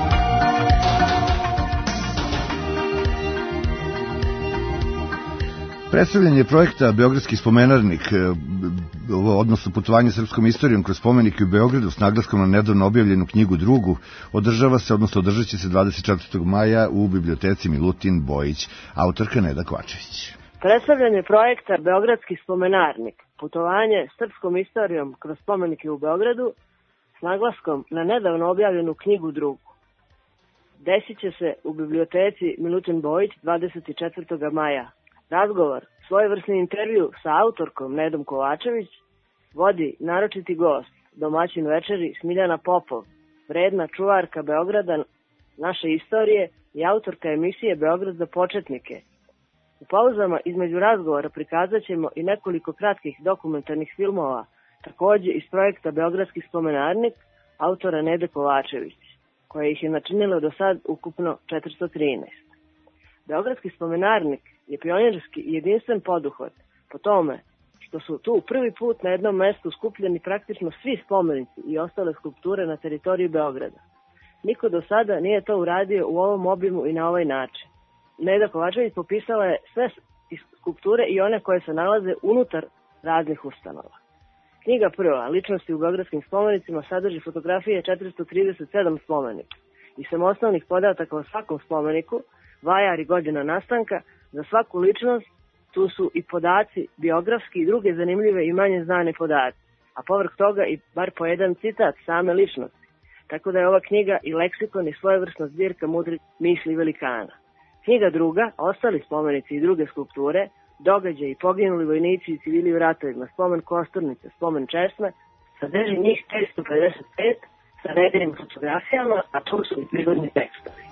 Predstavljanje projekta Beogradski spomenarnik, odnosno putovanje srpskom istorijom kroz spomenike u Beogradu s naglaskom na nedavno objavljenu knjigu drugu, održat će se 24. maja u biblioteci Milutin Bojić, autorka Neda Kovačević. Predstavljanje projekta Beogradski spomenarnik, putovanje srpskom istorijom kroz spomenike u Beogradu s naglaskom na nedavno objavljenu knjigu drugu. Desit će se u biblioteci Milutin Bojić 24. maja. Razgovor, svojevrsni intervju sa autorkom Nedom Kovačević, vodi naročiti gost, domaćin večeri Smiljana Popov, vredna čuvarka Beograda, naše istorije i autorka emisije Beograd za početnike. U pauzama između razgovora prikazat ćemo i nekoliko kratkih dokumentarnih filmova, takođe iz projekta Beogradski spomenarnik, autora Nede Kovačević, koja ih je načinila do sad ukupno 413. Beogradski spomenarnik je pionirski i jedinstven poduhvat po tome što su tu prvi put na jednom mestu skupljeni praktično svi spomenici i ostale skulpture na teritoriji Beograda. Niko do sada nije to uradio u ovom obimu i na ovaj način. Neda Kovačević popisala je sve skulpture i one koje se nalaze unutar raznih ustanova. Knjiga prva, Ličnosti u beogradskim spomenicima, sadrži fotografije 437 spomenika i samostalnih podataka o svakom spomeniku, vajar i godina nastanka. Za svaku ličnost tu su i podaci biografski i druge zanimljive i manje znane podaci, a povrh toga i bar po jedan citat same ličnosti. Tako da je ova knjiga i leksikon i svojevrsna zbirka mudrih misli velikana. Knjiga druga, Ostali spomenici i druge skulpture, događaji, poginuli vojnici i civili u ratovima, spomen Kosturnice, spomen Česme, sadrži njih 555 sa nedeljnim fotografijama, a tu su i prigodni tekstovi.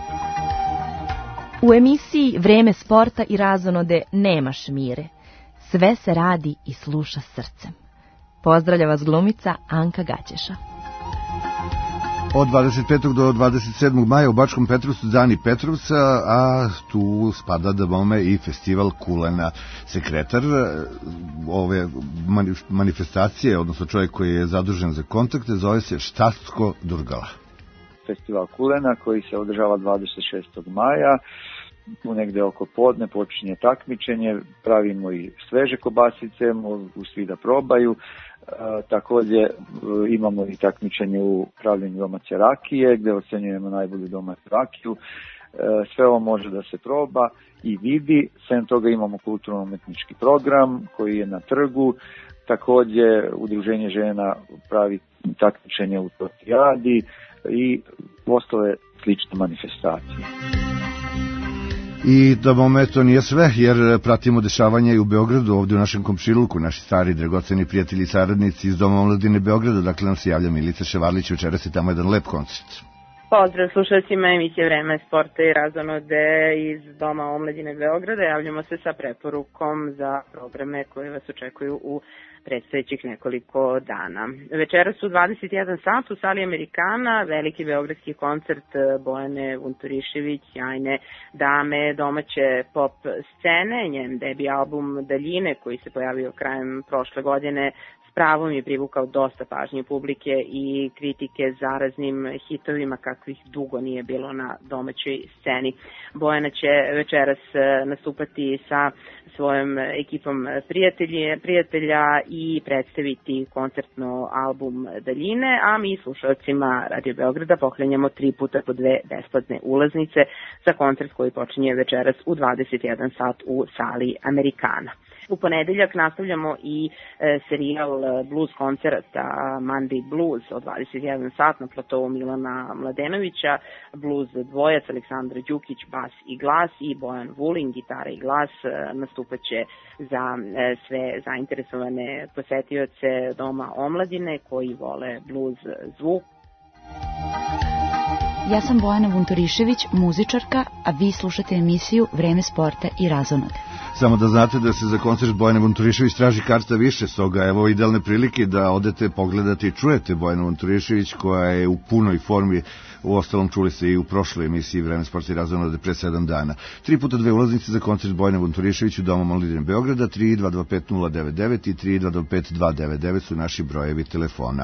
U emisiji Vreme sporta i razonode nema šmire. Sve se radi i sluša srcem. Pozdravlja vas glumica Anka Gaćeša. Od 25. do 27. maja u Bačkom Petrovcu Dani Petrovca, a tu spada da bome i festival kulena. Sekretar ove manifestacije, odnosno čovjek koji je zadužen za kontakte, zove se Štatko Durgala. Festival kulena koji se održava 26. maja, u negde oko podne počinje takmičenje, pravimo i sveže kobasice, mogu svi da probaju. Također imamo i takmičenje u pravljenju domaće rakije, gde ocenjujemo najbolju domaću rakiju. Sve ovo može da se proba i vidi. Sem toga imamo kulturno-umetnički program koji je na trgu. Također Udruženje žena pravi takmičenje u tortijadi i ostale slične manifestacije. I da bome to nije sve, jer pratimo dešavanja i u Beogradu, ovdje u našem komšiluku, naši stari dragoceni prijatelji i saradnici iz Doma omladine Beograda, dakle nam se javlja Milica Ševarlić, večeras je tamo jedan lep koncert. Pozdrav slušalcima emisije Vreme sporta i razonode iz Doma omladine Beograda. Javljamo se sa preporukom za programe koje vas očekuju u predstojećih nekoliko dana. Večeras u 21 sat u sali Amerikana veliki beogradski koncert Bojane Vunturišević, sjajne dame domaće pop scene. Njen debi album Daljine koji se pojavio krajem prošle godine s pravom je privukao dosta pažnje publike i kritike zaraznim hitovima kakvih dugo nije bilo na domaćoj sceni. Bojana će večeras nastupati sa svojom ekipom prijatelja i predstaviti koncertno album Daljine, a mi slušalcima Radio Beograda poklanjamo 3 puta po 2 besplatne ulaznice za koncert koji počinje večeras u 21 sat u sali Amerikana. U ponedeljak nastavljamo i serijal blues koncerta Monday Blues od 21 sat na platovu Milana Mladenovića. Blues dvojac Aleksandra Đukić, bas i glas, i Bojan Vulin, gitara i glas, nastupaće za sve zainteresovane posetioce Doma omladine koji vole blues zvuk. Ja sam Bojana Vunturišević, muzičarka, a vi slušate emisiju Vreme sporta i razonode. Samo da znate da se za koncert Bojane Vunturišević traži karta više, stoga evo idealne prilike da odete, pogledate i čujete Bojanu Vunturišević koja je u punoj formi. U ostalom čuli se i u prošloj emisiji Vreme sporta i razonode pre 7 dana. 3 puta 2 ulaznice za koncert Bojane Vunturišević u Domu omladine Beograda, 3225 099 i 3225 su naši brojevi telefona.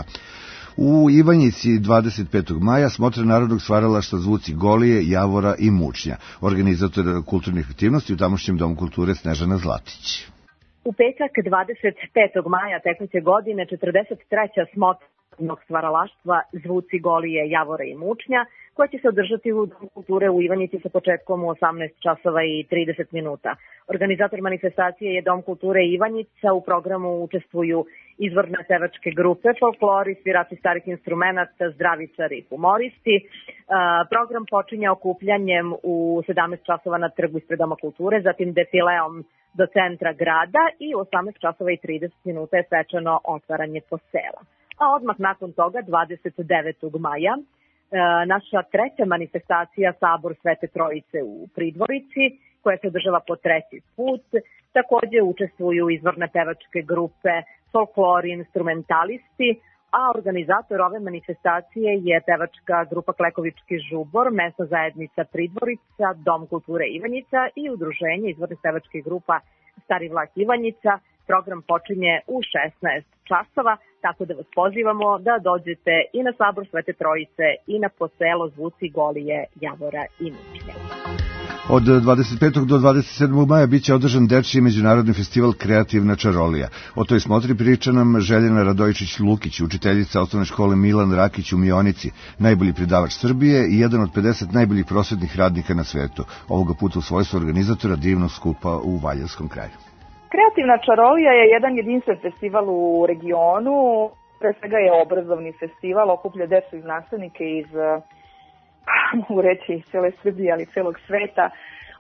U Ivanjici 25. maja smotra narodnog stvaralaštva Zvuci Golije, Javora i Mučnja, organizator kulturnih aktivnosti u tamošnjem Domu kulture Snežana Zlatić. U petak 25. maja tekuće godine 43. smotra narodnog stvaralaštva Zvuci Golije, Javora i Mučnja, koja će se održati u Domu kulture u Ivanjici sa početkom u 18 časova i 30 minuta. Organizator manifestacije je Dom kulture Ivanjica, u programu učestvuju izvorne pevačke grupe, folklori, svirači starih instrumenta, zdravičari i humoristi. Program počinje okupljanjem u 17 časova na trgu ispred Doma kulture, zatim defileom do centra grada i u 18 časova i 30 minuta je svečano otvaranje posela. A odmah nakon toga, 29. maja, naša treća manifestacija Sabor Svete Trojice u Pridvorici, koja se održava po 3. put. Također učestvuju izvorne pevačke grupe, folklori, instrumentalisti, a organizator ove manifestacije je pevačka grupa Klekovički žubor, mesna zajednica Pridvorica, Dom kulture Ivanjica i udruženje izvornih pevačkih grupa Stari Vlah Ivanjica. Program počinje u 16 časova, tako da vas pozivamo da dođete i na Sabor Svete Trojice i na poselo Zvuci Golije, Javora i Mučnja. Od 25. do 27. maja biće održan dečiji međunarodni festival Kreativna čarolija. O toj smotri priča nam Željena Radojičić-Lukić, učiteljica osnovne škole Milan Rakić u Mionici, najbolji predavač Srbije i jedan od 50 najboljih prosvetnih radnika na svetu. Ovoga puta u svojstvu organizatora divnog skupa u Valjevskom kraju. Kreativna čarolija je jedan jedinstven festival u regionu. Pre svega je obrazovni festival, okuplja decu i znanstvenike iz, mogu reći, cele Srbije, ali celog sveta.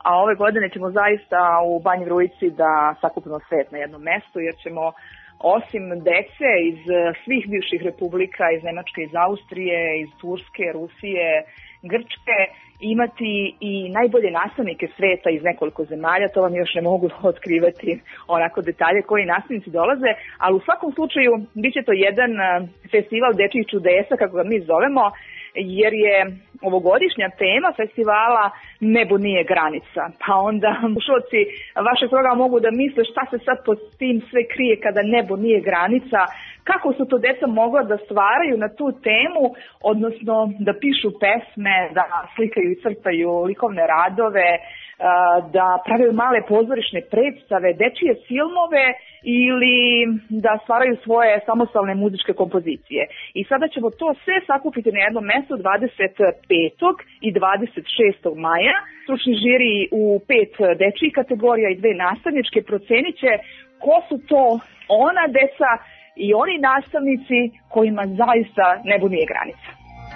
a ove godine ćemo zaista u Banji Vrujci da sakupimo svet na jednom mestu, jer ćemo osim dece iz svih bivših republika, iz Nemačke, iz Austrije, iz Turske, Rusije, Grčke, imati i najbolje nastavnike sveta iz nekoliko zemalja. To vam još ne mogu otkrivati onako detalje koji nastavnici dolaze, ali u svakom slučaju bit će to jedan festival dečjih čudesa, kako ga mi zovemo, jer je ovogodišnja tema festivala Nebo nije granica. Pa onda slušalci vašeg programa mogu da misle šta se sad pod tim sve krije kada nebo nije granica, kako su to deca mogla da stvaraju na tu temu, odnosno da pišu pesme, da slikaju i crtaju likovne radove, da pravaju male pozorišne predstave, dečije filmove ili da stvaraju svoje samostalne muzičke kompozicije. I sada ćemo to sve sakupiti na jednom mestu 25. i 26. maja. Stručni žiri u 5 dečjih kategorija i 2 nastavničke procenit će ko su to ona deca i oni nastavnici kojima zaista nebo nije granica.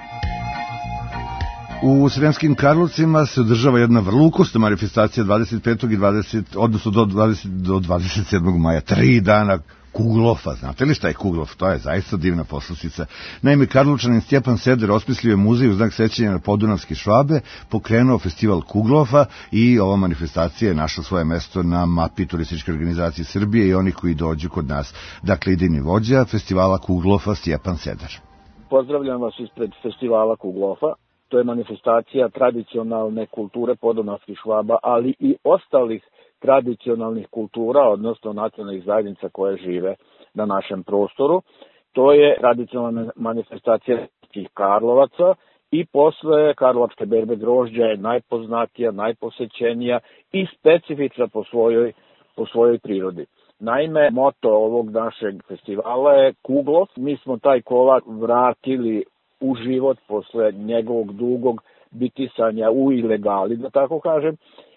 U Sremskim Karlovcima se održava jedna vrlo ukusna manifestacija 25. i 20, odnosno do 27. maja, 3 dana Kuglofa. Znate li šta je Kuglov? To je zaista divna poslastica. Naime, Karlovčanin Stjepan Seder osmislio je muzej u znak sećanja na podunavske Švabe, pokrenuo festival Kuglofa i ova manifestacija je našla svoje mesto na mapi turističke organizacije Srbije i oni koji dođu kod nas. Dakle, idejni vođa festivala Kuglofa Stjepan Seder. Pozdravljam vas ispred festivala Kuglofa. To je manifestacija tradicionalne kulture podunavskih Švaba, ali i ostalih tradicionalnih kultura, odnosno nacionalnih zajednica koje žive na našem prostoru. To je tradicionalna manifestacija Karlovaca i posle Karlovačke berbe grožđa je najpoznatija, najposećenija i specifična po svojoj prirodi. Naime, moto ovog našeg festivala je Kuglov. Mi smo taj kolač vratili u život posle njegovog dugog bitisanja u ilegali, da tako kažem.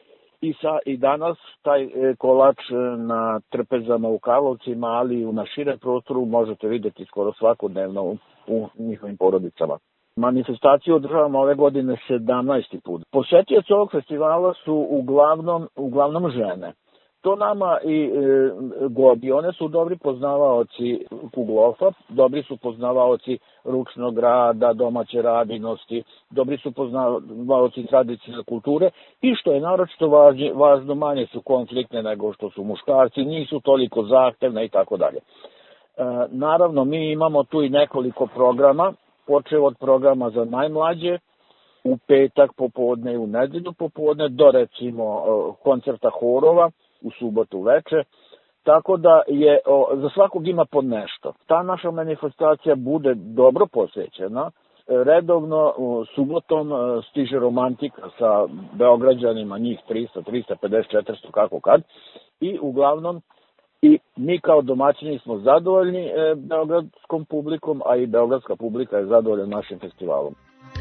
I danas taj kolač na trpezama u Karlovcima, ali i na širem prostoru možete vidjeti skoro svakodnevno u njihovim porodicama. Manifestaciju održavamo ove godine 17. put. Posjetioci ovog festivala su uglavnom žene. To nama i gobi. One su dobri poznavaoci Kuglofa, dobri su poznavaoci ručnog rada, domaće radinosti, dobri su poznavaoci tradicionalne kulture i što je naročito važno, manje su konfliktne nego što su muškarci, nisu toliko zahtevne i tako dalje. Naravno, mi imamo tu i nekoliko programa, počeo od programa za najmlađe, u petak popodne i u nedelju popodne, do recimo koncerta horova, u subotu veče, tako da je za svakog ima po nešto. Ta naša manifestacija bude dobro posvećena, redovno subotom stiže romantika sa Beograđanima, njih 300, 350, 400, kako kad, i uglavnom i mi kao domaćini smo zadovoljni beogradskom publikom, a i beogradska publika je zadovoljna našim festivalom.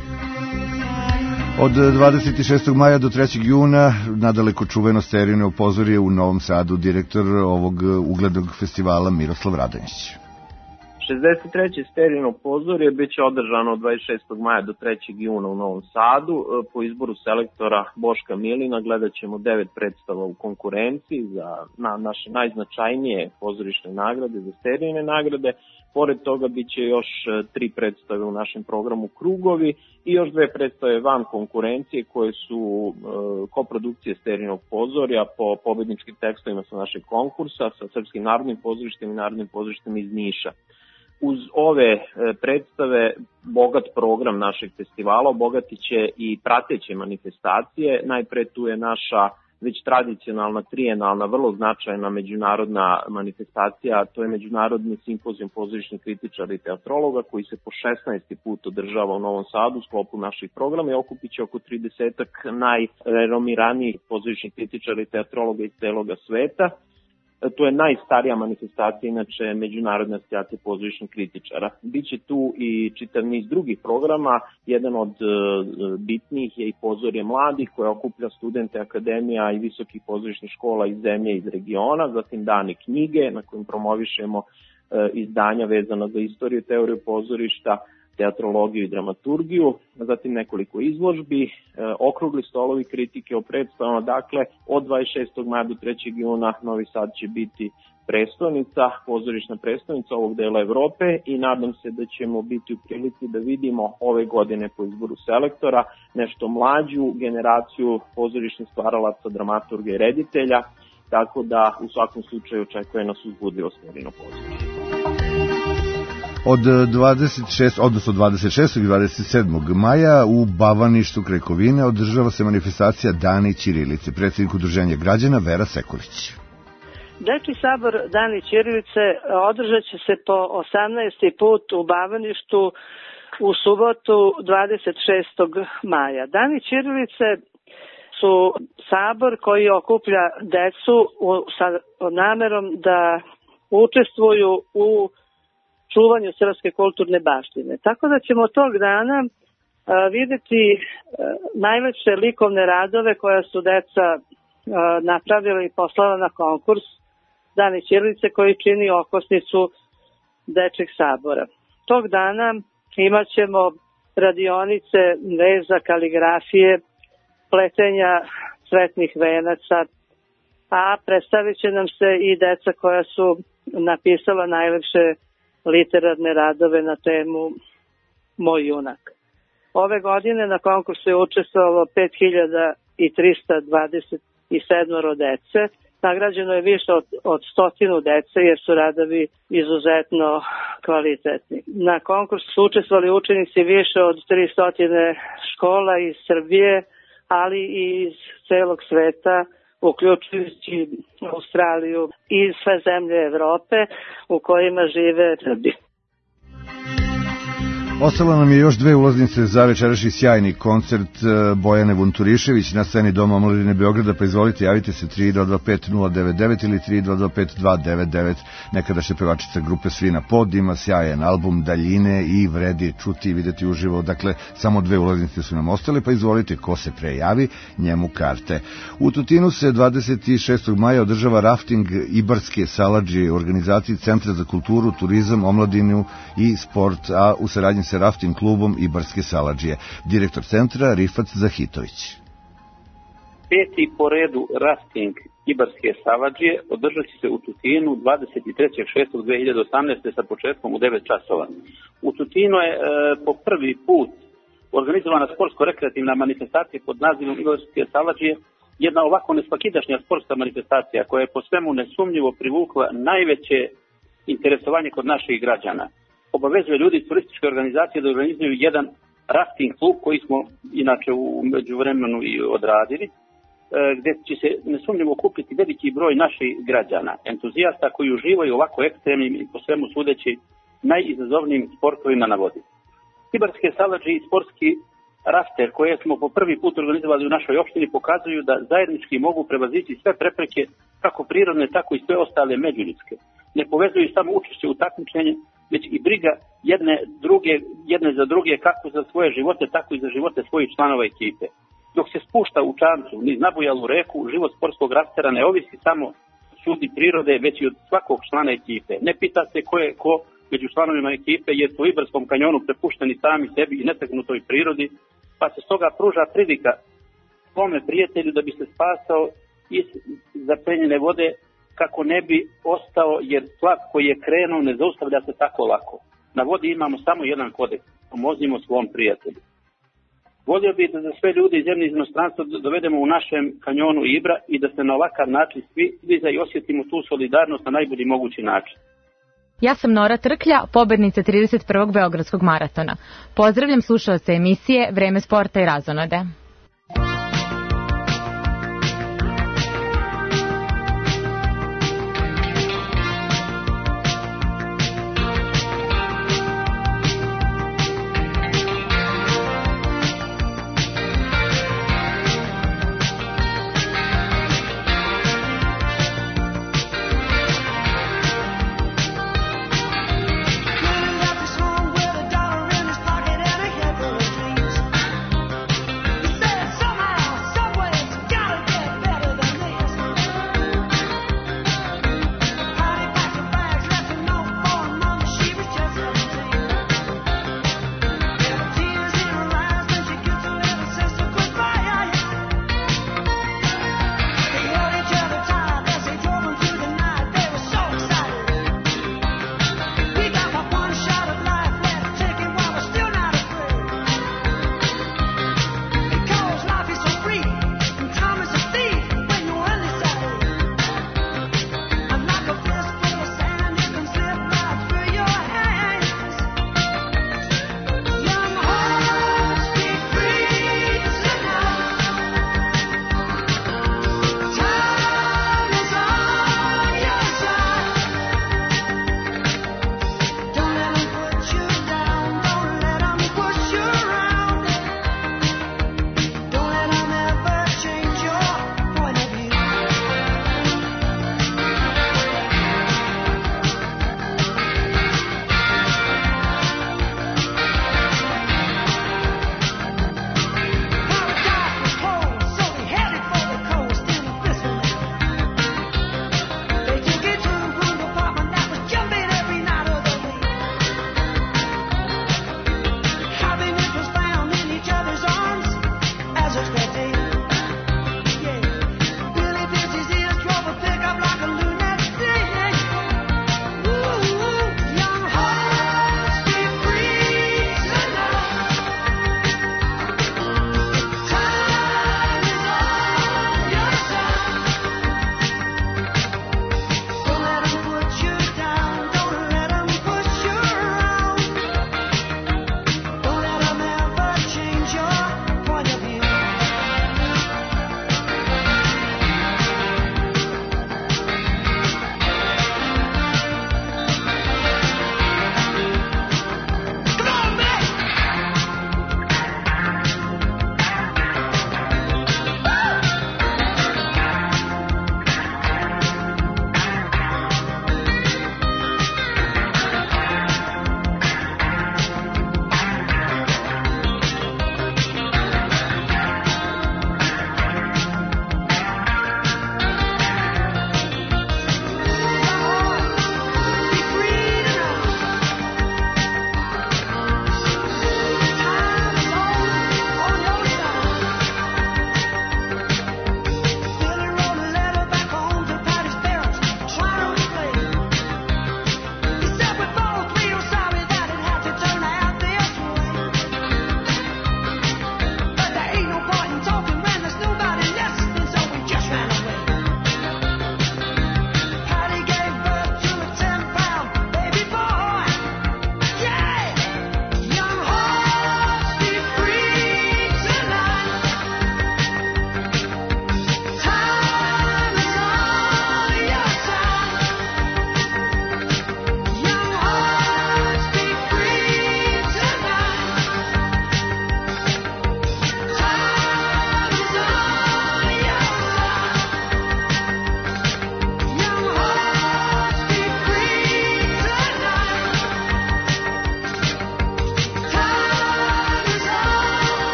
Od 26. maja do 3. juna nadaleko čuveno Sterijino pozorje u Novom Sadu, direktor ovog uglednog festivala Miroslav Radonjić. 63. Sterijino pozorje biće održano od 26. maja do 3. juna u Novom Sadu. Po izboru selektora Boška Milina gledat ćemo 9 predstava u konkurenciji za naše najznačajnije pozorišne nagrade, za Sterijine nagrade. Pored toga biće još 3 predstave u našem programu Krugovi i još 2 predstave van konkurencije koje su koprodukcije Sterijinog pozorja po pobedničkim tekstovima sa našeg konkursa sa Srpskim narodnim pozorištem i Narodnim pozorištem iz Niša. Uz ove predstave bogat program našeg festivala obogatit će i prateće manifestacije. Najpre tu je naša već tradicionalna, trijenalna, vrlo značajna međunarodna manifestacija, to je Međunarodni simpozijum pozorišnih kritičara i teatrologa koji se po 16. put održava u Novom Sadu u sklopu naših programa i okupit će oko 30-ak najrenomiranijih pozorišnih kritičara i teatrologa iz celoga sveta. To je najstarija manifestacija, inače Međunarodne asocijacije pozorišnih kritičara. Biće tu i čitav niz drugih programa, jedan od bitnijih je i Pozorje mladih koje okuplja studente akademija i visokih pozorišnih škola iz zemlje i iz regiona, zatim Dani knjige na kojim promovišemo izdanja vezana za istoriju i teoriju pozorišta, teatrologiju i dramaturgiju, zatim nekoliko izložbi, okrugli stolovi kritike o predstavama. Dakle, od 26. maja do 3. juna Novi Sad će biti prestonica, pozorišna prestonica ovog dela Evrope i nadam se da ćemo biti u prilici da vidimo ove godine po izboru selektora nešto mlađu generaciju pozorišnih stvaralaca, dramaturga i reditelja, tako da u svakom slučaju očekuje nas uzbudljivo Sterino pozorište. Od 26. i 27. maja u Bavaništu kraj Kovine održava se manifestacija Dani ćirilice. Predsjednik Udruženja građana Vera Sekulić. Dečji sabor Dani ćirilice održat će se po 18. put u Bavaništu u subotu 26. maja. Dani ćirilice su sabor koji okuplja decu sa namerom da učestvuju u čuvanju srpske kulturne baštine. Tako da ćemo tog dana videti najveće likovne radove koja su deca napravila i poslala na konkurs Dani ćirilice koji čini okosnicu Dečjeg sabora. Tog dana imat ćemo radionice veza, kaligrafije, pletenja cvetnih venaca, a predstavit će nam se i deca koja su napisala najlepše literarne radove na temu Moj junak. Ove godine na konkursu je učestvovalo 5327 dece. Nagrađeno je više od 100 dece jer su radovi izuzetno kvalitetni. Na konkursu su učestvovali učenici više od 300 škola iz Srbije, ali i iz celog sveta, uključujući Australiju i sve zemlje Evrope u kojima žive Srbi. Ostalo nam je još 2 ulaznice za večerašnji sjajni koncert Bojane Vunturišević na sceni Doma omladine Beograda, pa izvolite, javite se 3225-099 ili 3225-299. Nekadašnja pevačica grupe Svina Pod ima sjajan album Daljine i vredi čuti i videti uživo. Dakle, samo 2 ulaznice su nam ostale, pa izvolite, ko se prejavi, njemu karte. U Tutinu se 26. maja održava rafting Ibarske Saladžije u organizaciji Centra za kulturu, turizam, omladinu i sport, a u saradnji sa rafting klubom Ibarske Saladžije. Direktor centra Rifat Zahitović. 5. po redu rafting Ibarske Saladžije održat će se u Tutinu 23.6.2018. sa početkom u 9 časova. U Tutinu je po prvi put organizovana sportsko-rekreativna manifestacija pod nazivom Ibarske Saladžije, jedna ovako nesvakidašnja sportska manifestacija koja je po svemu nesumnjivo privukla najveće interesovanje kod naših građana. Obavezuje ljudi iz turističke organizacije da organizuju jedan rafting klub koji smo inače u međuvremenu i odradili, gdje će se nesumnjivo kupiti veliki broj naših građana, entuzijasta koji uživaju ovako ekstremnim i po svemu sudeći najizazovnijim sportovima na vodi. Ibarske Saladžije i sportski rafter koje smo po prvi put organizovali u našoj opštini pokazuju da zajednički mogu prevazići sve prepreke, kako prirodne, tako i sve ostale međuljudske. Ne povezuju samo učešće u takmičenje, već i briga jedne za druge, kako za svoje živote, tako i za živote svojih članova ekipe. Dok se spušta u čamcu, niz nabujalu reku, život sportskog raftera ne ovisi samo od sudi prirode, već i od svakog člana ekipe. Ne pita se ko je ko među članovima ekipe, jer su u Ibarskom kanjonu prepušteni sami sebi i netaknutoj prirodi, pa se stoga pruža prilika svome prijatelju da bi se spasao iz zapenjene vode, kako ne bi ostao, jer tlak koji je krenuo ne zaustavlja se tako lako. Na vodi imamo samo jedan kodeks, pomozimo svom prijatelju. Volio bih da za sve ljudi iz zemlje iz inostranstva dovedemo u našem kanjonu Ibra i da se na ovakav način svi i osjetimo tu solidarnost na najbolji mogući način. Ja sam Nora Trklja, pobednica 31. Beogradskog maratona. Pozdravljam slušalce emisije Vreme sporta i razonode. Say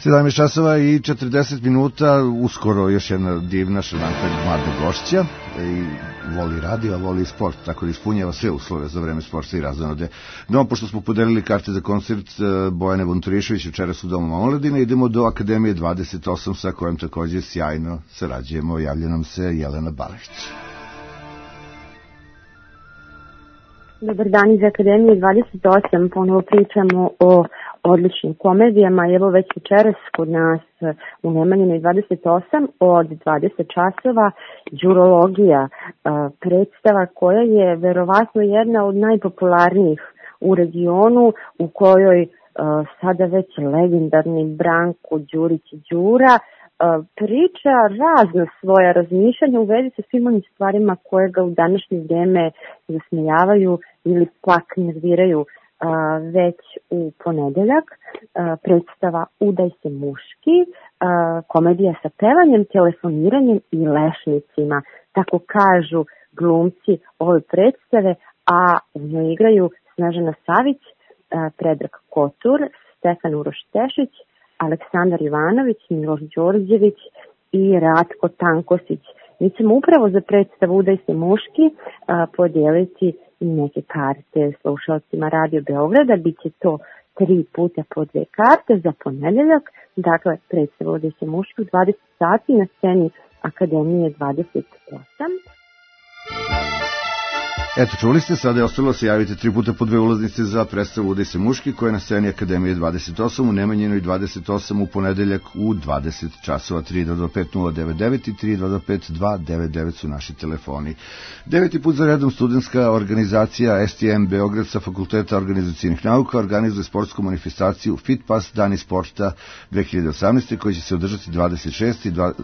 17 časova i 40 minuta, uskoro još jedna divna šarmantna mlada gošća i voli radio, a voli sport, tako da ispunjava sve uslove za vreme sporta i razonode. No, pošto smo podelili karte za koncert Bojane Vunturišević večeras u Domu omladine, idemo do Akademije 28 sa kojom takođe sjajno sarađujemo. Javlja nam se Jelena Balešić. Dobar dan iz Akademije 28, ponovo pričamo o odličnim komedijama. Evo već večeras kod nas u Nemanjinoj 28 od 20 časova Đurologija, predstava koja je verovatno jedna od najpopularnijih u regionu, u kojoj sada već legendarni Branko Đurić Đura priča razno svoja razmišljanja u vezi sa svim onim stvarima koje ga u današnje vrijeme zasmijavaju ili pak nerviraju. Već u ponedeljak predstava Udaj se muški, komedija sa pevanjem, telefoniranjem i lešnicima, tako kažu glumci ove predstave, a u njoj igraju Snežana Savić, Predrag Kotur, Stefan Uroš Tešić, Aleksandar Ivanović, Miloš Đorđević i Ratko Tankosić. Mi ćemo upravo za predstavu Udaj se muški podijeliti neke karte slušalcima Radio Beograda. Biće to 3 puta po 2 karte za ponedeljak. Dakle, predstava Udaj se muški u 20 sati na sceni Akademije 28. Eto, čuli ste, sada je ostalo se javite 3 puta po 2 ulaznice za predstavu Udaj se muški, koja je na sceni Akademije 28 u Nemanjinoj 28 u ponedeljak u 20 časova. 325-099 i 325-299 su naši telefoni. 9. put za redom studentska organizacija STM Beograd sa Fakulteta organizacijnih nauka organizuje sportsku manifestaciju Fit Pass Dani sporta 2018. koji će se održati 26.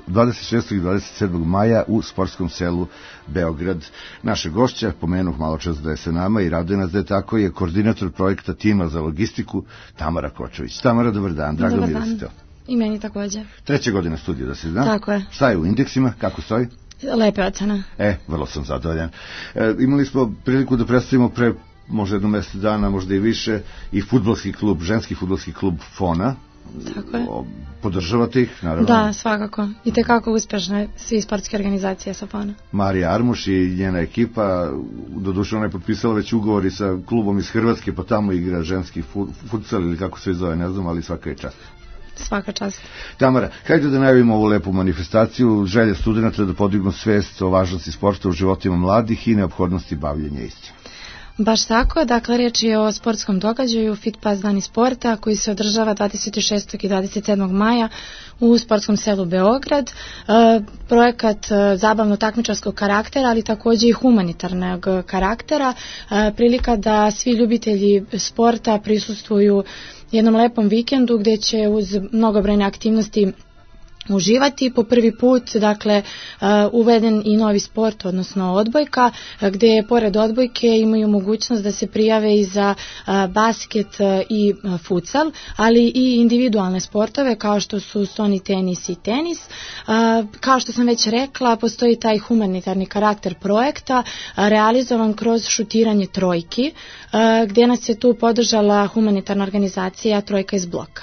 i 27. maja u sportskom selu Beograd. Naše gošća, pomenuh malo čas da je sa nama i raduje nas da je tako, je koordinator projekta tima za logistiku Tamara Kočović. Tamara, dobar dan, drago mi da ste to. I meni takođe. 3. godina studija, da se zna. Tako je. Šta je u indeksima, kako stoji? Lepe ocena. Vrlo sam zadovoljan. Imali smo priliku da predstavimo pre možda jedno mjesec dana, možda i više, i fudbalski klub, ženski fudbalski klub Fona. Tako je. Podržavate ih, naravno? Da, svakako. I tekako uspešne svi sportske organizacije sa Fona. Marija Armuš i njena ekipa, doduše ona je potpisala već ugovori sa klubom iz Hrvatske, pa tamo igra ženski futsal ili kako se zove, ne znam, ali svaka je čast. Svaka čast. Tamara, hajde da najavimo ovu lepu manifestaciju, želje studenta da podignu svest o važnosti sporta u životima mladih i neophodnosti bavljenja istim. Baš tako, dakle riječ je o sportskom događaju Fit Pass Dani sporta koji se održava 26. i 27. maja u sportskom selu Beograd. Projekat zabavno-takmičarskog karaktera, ali također i humanitarnog karaktera. Prilika da svi ljubitelji sporta prisustvuju jednom lepom vikendu gdje će uz mnogobrojne aktivnosti uživati. Po prvi put, dakle, uveden i novi sport, odnosno odbojka, gdje pored odbojke imaju mogućnost da se prijave i za basket i futsal, ali i individualne sportove kao što su stoni tenis i tenis. Kao što sam već rekla, postoji taj humanitarni karakter projekta, realizovan kroz šutiranje trojki, gdje nas je tu podržala humanitarna organizacija Trojka iz bloka.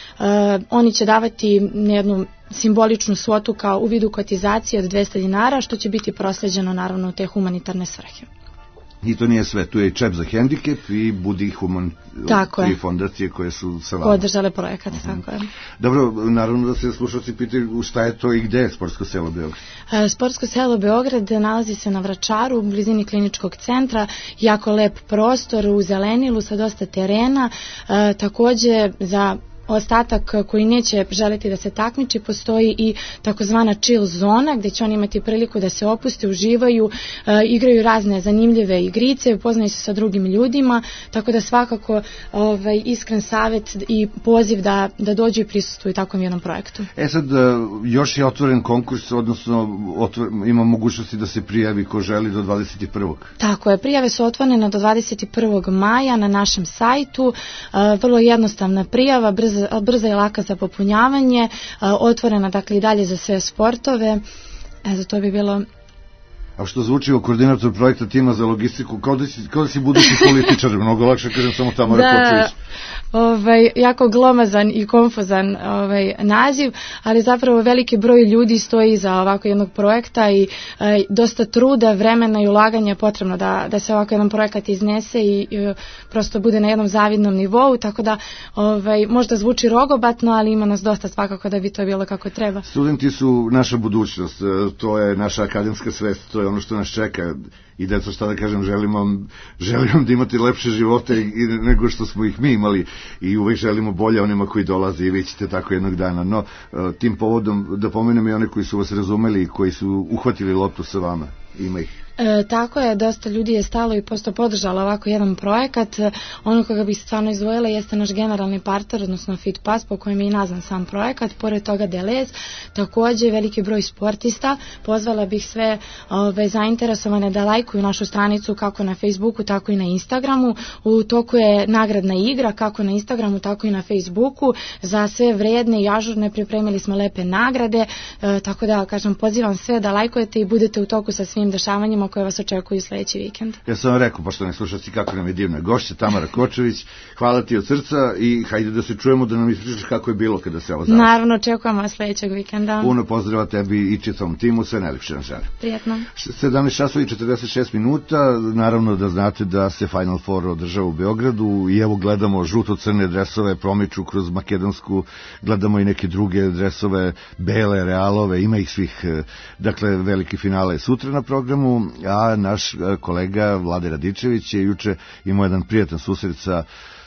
Oni će davati jednu simboličnu svotu kao u vidu kotizacije od 200 dinara, što će biti prosleđeno naravno u te humanitarne svrhe. I to nije sve, tu je i čep za hendikep i Budi i fondacije koje su sa vama podržale projekat. Tako je. Dobro, naravno da se slušalci pitaju šta je to i gde je Sportsko selo Beograd. Sportsko selo Beograd nalazi se na Vračaru, u blizini kliničkog centra, jako lep prostor u zelenilu sa dosta terena, također za ostatak koji neće želiti da se takmiči, postoji i takozvana chill zona gdje će oni imati priliku da se opuste, uživaju, igraju razne zanimljive igrice, upoznaju se sa drugim ljudima, tako da svakako iskren savjet i poziv da dođu i prisustvuju takvom jednom projektu. Sad, još je otvoren konkurs, odnosno ima mogućnosti da se prijavi ko želi do 21. Tako je, prijave su otvorene do 21. maja na našem sajtu, vrlo jednostavna prijava, brza i laka za popunjavanje, otvorena dakle i dalje za sve sportove. To bi bilo A što zvuči o koordinator projekta tima za logistiku, kao da si budući političar, mnogo lakše kažem samo Tamara Kočević. Jako glomazan i konfuzan naziv, ali zapravo veliki broj ljudi stoji iza ovako jednog projekta i dosta truda, vremena i ulaganja je potrebno da se ovako jedan projekat iznese i prosto bude na jednom zavidnom nivou, tako da možda zvuči rogobatno, ali ima nas dosta svakako da bi to bilo kako treba. Studenti su naša budućnost, to je naša akademska svest, to je ono što nas čeka i deco, šta da kažem, želimo da imate lepše živote nego što smo ih mi imali i uvek želimo bolje onima koji dolaze i vi ćete tako jednog dana. No, tim povodom da pomenem i one koji su vas razumeli i koji su uhvatili loptu sa vama, ima ih. Tako je, dosta ljudi je stalo i posto podržalo ovako jedan projekat. Ono koga bih stvarno izdvojila jeste naš generalni partner, odnosno FitPass, po kojem je i nazvan sam projekat, pored toga Deleuze, takođe veliki broj sportista. Pozvala bih sve zainteresovane da lajkuju našu stranicu kako na Facebooku, tako i na Instagramu. U toku je nagradna igra, kako na Instagramu, tako i na Facebooku. Za sve vredne i ažurne pripremili smo lepe nagrade, tako da, kažem, pozivam sve da lajkujete i budete u toku sa svim dešavanjima koje vas očekuju sledeći vikend. Ja sam vam rekao, poštovani slušalci, kako nam je divna gošća Tamara Kočević. Hvala ti od srca i hajde da se čujemo, da nam ispričaš kako je bilo kada se ovo završi. Naravno, očekujemo vas sledećeg vikenda. Puno pozdrava tebi i čitavom timu, sve najlepše nam želim. Prijetno. 17 časova i 46 minuta, naravno da znate da se Final Four održava u Beogradu i evo gledamo žuto-crne dresove, promiču kroz makedonsku, gledamo i neke druge dresove, bele, realove, ima ih svih. Dakle, veliki finale je sutra na programu, a naš kolega Vlade Radičević je juče imao jedan prijatan susret sa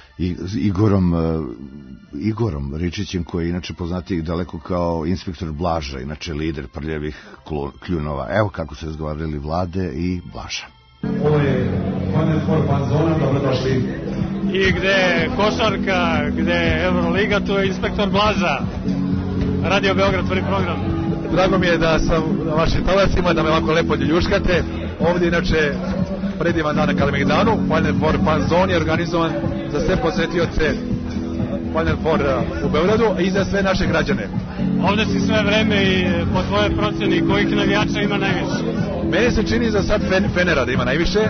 Igorom Ričićem, koji je inače poznati daleko kao inspektor Blaža, inače lider prljavih kljunova. Evo kako su razgovarali Vlade i Blaža. Ovo je Final Four Panzona, dobrodošli. I gde je košarka, gde je Euroliga, tu je inspektor Blaža. Radio Beograd, prvi program. Drago mi je da sam na vašim talasima, da me ovako lepo ljuškate. Ovdje inače predivan dan na Kalemegdanu, Final Four Panzoni je organizovan za sve posetioce Final Four u Beogradu i za sve naše građane. Ovdje si sve vreme i po tvojoj proceni kojih navijača ima najviše? Meni se čini za sad Fenera da ima najviše,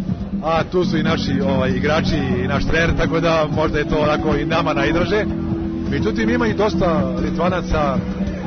a tu su i naši igrači i naš trener, tako da možda je to onako i nama najdraže. Međutim, ima i dosta Litvanaca,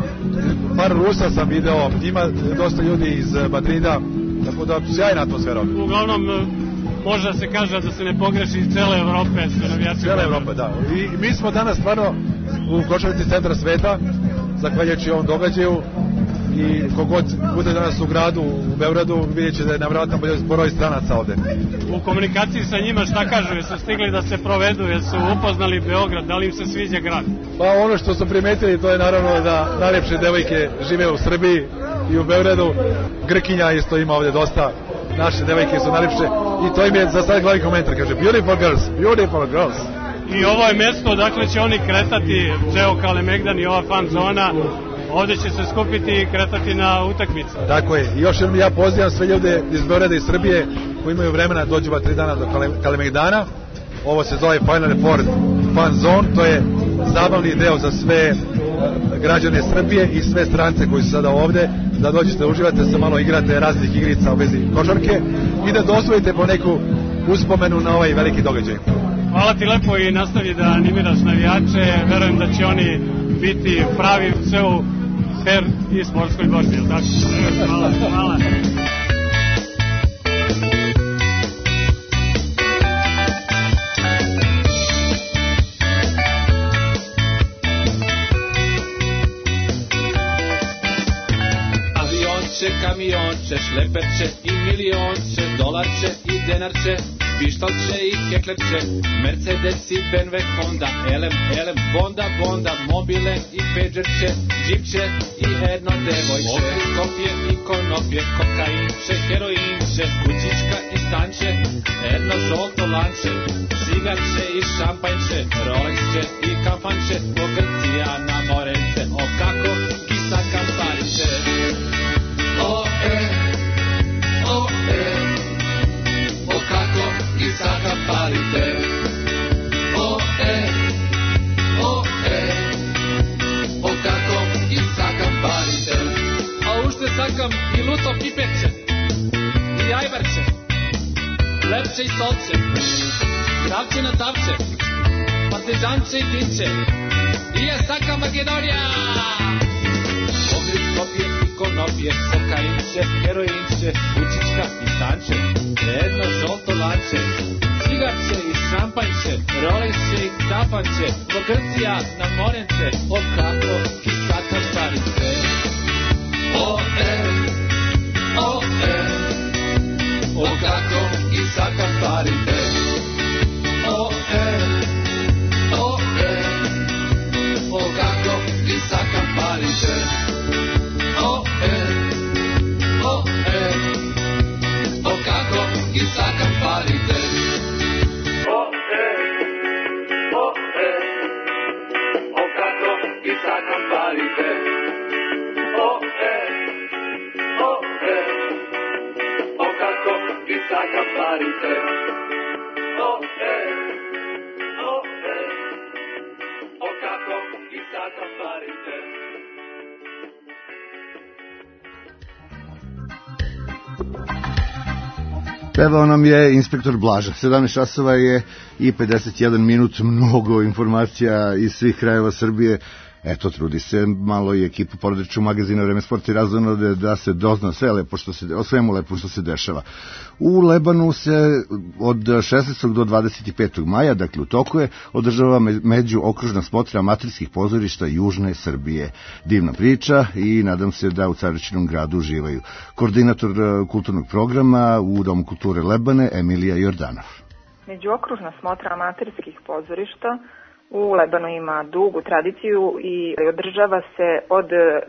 par Rusa sam video, ima dosta ljudi iz Madrida, tako da sjajna atmosfera. Uglavnom, može se kaže da se ne pogreši iz cele Evrope, sve navijači. Cele Evrope, da. I mi smo danas stvarno u košarci centra sveta, zahvaljujući ovom događaju, i kogod bude danas u gradu, u Beogradu, vidjet će da je navratno broj stranaca ovde. U komunikaciji sa njima šta kažu, jesu stigli da se provedu, jesu upoznali Beograd, da li im se sviđa grad? Pa ono što su primetili, to je naravno da najlepše devojke žive u Srbiji i u Beogradu. Grkinja isto ima ovde dosta, naše devojke su najlepše i to im je za sad glavni komentar, kaže beautiful girls, beautiful girls. I ovo je mesto odakle će oni kretati, ceo Kalemegdan i ova fan zona. Ovdje će se skupiti i kretati na utakmice. Tako je. I još jednom ja pozivam sve ljude iz Beograda i Srbije koji imaju vremena dođu 3 dana do Kalemegdana. Ovo se zove Final Four Fan Zone. To je zabavni deo za sve građane Srbije i sve strance koji su sada ovde, da dođete da uživate, se malo igrate raznih igrica u vezi košarke i da dosvojite po neku uspomenu na ovaj veliki događaj. Hvala ti lepo i nastavi da animiraš navijače. Verujem da će oni biti pravi sve u fair i sportskoj borbi. Hvala. Hvala. Avionče, kamionče, šleperče i milionče, dolarče i denarče, pištolče i heklerče, Mercedes i BMW, Honda, elem, Bonda, mobilen i peđerče, džipče i jedno devojče, ovdje kopije i konopje, kokainče, heroinče, kućička i stanče, jedno žolto lanče, cigarče i šampanjče, Rolexče i kafanče, pogrcija na morence, o kako kisa kampariće. O kako i saka palite. O kako i saka palite. A ušte sakam i luto pipeće. Gajberče, Lepče i Stolče, Dravče na Tavče, Partizanče i Dinče, i Jasaka Makedonija! Ogrić, kopije i konopije, kokainče, heroinče, Vučićka i Stanče, jedno žolto lanče, cigarče i šampanjče, rolejše i kapanče, Pogrcija na morence, o kako i kakav starice. O kako i kakav starice. O kako i kakav starice. O kako i kakav starice. Pevao nam je inspektor Blaža. 17 časova je i 51 minut, mnogo informacija iz svih krajeva Srbije. Eto, trudi se malo i ekipa porodičnog magazina Vreme sporta i razonode da se dozna sve lepo o svemu lepo što se dešava. U Lebanu se od 16. do 25. maja, dakle u toku je, održava međuokružna smotra amaterskih pozorišta Južne Srbije. Divna priča i nadam se da u Caričinom gradu uživaju. Koordinator kulturnog programa u Domu kulture Lebane, Emilija Jordanov. Međuokružna smotra amaterskih pozorišta u Lebanu ima dugu tradiciju i održava se od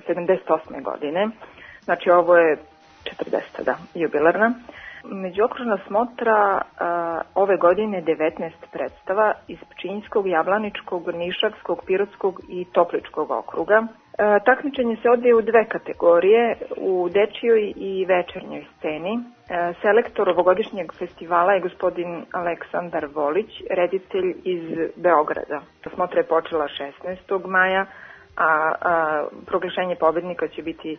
78. godine. Znači ovo je 40. jubilarna. Međuokružna smotra ove godine 19 predstava iz Pčinjskog, Jablaničkog, Nišavskog, Pirotskog i Topličkog okruga. Takmičenje se odvija u dve kategorije, u dečijoj i večernjoj sceni. Selektor ovogodišnjeg festivala je gospodin Aleksandar Volić, reditelj iz Beograda. Smotra je počela 16. maja, a proglašenje pobednika će biti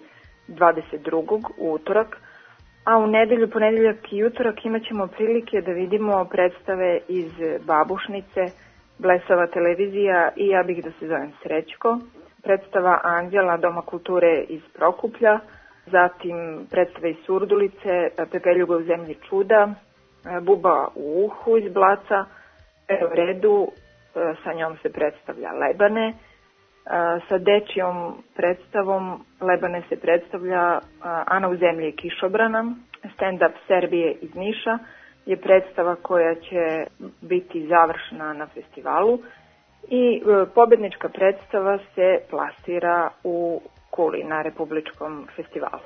22. utorak. A u nedelju, ponedeljak i utorak imat ćemo prilike da vidimo predstave iz Babušnice, Blesava televizija i Ja bih da se zovem Srećko, predstava Anđela Doma kulture iz Prokuplja, zatim predstave iz Surdulice, Pepeljuga u zemlji čuda, Buba u uhu iz Blaca, u redu, sa njom se predstavlja Lebane, sa dečijom predstavom Lebane se predstavlja Ana u zemlji kišobrana, stand-up Serbije iz Niša je predstava koja će biti završena na festivalu i pobednička predstava se plasira u Kuli na Republičkom festivalu.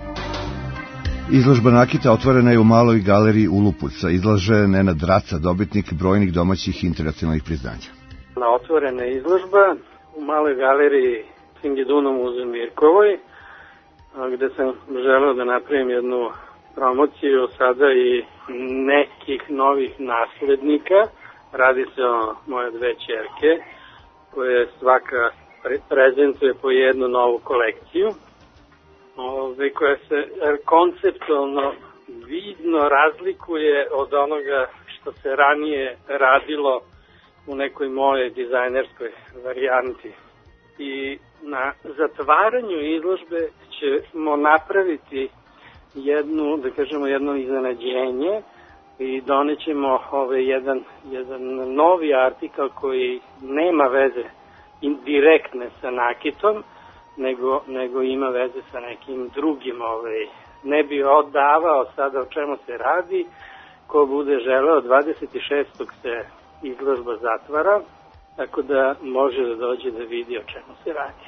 Izložba nakita otvorena je u Maloj galeriji Ulupuca. Izlaže Nenad Raca, dobitnik brojnih domaćih i internacionalnih priznanja. Otvorena je izložba u Maloj galeriji Singidunom u Mirkovoj, gde sam želeo da napravim jednu promociju sada i nekih novih naslednika. Radi se o moje dve ćerke, koje svaka prezentuje po jednu novu kolekciju, koja se konceptualno vidno razlikuje od onoga što se ranije radilo u nekoj mojoj dizajnerskoj varijanti. I na zatvaranju izložbe ćemo napraviti jedno iznenađenje i donećemo jedan novi artikal koji nema veze direktne sa nakitom, nego ima veze sa nekim drugim. Ne bi odavao sada o čemu se radi. Ko bude želeo, 26. se izložba zatvara, tako da može da dođe da vidi o čemu se radi.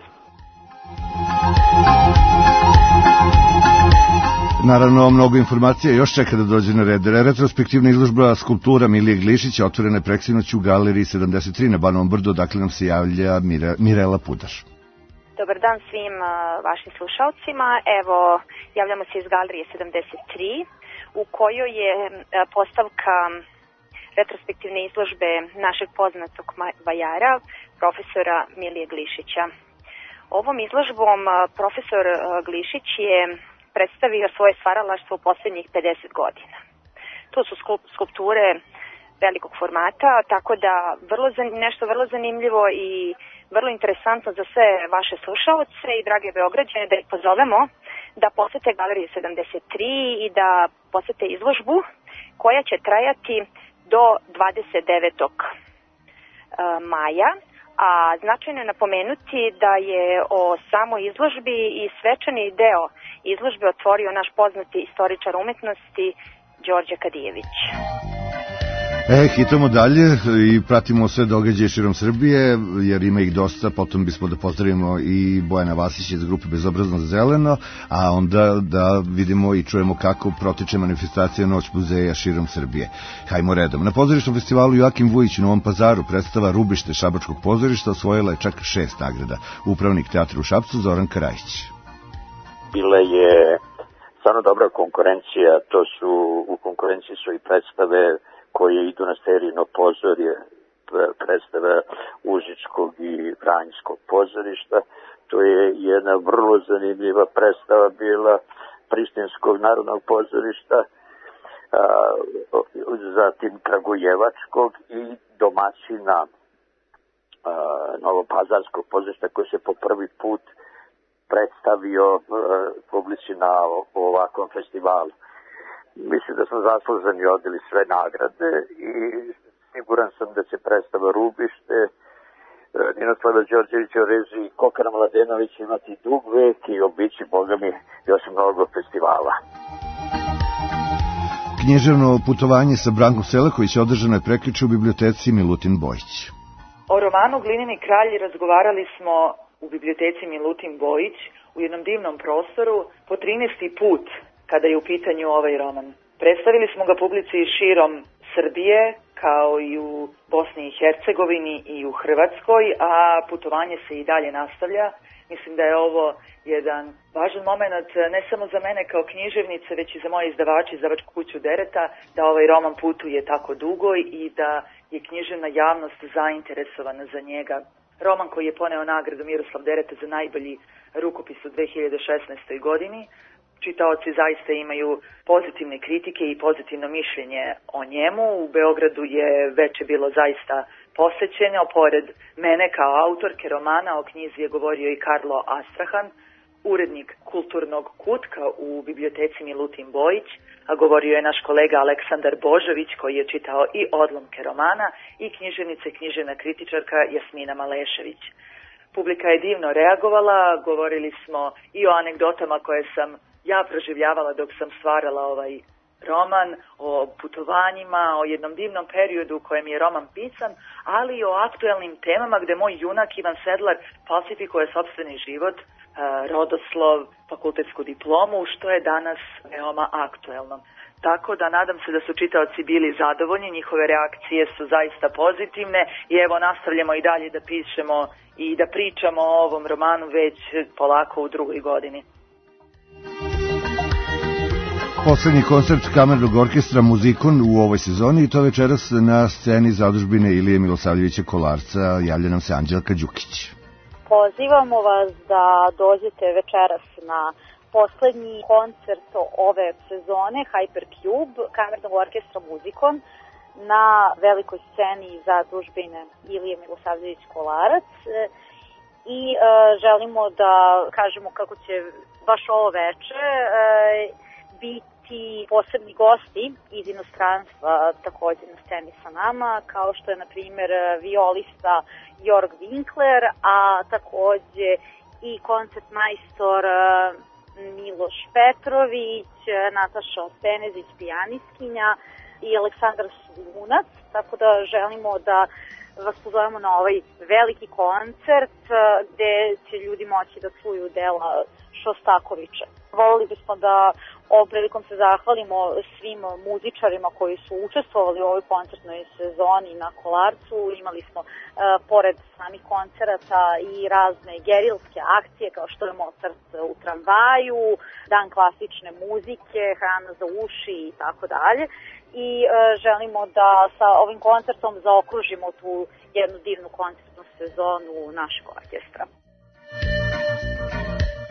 Naravno, mnogo informacija još čeka da dođe na red. Retrospektivna izložba skulptura Milije Glišića otvorena je preksinoć u galeriji 73 na Banovom brdu, dakle nam se javlja Mirela Pudaš. Dobar dan svim vašim slušalcima. Evo, javljamo se iz galerije 73 u kojoj je postavka retrospektivne izložbe našeg poznatog vajara, profesora Milije Glišića. Ovom izložbom profesor Glišić je predstavio svoje stvaralaštvo u poslednjih 50 godina. To su skulpture velikog formata, tako da nešto vrlo zanimljivo i vrlo interesantno za sve vaše slušaoce i drage Beograđane, da ih pozovemo da posete Galeriju 73 i da posete izložbu koja će trajati do 29. maja. A značajno je napomenuti da je o samoj izložbi i svečani deo izložbe otvorio naš poznati istoričar umetnosti Đorđe Kadijević. Hitamo dalje i pratimo sve događaje širom Srbije, jer ima ih dosta. Potom bismo da pozdravimo i Bojana Vasića iz grupe Bezobrazno zeleno, a onda da vidimo i čujemo kako protiče manifestacija Noć muzeja širom Srbije. Hajmo redom. Na pozorišnom festivalu Joakim Vujić u Novom Pazaru predstava Rubište Šabačkog pozorišta osvojila je čak 6 nagrada. Upravnik teatra u Šapcu Zoran Karajić. Bila je stvarno dobra konkurencija, u konkurenciji su i predstave koje idu na sterijno pozorje, predstave Užičkog i Vranjskog pozorišta. To je jedna vrlo zanimljiva predstava bila Prištinskog narodnog pozorišta, zatim Kragujevačkog i domaćina Novopazarskog pozorišta koji se po prvi put predstavio publici na ovakvom festivalu. Mislim da smo zasluženi odili sve nagrade i siguran sam da će predstava Rubište Ninoslava Đorđevića u režiji Kokana Mladenović imati dug vek i obići, boga mi, još mnogo festivala. Književno putovanje sa Brankom Selaković održano je prekjuče u biblioteci Milutin Bojić. O romanu Glineni kralji razgovarali smo u biblioteci Milutin Bojić u jednom divnom prostoru po 13. put kada je u pitanju ovaj roman. Predstavili smo ga publici širom Srbije, kao i u Bosni i Hercegovini i u Hrvatskoj, a putovanje se i dalje nastavlja. Mislim da je ovo jedan važan moment ne samo za mene kao književnice, već i za moje izdavače, izdavačku kuću Dereta, da ovaj roman putuje tako dugo i da je književna javnost zainteresovana za njega. Roman koji je poneo nagradu Miroslav Dereta za najbolji rukopis u 2016. godini. Čitaoci zaista imaju pozitivne kritike i pozitivno mišljenje o njemu. U Beogradu je veče bilo zaista posećeno. Pored mene kao autorke romana o knjizi je govorio i Karlo Astrahan, urednik Kulturnog kutka u biblioteci Milutin Bojić, a govorio je naš kolega Aleksandar Božović koji je čitao i odlomke romana i književnica i književna kritičarka Jasmina Malešević. Publika je divno reagovala, govorili smo i o anegdotama koje sam ja proživljavala dok sam stvarala ovaj roman, o putovanjima, o jednom divnom periodu u kojem je roman pisan, ali i o aktuelnim temama gde moj junak Ivan Sedlar falsifikuje sopstveni život, rodoslov, fakultetsku diplomu, što je danas veoma aktuelno. Tako da nadam se da su čitaoci bili zadovoljni, njihove reakcije su zaista pozitivne i evo nastavljamo i dalje da pišemo i da pričamo o ovom romanu već polako u drugoj godini. Poslednji koncert kamernog orkestra Muzikon u ovoj sezoni i to večeras na sceni zadužbine Ilije Milosavljevića Kolarca. Javlja nam se Anđelka Đukić. Pozivamo vas da dođete večeras na poslednji koncert ove sezone Hypercube kamernog orkestra Muzikon na velikoj sceni zadužbine Ilije Milosavljević Kolarac i želimo da kažemo kako će baš ovo veče biti posebni gosti iz inostranstva takođe na sceni sa nama, kao što je na primjer violista Jorg Winkler, a takođe i koncertmajstor Miloš Petrović, Nataša Penezić pijanistkinja i Aleksandar Slunac, tako da želimo da vas pozovemo na ovaj veliki koncert gde će ljudi moći da čuju dela Šostakovića. Volili bismo da ovom prilikom se zahvalimo svim muzičarima koji su učestvovali u ovoj koncertnoj sezoni na Kolarcu. Imali smo pored samih koncerata i razne gerilske akcije kao što je Mozart u tramvaju, dan klasične muzike, hrana za uši i tako dalje. I želimo da sa ovim koncertom zaokružimo tu jednu divnu koncertnu sezonu našeg orkestra.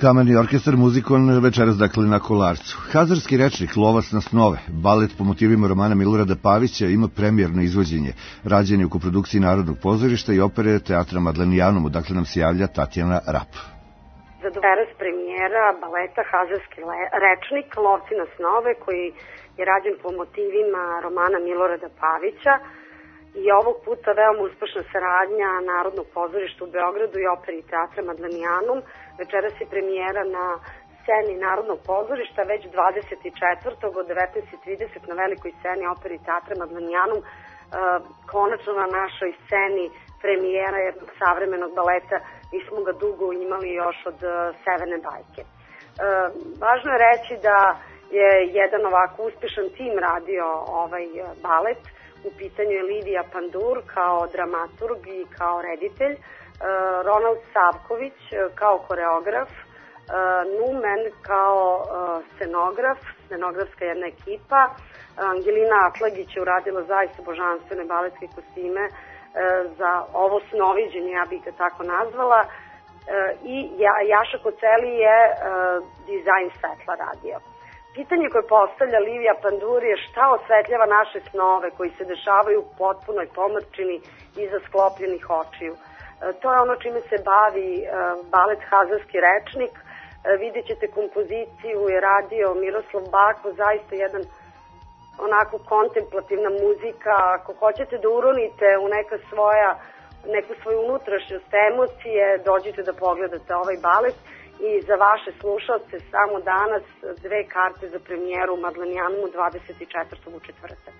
Kamerni orkestar Muzikon večeras dakle na Kolarcu. Hazarski rečnik Lovac na snove, balet po motivima romana Milorada Pavića, ima premijerno izvođenje. Rađen je u koprodukciji Narodnog pozorišta i opere Teatra Madlenijanum, odakle nam se javlja Tatjana Rap. Za večeras premijera baleta Hazarski rečnik Lovci na snove, koji je rađen po motivima romana Milorada Pavića. I ovog puta veoma uspešna saradnja Narodnog pozorišta u Beogradu i operi i Teatra Madlenijanum. Večeras je premijera na sceni Narodnog pozorišta, već 24. od 19.30 na velikoj sceni operi i Teatra Madlenijanum. Konačno na našoj sceni premijera jednog savremenog baleta, mi smo ga dugo imali još od Severne bajke. Važno je reći da je jedan ovako uspešan tim radio ovaj balet. U pitanju je Livija Pandur kao dramaturg i kao reditelj, Ronald Savković kao koreograf, Numen kao scenograf, scenografska jedna ekipa, Angelina Atlagić je uradila zaista božanstvene baletske kostime za ovo snoviđenje, ja bih ga tako nazvala, i Jaša Koceli je dizajn svetla radio. Pitanje koje postavlja Livija Pandur je šta osvetljava naše snove koji se dešavaju u potpunoj pomrčini iza sklopljenih očiju. To je ono čime se bavi balet Hazarski rečnik. Vidjet ćete kompoziciju je radio Miroslav Bako, zaista jedan onako kontemplativna muzika. Ako hoćete da uronite u neku svoju unutrašnjost, emocije, dođite da pogledate ovaj balet. I za vaše slušalce samo danas 2 karte za premijeru u Madlenijanumu 24. u četvrtak.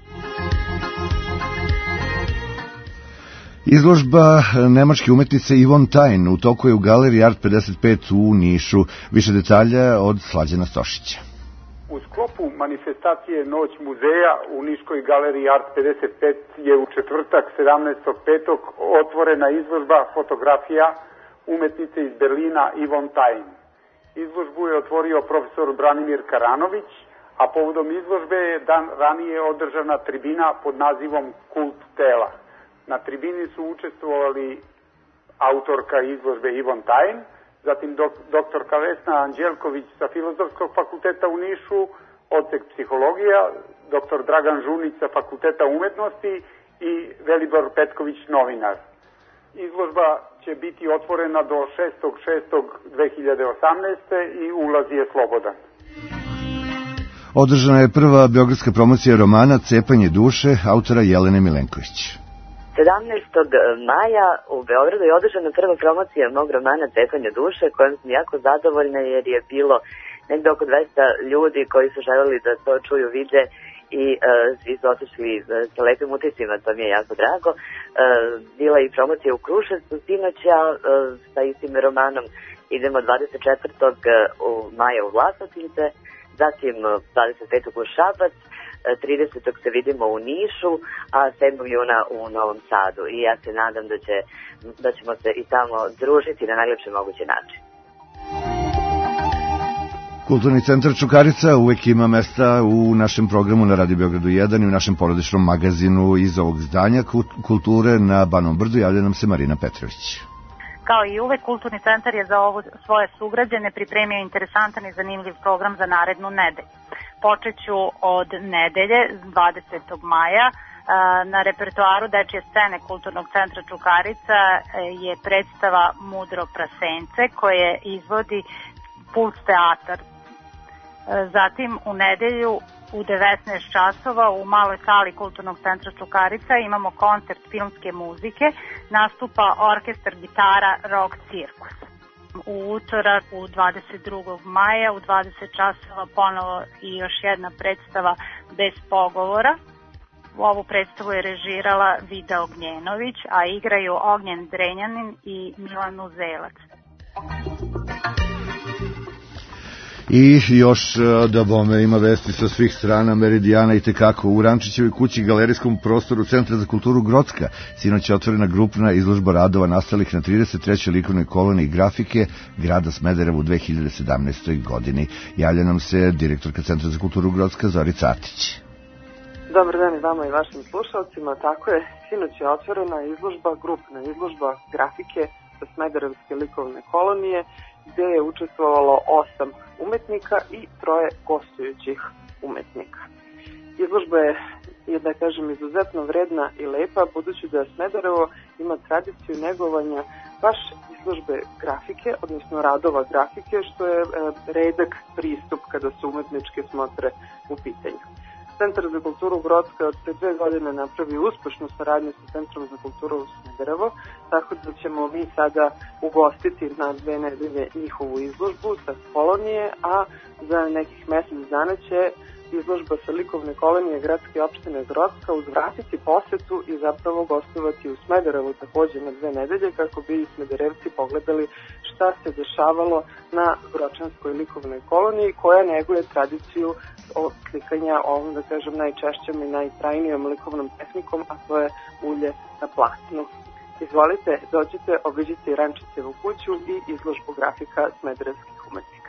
Izložba nemačke umetnice Yvonne Tain u toku je u galeriji Art 55 u Nišu. Više detalja od Slađana Stošića. U sklopu manifestacije Noć muzeja u Niškoj galeriji Art 55 je u četvrtak 17.5. otvorena izložba fotografija umetnice iz Berlina Yvonne Tain. Izložbu je otvorio profesor Branimir Karanović, a povodom izložbe je dan ranije održana tribina pod nazivom Kult tela. Na tribini su učestvovali autorka izložbe Yvonne Tain, zatim doktorka Vesna Anđelković sa Filozofskog fakulteta u Nišu, odsek psihologija, doktor Dragan Žunić sa Fakulteta umetnosti i Velibor Petković, novinar. Izložba će biti otvorena do 6.6.2018. i ulaz je slobodan. Održana je prva beogradska promocija romana Cepanje duše autora Jelene Milenković. 17. maja u Beogradu je održana prva promocija mog romana Cepanje duše, kojom sam jako zadovoljna jer je bilo negde oko 200 ljudi koji su želeli da to čuju, vide i svi su otišli sa lepim utiscima, to mi je jako drago. Bila je i promocija u Kruševcu sinoća sa istim romanom. Idemo 24. maja u Vlasotince, zatim 25. u Šabac, 30. se vidimo u Nišu, a 7. juna u Novom Sadu. I ja se nadam da ćemo se i tamo družiti na najljepši mogući način. Kulturni centar Čukarica uvek ima mesta u našem programu na Radio Beogradu 1 i u našem porodičnom magazinu iz ovog zdanja kulture na Banom Brdu. Javlja nam se Marina Petrović. Kao i uvek, Kulturni centar je za ovo svoje sugrađane pripremio interesantan i zanimljiv program za narednu nedelju. Počeću od nedelje, 20. maja. Na repertoaru dečje scene Kulturnog centra Čukarica je predstava Mudro prasence koje izvodi Puls teatar. Zatim u nedelju u 19 časova u maloj sali Kulturnog centra Čukarica imamo koncert filmske muzike, nastupa orkestar gitara Rock Cirkus. U utorak u 22. maja u 20 časova ponovo i još jedna predstava Bez pogovora. Ovu predstavu je režirala Vida Ognjenović, a igraju Ognjen Drenjanin i Milan Uzelac. I još da bome ima vesti sa svih strana Meridijana i tekako. U Rančićevoj kući galerijskom prostoru Centra za kulturu Grocka sinoć je otvorena grupna izložba radova nastalih na 33. likovnoj koloniji grafike grada Smedereva u 2017. godini. Javlja nam se direktorka Centra za kulturu Grocka Zorica Atić. Dobar dan i vama i vašim slušalcima. Tako je, sinoć je otvorena izložba, grupna izložba grafike sa Smederevske likovne kolonije gde je učestvovalo 8 umetnika i 3 gostujućih umetnika. Izložba je, da kažem, izuzetno vredna i lepa, budući da Smederevo ima tradiciju negovanja baš izložbe grafike, odnosno radova grafike, što je redak pristup kada su umetničke smotre u pitanju. Centar za kulturu Grocka je od pre 2 godine napravio uspešnu saradnju sa Centrom za kulturu u Smederevo, tako da ćemo mi sada ugostiti na 2 nedelje njihovu izložbu sa kolonije, a za nekih mesec dana će izložba sa likovne kolonije gradske opštine Grocka uzvratiti posetu i zapravo gostovati u Smederevu takođe na 2 nedelje kako bi i Smederevci pogledali šta se dešavalo na Gročanskoj likovnoj koloniji koja neguje tradiciju slikanja ovom, da kažem, najčešćem i najtrajnijom likovnom tehnikom, a to je ulje na platnu. Izvolite, dođite, obiđite Rančićevu kuću i izložbu grafika smederevskih umetnika.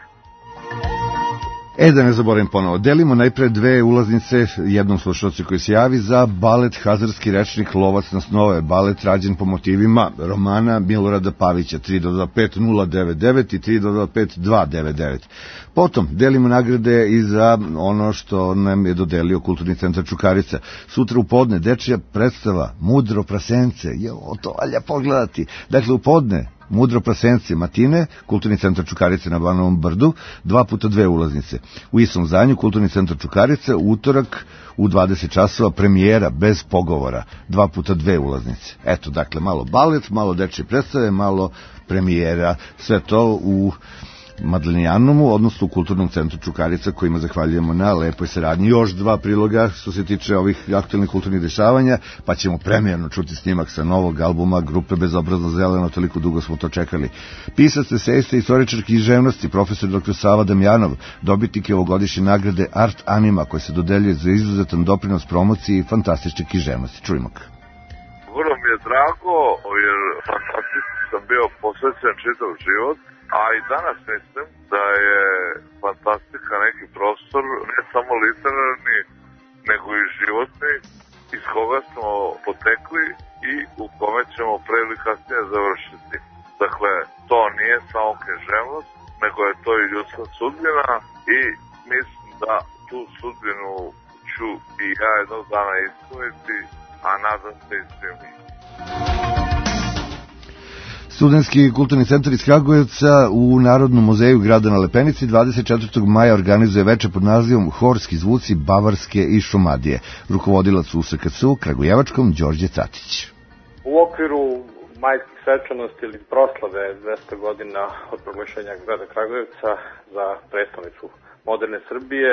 Da ne zaboravim ponovo, delimo najpre 2 ulaznice jednom slušalcu koji se javi za balet Hazarski rečnik Lovac na snove, balet rađen po motivima romana Milorada Pavića 325-099 i 325-299. Potom delimo nagrade i za ono što nam je dodelio Kulturni centar Čukarica. Sutra u podne dečija predstava Mudro prasence, to valja pogledati. Dakle, u podne Mudro prasence matine, Kulturni centar Čukarice na Banovom brdu, 2 puta 2 ulaznice. U istom zdanju Kulturni centar Čukarice, utorak u 20 časova premijera bez pogovora, 2 puta 2 ulaznice. Eto, dakle, malo balet, malo dečje predstave, malo premijera, sve to u Madlenijanumu, odnosno u Kulturnom centru Čukarica, kojima zahvaljujemo na lepoj saradnji. Još 2 priloga što se tiče ovih aktualnih kulturnih dešavanja, pa ćemo premijerno čuti snimak sa novog albuma grupe Bezobrazno zeleno, toliko dugo smo to čekali. Pisac, esejista i istoričar književnosti, profesor dr. Sava Damjanov, dobitnik je ovogodišnje nagrade Art Anima, koja se dodeljuje za izuzetan doprinos promociji fantastične književnosti. Čujmo ga. Vrlo mi je drago, jer fantastično sam bio posvećen čitav život, a i danas mislim da je fantastika neki prostor, ne samo literarni, nego i životni, iz koga smo potekli i u kome ćemo pre ili kasnije završiti. Dakle, to nije samo književnost, nego je to i ljudska sudbina i mislim da tu sudbinu ću i ja jednog dana ispuniti, a nadam se i svi mi. Studentski kulturni centar iz Kragujevca u Narodnom muzeju grada na Lepenici 24. maja organizuje veče pod nazivom Horski zvuci Bavarske i Šumadije. Rukovodilac u SKC-u Kragujevačkom Đorđe Catić. U okviru majskih svečanosti ili proslave 200 godina od proglašenja grada Kragujevca za prestonicu moderne Srbije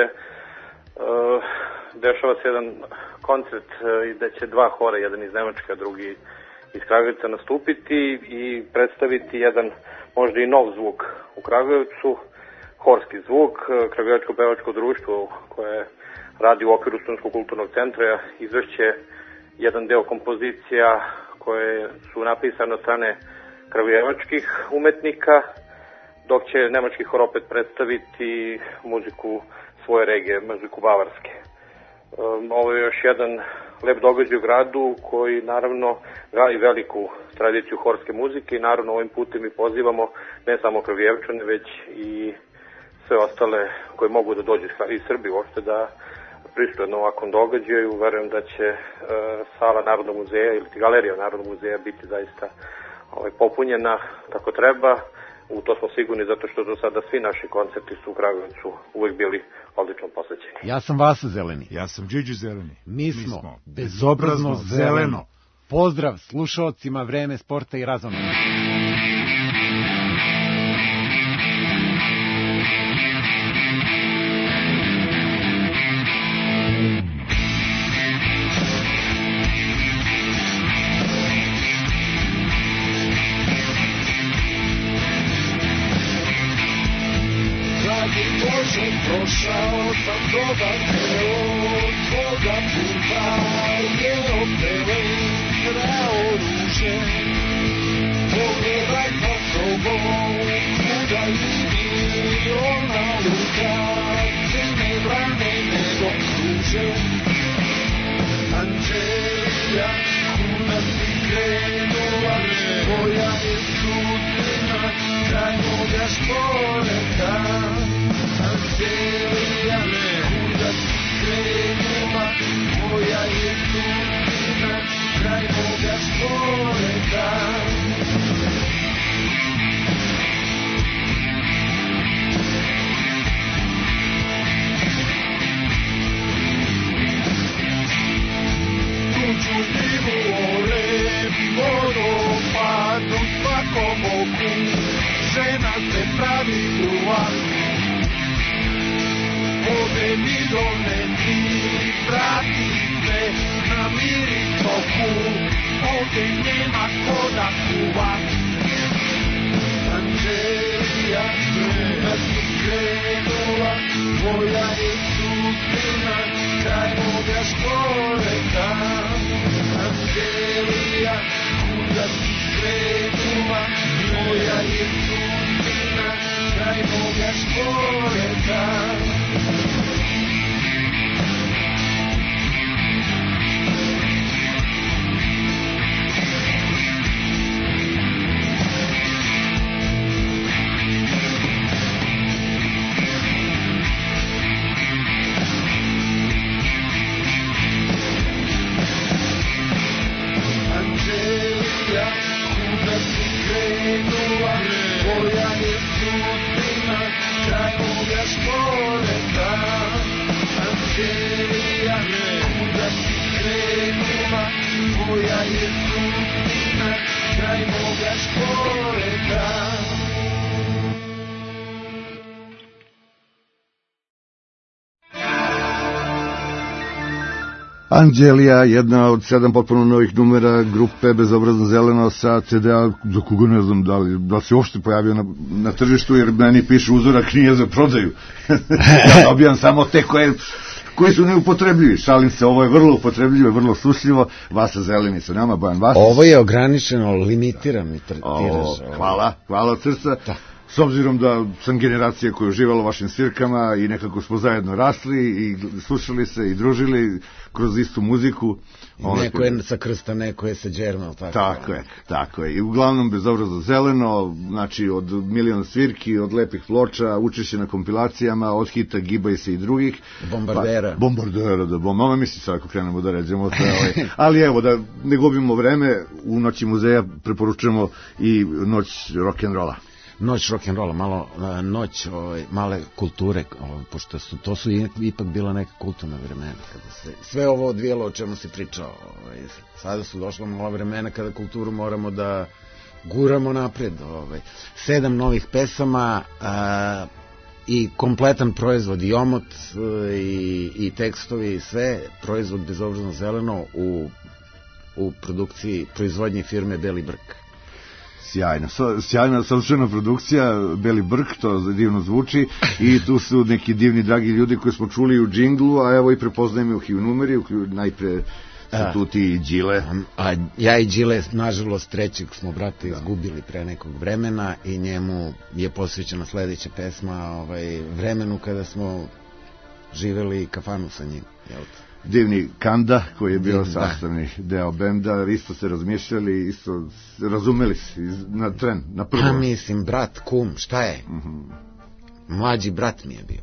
dešava se jedan koncert gde će 2 hora, jedan iz Nemačke, a drugi iz Kragujevca nastupiti i predstaviti jedan možda i nov zvuk u Kragujevcu, horski zvuk. Kragujevačko pevačko društvo koje radi u okviru Studentskog kulturnog centra izvešće jedan deo kompozicija koje su napisane od strane kragujevačkih umetnika, dok će nemački hor opet predstaviti muziku svoje regije, muziku bavarske. Ovo je još jedan lep događaj u gradu koji naravno gali veliku tradiciju horske muzike i naravno ovim putem i pozivamo ne samo Kragujevčane već i sve ostale koje mogu da dođu iz Srbije uopšte da prisutuju na ovakvom događaju. Verujem da će sala Narodnog muzeja ili galerija Narodnog muzeja biti zaista popunjena kako treba. U to smo sigurni zato što do sada svi naši koncerti su u Kragujevcu uvek bili odlično posvećeni. Ja sam Vasa Zeleni. Ja sam Điđi Zeleni. Mi smo Bezobrazno zeleno. Pozdrav slušaocima Vreme sporta i razona. Prošao sam dobar deo tvoga puta, je opelen krao ruže. Pogledaj pa sobom, kuda ide ona luka, crne brane nego kruže. Anđelija, kuna si krenula, tvoja je sudbina, kraj moga što milijone mi vrati sve na mir i toku, ovdje nema ko da kuva. Anđelija, kad si krenula, tvoja je sudbina, kraj moga školeta. Anđelija, kuda si krenula, tvoja je sudbina, kraj moga školeta. Tvoja je sudbina, kraj moga školeta. Anđelija, kuda si krenula, tvoja je sudbina, kraj moga školeta. Anđelija, jedna od 7 potpuno novih numera grupe Bezobrazno zeleno sa CD-a, za koga ne znam da li se uopšte pojavio na tržištu, jer meni piše uzorak nije za prodaju. Ja dobijam samo te koji su neupotrebljivi. Šalim se, ovo je vrlo upotrebljivo, vrlo slušljivo. Vasa Zeleni sa nama, Bojan Vasić. Ovo je ograničeno, limitiran tiraž. Hvala od srca. Da. S obzirom da sam generacija koja je uživala u vašim svirkama i nekako smo zajedno rasli i slušali se i družili kroz istu muziku. Neko je sa Krsta, neko je sa Đerma. Tako je. I uglavnom Bezobrazno zeleno, znači od milion svirki, od lepih ploča, učešće na kompilacijama, od hita Gibaj se i drugih. Bombardera, da bomba. Mislim sad ako krenemo da ređemo sve. Ali evo, da ne gubimo vreme, u Noći muzeja preporučujemo i Noć rock'n'rolla. Noć rock'n'rolla, malo noć male kulture, pošto to su ipak bila neka kulturna vremena, kada se sve ovo odvijelo o čemu si pričao. Sada su došla mala vremena kada kulturu moramo da guramo napred. 7 novih pesama i kompletan proizvod, i omot i tekstovi, i sve, proizvod Bezobrazno zeleno u produkciji proizvodnje firme Beli Brk. Sjajna savršena produkcija, Beli Brk, to divno zvuči, i tu su neki divni dragi ljudi koji smo čuli u džinglu, a evo i prepoznajemo ih i u numeri, najpre su tu ti i Đile. A ja i Đile, nažalost, trećeg smo brata izgubili pre nekog vremena i njemu je posvećena sledeća pesma vremenu kada smo živeli kafanu sa njim, jel te? Divni Kanda, koji je bio sastavni deo benda, isto se razmišljali, isto razumeli se na tren, na prvo. Pa mislim, brat, kum, šta je? Mlađi brat mi je bio.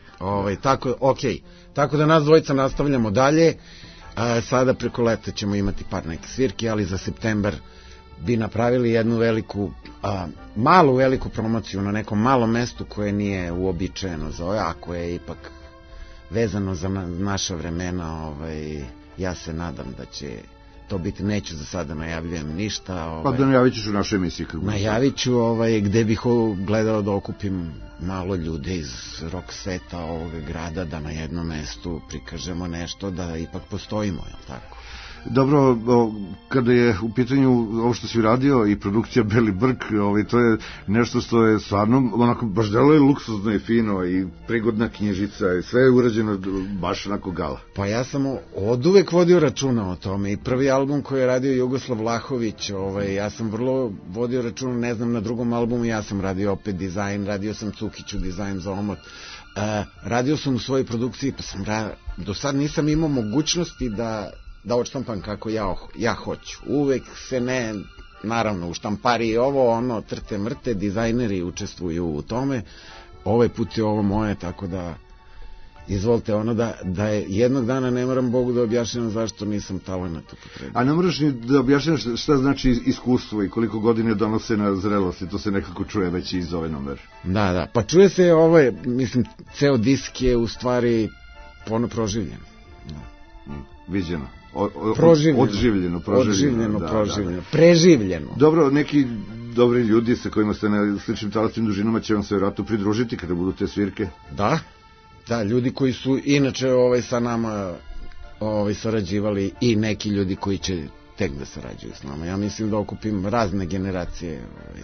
Tako da nas dvojica nastavljamo dalje. Sada preko leta ćemo imati par neke svirke, ali za septembar bi napravili jednu malu veliku promociju na nekom malom mestu koje nije uobičajeno za a koje je ipak vezano za naša vremena. Ja se nadam da će to biti, neću za sada najavljujem ništa. Pa da najavit ćeš u našoj emisiji. Najavit ću gde bih gledao da okupim malo ljude iz rock sveta ovoga grada, da na jednom mestu prikažemo nešto, da ipak postojimo, je li tako? Dobro, kada je u pitanju ovo što si radio i produkcija Beli Brk, to je nešto što je stvarno, onako, baš delo je luksuzno i fino i prigodna knjižica i sve je urađeno baš onako gala. Pa ja sam od uvek vodio računa o tome i prvi album koji je radio Jugoslav Vlahović, ja sam vrlo vodio računa, ne znam, na drugom albumu ja sam radio opet dizajn, radio sam Cukiću dizajn za omot, radio sam u svojoj produkciji, pa sam do sad nisam imao mogućnosti da odštampam kako ja hoću. Uvek se naravno, u štampariji trte mrte, dizajneri učestvuju u tome. Ovaj put je ovo moje, tako da izvolite, da je jednog dana ne moram Bogu da objašnjam zašto nisam talent upotrebio. A ne moraš ni da objašnjaš šta znači iskustvo i koliko godine donose na zrelosti, to se nekako čuje već iz ove numere. Da, pa čuje se mislim, ceo disk je u stvari proživljen. Viđeno. Odživljeno, preživljeno. Dobro, neki dobri ljudi sa kojima ste na sličnim talasnim dužinama će vam se vjerojatno pridružiti kada budu te svirke. Da, Da, ljudi koji su inače sa nama sarađivali i neki ljudi koji će tek da sarađuju s nama. Ja mislim da okupim razne generacije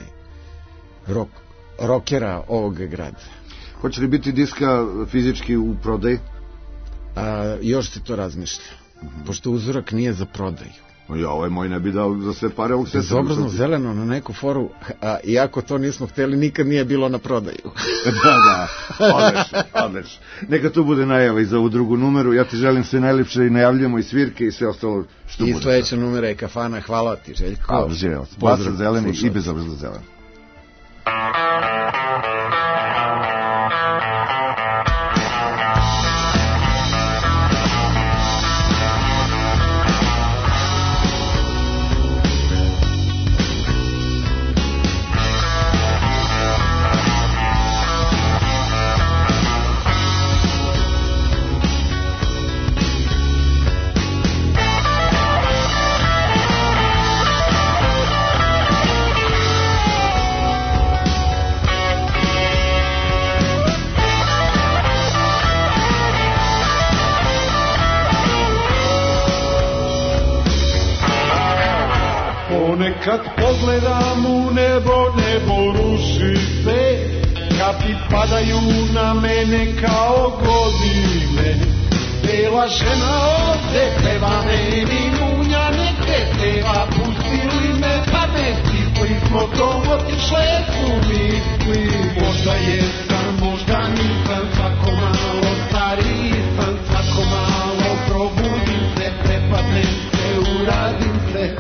rokera ovog grada. Hoće li biti diska fizički u prodaju? Još se to razmišlja. Pošto uzorak nije za prodaju. Ovaj moj ne bi dao za sve pare ovog seta. Bezobrazno zeleno na neku foru, iako to nismo hteli, nikad nije bilo na prodaju. Da, odlično. Neka to bude najava i za ovu drugu numeru. Ja ti želim sve najlepše i najavljamo i svirke i sve ostalo što bude. I sledeća numera je Kafana. Hvala ti, Željko. Živeo. Pozdrav zeleni i bezobrazno zeleni. Kad pogledam u nebo, nebo ruši se, kapi padaju na mene kao godine. Bela žena ovde peva meni, munja neke peva, pustili me pameti, smo to otišle su misli. Možda jesam, možda nisam, svako malo stariji sam, svako malo probudim se, prepadnem se, uradim se.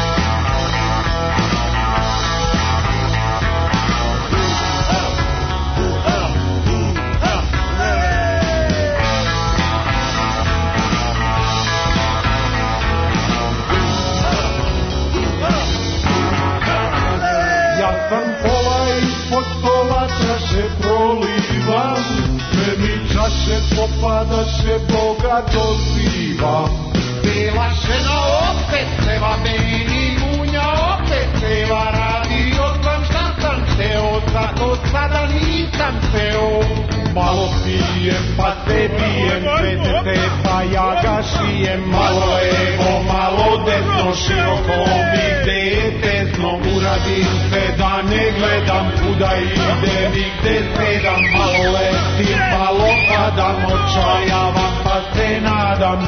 Čaše popadaše, Boga dozivam. Bela žena opet peva meni, munja opet peva, radio sam šta sam teo, zato sada nisam teo. Malo pijem pa se bijem, sve pa ja ga šijem. Malo levo, malo desno, široko mi gde je tesno. Uradim sve da ne gledam kuda idem i gde sedam. Malo letim, malo padam, očajavam pa se nadam.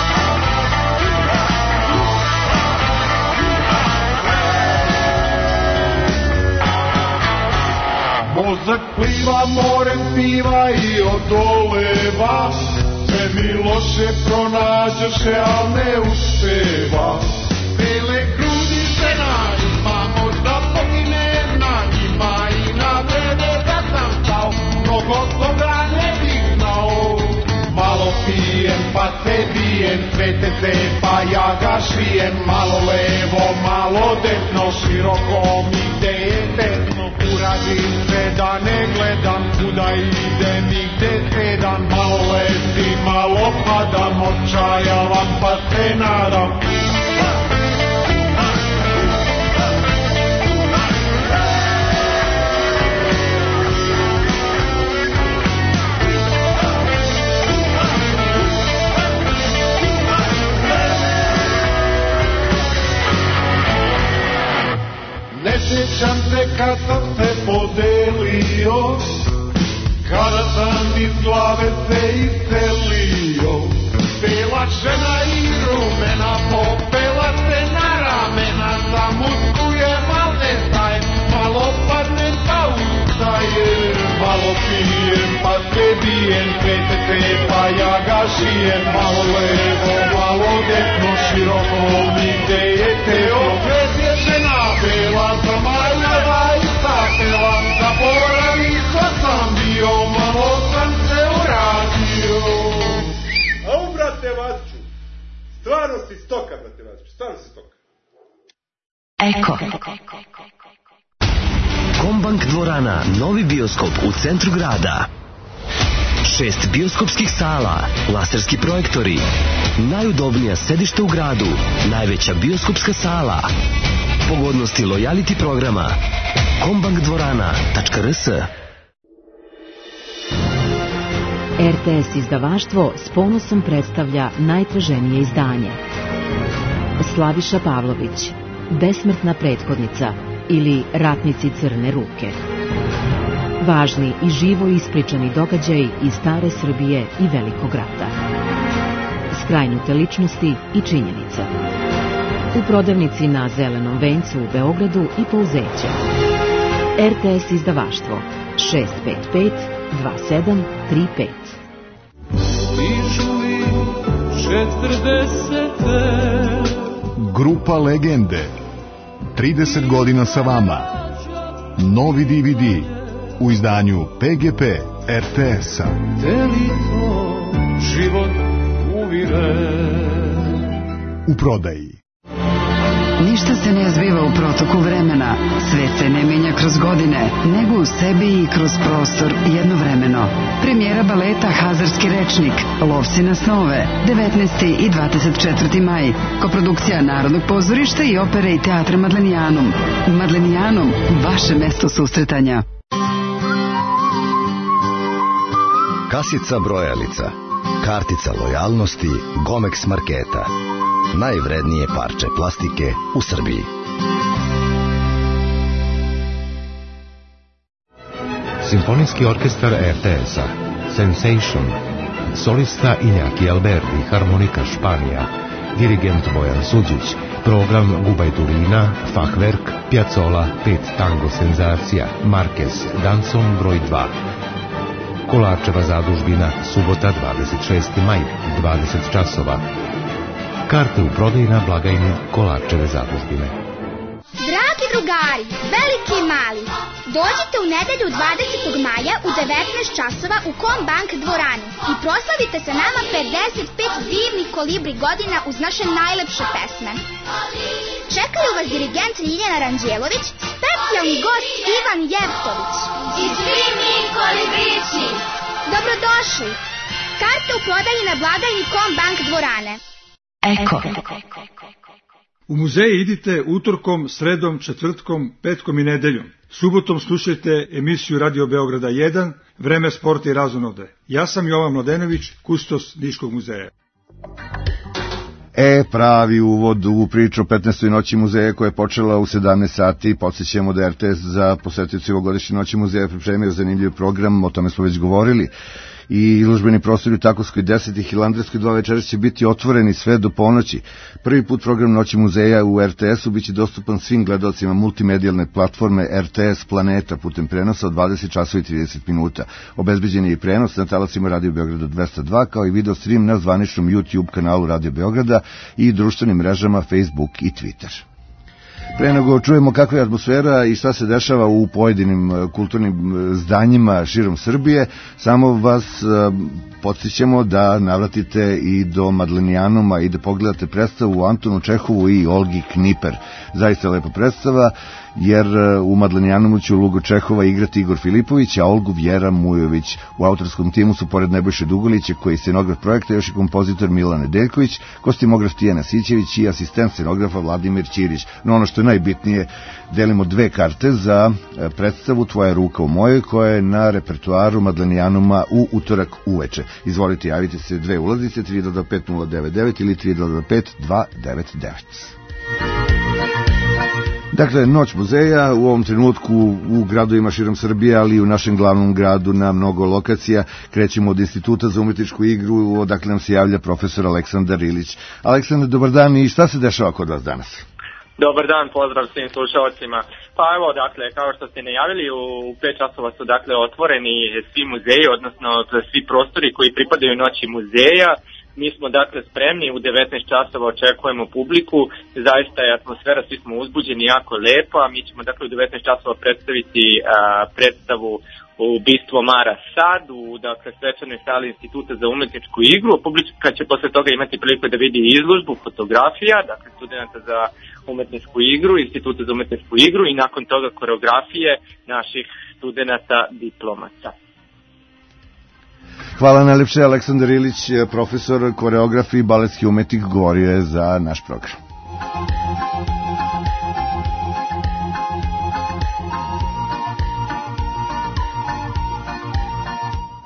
Mozak pliva morem piva i odoleva, sve mi loše pronađeše, al ne uspeva. Bele grudi žena ima, možda poginem na njima i na vreme da sam stao, mnogo toga ne bih znao. Malo pijem pa se bijem, svete se pa ja ga šijem. Malo levo, malo desno, široko mi gde je tesno. Uradim sve da ne gledam kuda idem i gde sedam. Malo letim, malo padam, očajavam pa se nadam. Ne sjećam se kad sam se podelio, kada sam iz glave se iscelio. Bela žena i rumena, popela se na ramena, zamuskuje malne staje, malo padnem pa ustaje. Malo pijem pa se bijem, svete se pa ja ga šijem. Malo levo, malo desno, široko mi gde je teo. Svet je žena bela, zamaljava i sapela, zaboravi ko sam bio, malo sam se uradio. A brate Vaciću, stvarno si stoka, brate Vaciću, stvarno si stoka. Eko. Kombank dvorana, novi bioskop u centru grada. 6 bioskopskih sala, laserski projektori, najudobnija sedišta u gradu, najveća bioskopska sala, pogodnosti lojality programa, kombankdvorana.rs. RTS izdavaštvo s ponosom predstavlja najtraženije izdanje. Slaviša Pavlović, Besmrtna prethodnica ili Ratnici crne ruke. Važni i živo ispričani događaji iz stare Srbije i Velikog rata. Skrajnute ličnosti i činjenice. U prodavnici na Zelenom vencu u Beogradu i Pouzeće. RTS izdavaštvo 655 2735. Stižu 40. Grupa Legende. 30 godina sa vama. Novi DVD u izdanju PGP RTS-a. Deli to život uviren. U prodaji. Ništa se ne zbiva u protoku vremena, svet se ne menja kroz godine, nego u sebi i kroz prostor jednovremeno. Premijera baleta Hazarski rečnik, Lovci na snove, 19. i 24. maj. Koprodukcija Narodnog pozorišta i opere i teatra Madlenijanum. Madlenijanum, vaše mesto susretanja. Kasica brojalica, kartica lojalnosti Gomex marketa. Najvrednije parče plastike u Srbiji. Simfonijski orkestar RTS-a Sensation, solista Iñaki Alberti, harmonika Španija, dirigent Bojan Suđić, program Gubajturina, Fachwerk, Piazzolla, 5 tango senzacija, Marquez, Danson broj 2. Kolarčeva zadužbina, subota 26. maj, 20 časova. Karte u prodaji na blagajni Kolarčeve zadužbine. Dragi drugari, veliki i mali, dođite u nedelju 20. maja u 19 časova u Kombank dvorani i proslavite sa nama 55 divnih kolibri godina uz naše najlepše pesme. Čekaju vas dirigent Ljiljana Ranđelović, specijalni gost Ivan Jevtović. I svi mi kolibrići. Dobrodošli. Karte u prodaji na blagajni Kombank dvorane. Eko. U muzeje idite utorkom, sredom, četvrtkom, petkom i nedeljom. Subotom slušajte emisiju Radio Beograda 1, Vreme, sport i razonode. Ja sam Jovan Mladenović, kustos Niškog muzeja. Pravi uvod u priču o 15. noći muzeja koja je počela u 17 sati. Podsjećamo da je RTS za posetioce ovogodišnje noći muzeja pripremio zanimljiv program, o tome smo već govorili. I izložbeni prostori u Takovskoj 10 i Hilandarskoj 2 večeras će biti otvoreni sve do ponoći. Prvi put program Noći muzeja u RTS-u biće dostupan svim gledalcima multimedijalne platforme RTS Planeta putem prenosa od 20 časova i 30 minuta. Obezbeđen je i prenos na talasima Radio Beograda 202 kao i video stream na zvaničnom YouTube kanalu Radio Beograda i društvenim mrežama Facebook i Twitter. Pre nego čujemo kakva je atmosfera i šta se dešava u pojedinim kulturnim zdanjima širom Srbije, samo vas podsjećamo da navratite i do Madlenijanuma i da pogledate predstavu Antonu Čehovu i Olgi Kniper. Zaista lepa predstava, jer u Madlenijanumu će ulogu Čehova igrati Igor Filipović, a Olgu Vjera Mujović. U autorskom timu su pored Nebojše Dugolića, koji je scenograf projekta, još i kompozitor Milan Nedeljković, kostimograf Tijana Sićević i asistent scenografa Vladimir Ćirić. No ono što je najbitnije, delimo 2 karte za predstavu Tvoja ruka u mojoj, koja je na repertoaru Madlenijanuma u utorak uveče. Izvolite, javite se 2 ulaznice, 325-099 ili 325-299. Dakle, Noć muzeja u ovom trenutku u gradovima širom Srbije, ali i u našem glavnom gradu na mnogo lokacija. Krećemo od Instituta za umetničku igru, odakle nam se javlja profesor Aleksandar Ilić. Aleksandar, dobar dan i šta se dešava kod vas danas? Dobar dan, pozdrav svim slušalcima. Pa evo, dakle, kao što ste najavili, u 5 časova su dakle otvoreni svi muzeji, odnosno svi prostori koji pripadaju Noći muzeja. Mi smo dakle spremni, u 19 časova očekujemo publiku, zaista je atmosfera, svi smo uzbuđeni, jako lepa. Mi ćemo dakle u 19 časova predstaviti predstavu Ubistvo Mara Sad u dakle svečanoj sali Instituta za umetničku igru. Publika će posle toga imati priliku da vidi izložbu fotografija, dakle studenta za umetničku igru, Instituta za umetničku igru i nakon toga koreografije naših studenta diplomata. Hvala najlepše, Aleksandar Ilić, profesor, koreograf i baletski umetnik, govorio je za naš program.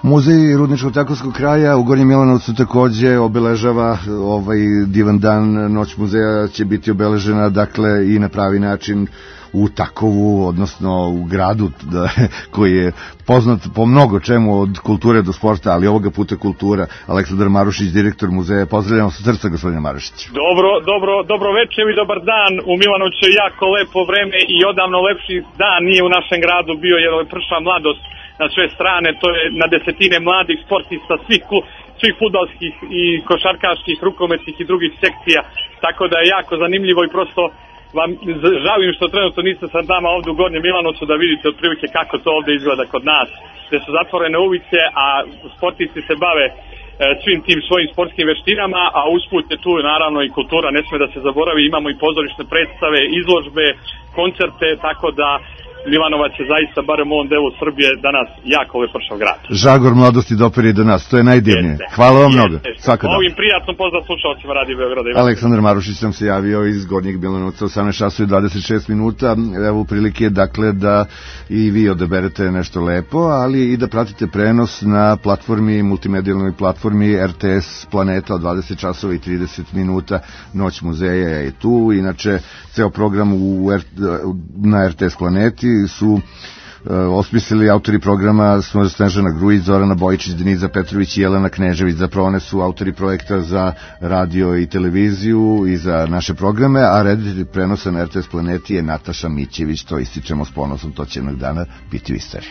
Muzej Rudničko-Takovskog kraja u Gornjem Milanovcu takođe obeležava ovaj divan dan. Noć muzeja će biti obeležena dakle i na pravi način u Takovu, odnosno u gradu koji je poznat po mnogo čemu od kulture do sporta, ali ovoga puta kultura. Aleksandar Marušić, direktor muzeja, pozdravljamo sa srca, gospodine Marušić. Dobro večer i dobar dan. U Milanovcu je jako lepo vreme i odavno lepši dan nije u našem gradu bio, jer je prša mladost na sve strane. To je na desetine mladih sportista svih fudbalskih i košarkaških, rukometnih i drugih sekcija, tako da je jako zanimljivo i prosto vam žalim što trenutno niste sa nama ovde u Gornjem Milanovcu da vidite otprilike kako to ovde izgleda kod nas, gde su zatvorene ulice, a sportisti se bave svim tim svojim sportskim veštinama, a usput je tu naravno i kultura, ne sme da se zaboravi, imamo i pozorišne predstave, izložbe, koncerte, tako da Milanovac je zaista, barem u ovom delu Srbije, danas jako lepršav grad. Žagor mladosti doperi do nas, to je najdivnije. Hvala vam mnogo. Ovim prijatno pozdrav slušalcima Radio Beograda. Aleksandar Marušić nam se javio iz Gornjeg Milanovca, 18 časova i 26 minuta. Evo prilike, dakle, da i vi odaberete nešto lepo, ali i da pratite prenos na platformi, multimedijalnoj platformi RTS Planeta od 20 časova i 30 minuta. Noć muzeja je tu, inače ceo program na RTS Planeti su osmislili autori programa Snežana Grujić, Zorana Bojičić, Deniza Petrović i Jelena Knežević. Zapravo one su autori projekta za radio i televiziju i za naše programe, a reditelj prenosa na RTS Planeti je Nataša Mićević. To ističemo s ponosom, to će jednog dana biti u istoriji.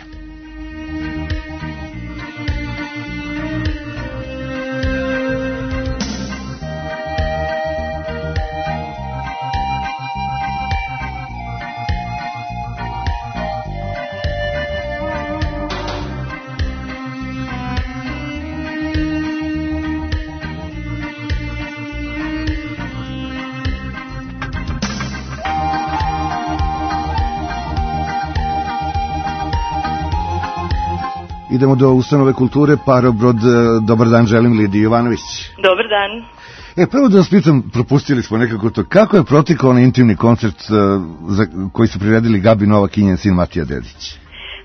Idemo do ustanove kulture Parobrod. Dobar dan, želim Lidiji Jovanović. Dobar dan. Prvo da vas pitam, propustili smo nekako to, kako je protikao onaj intimni koncert koji su priredili Gabi Novak i njen sin Matija Dedić?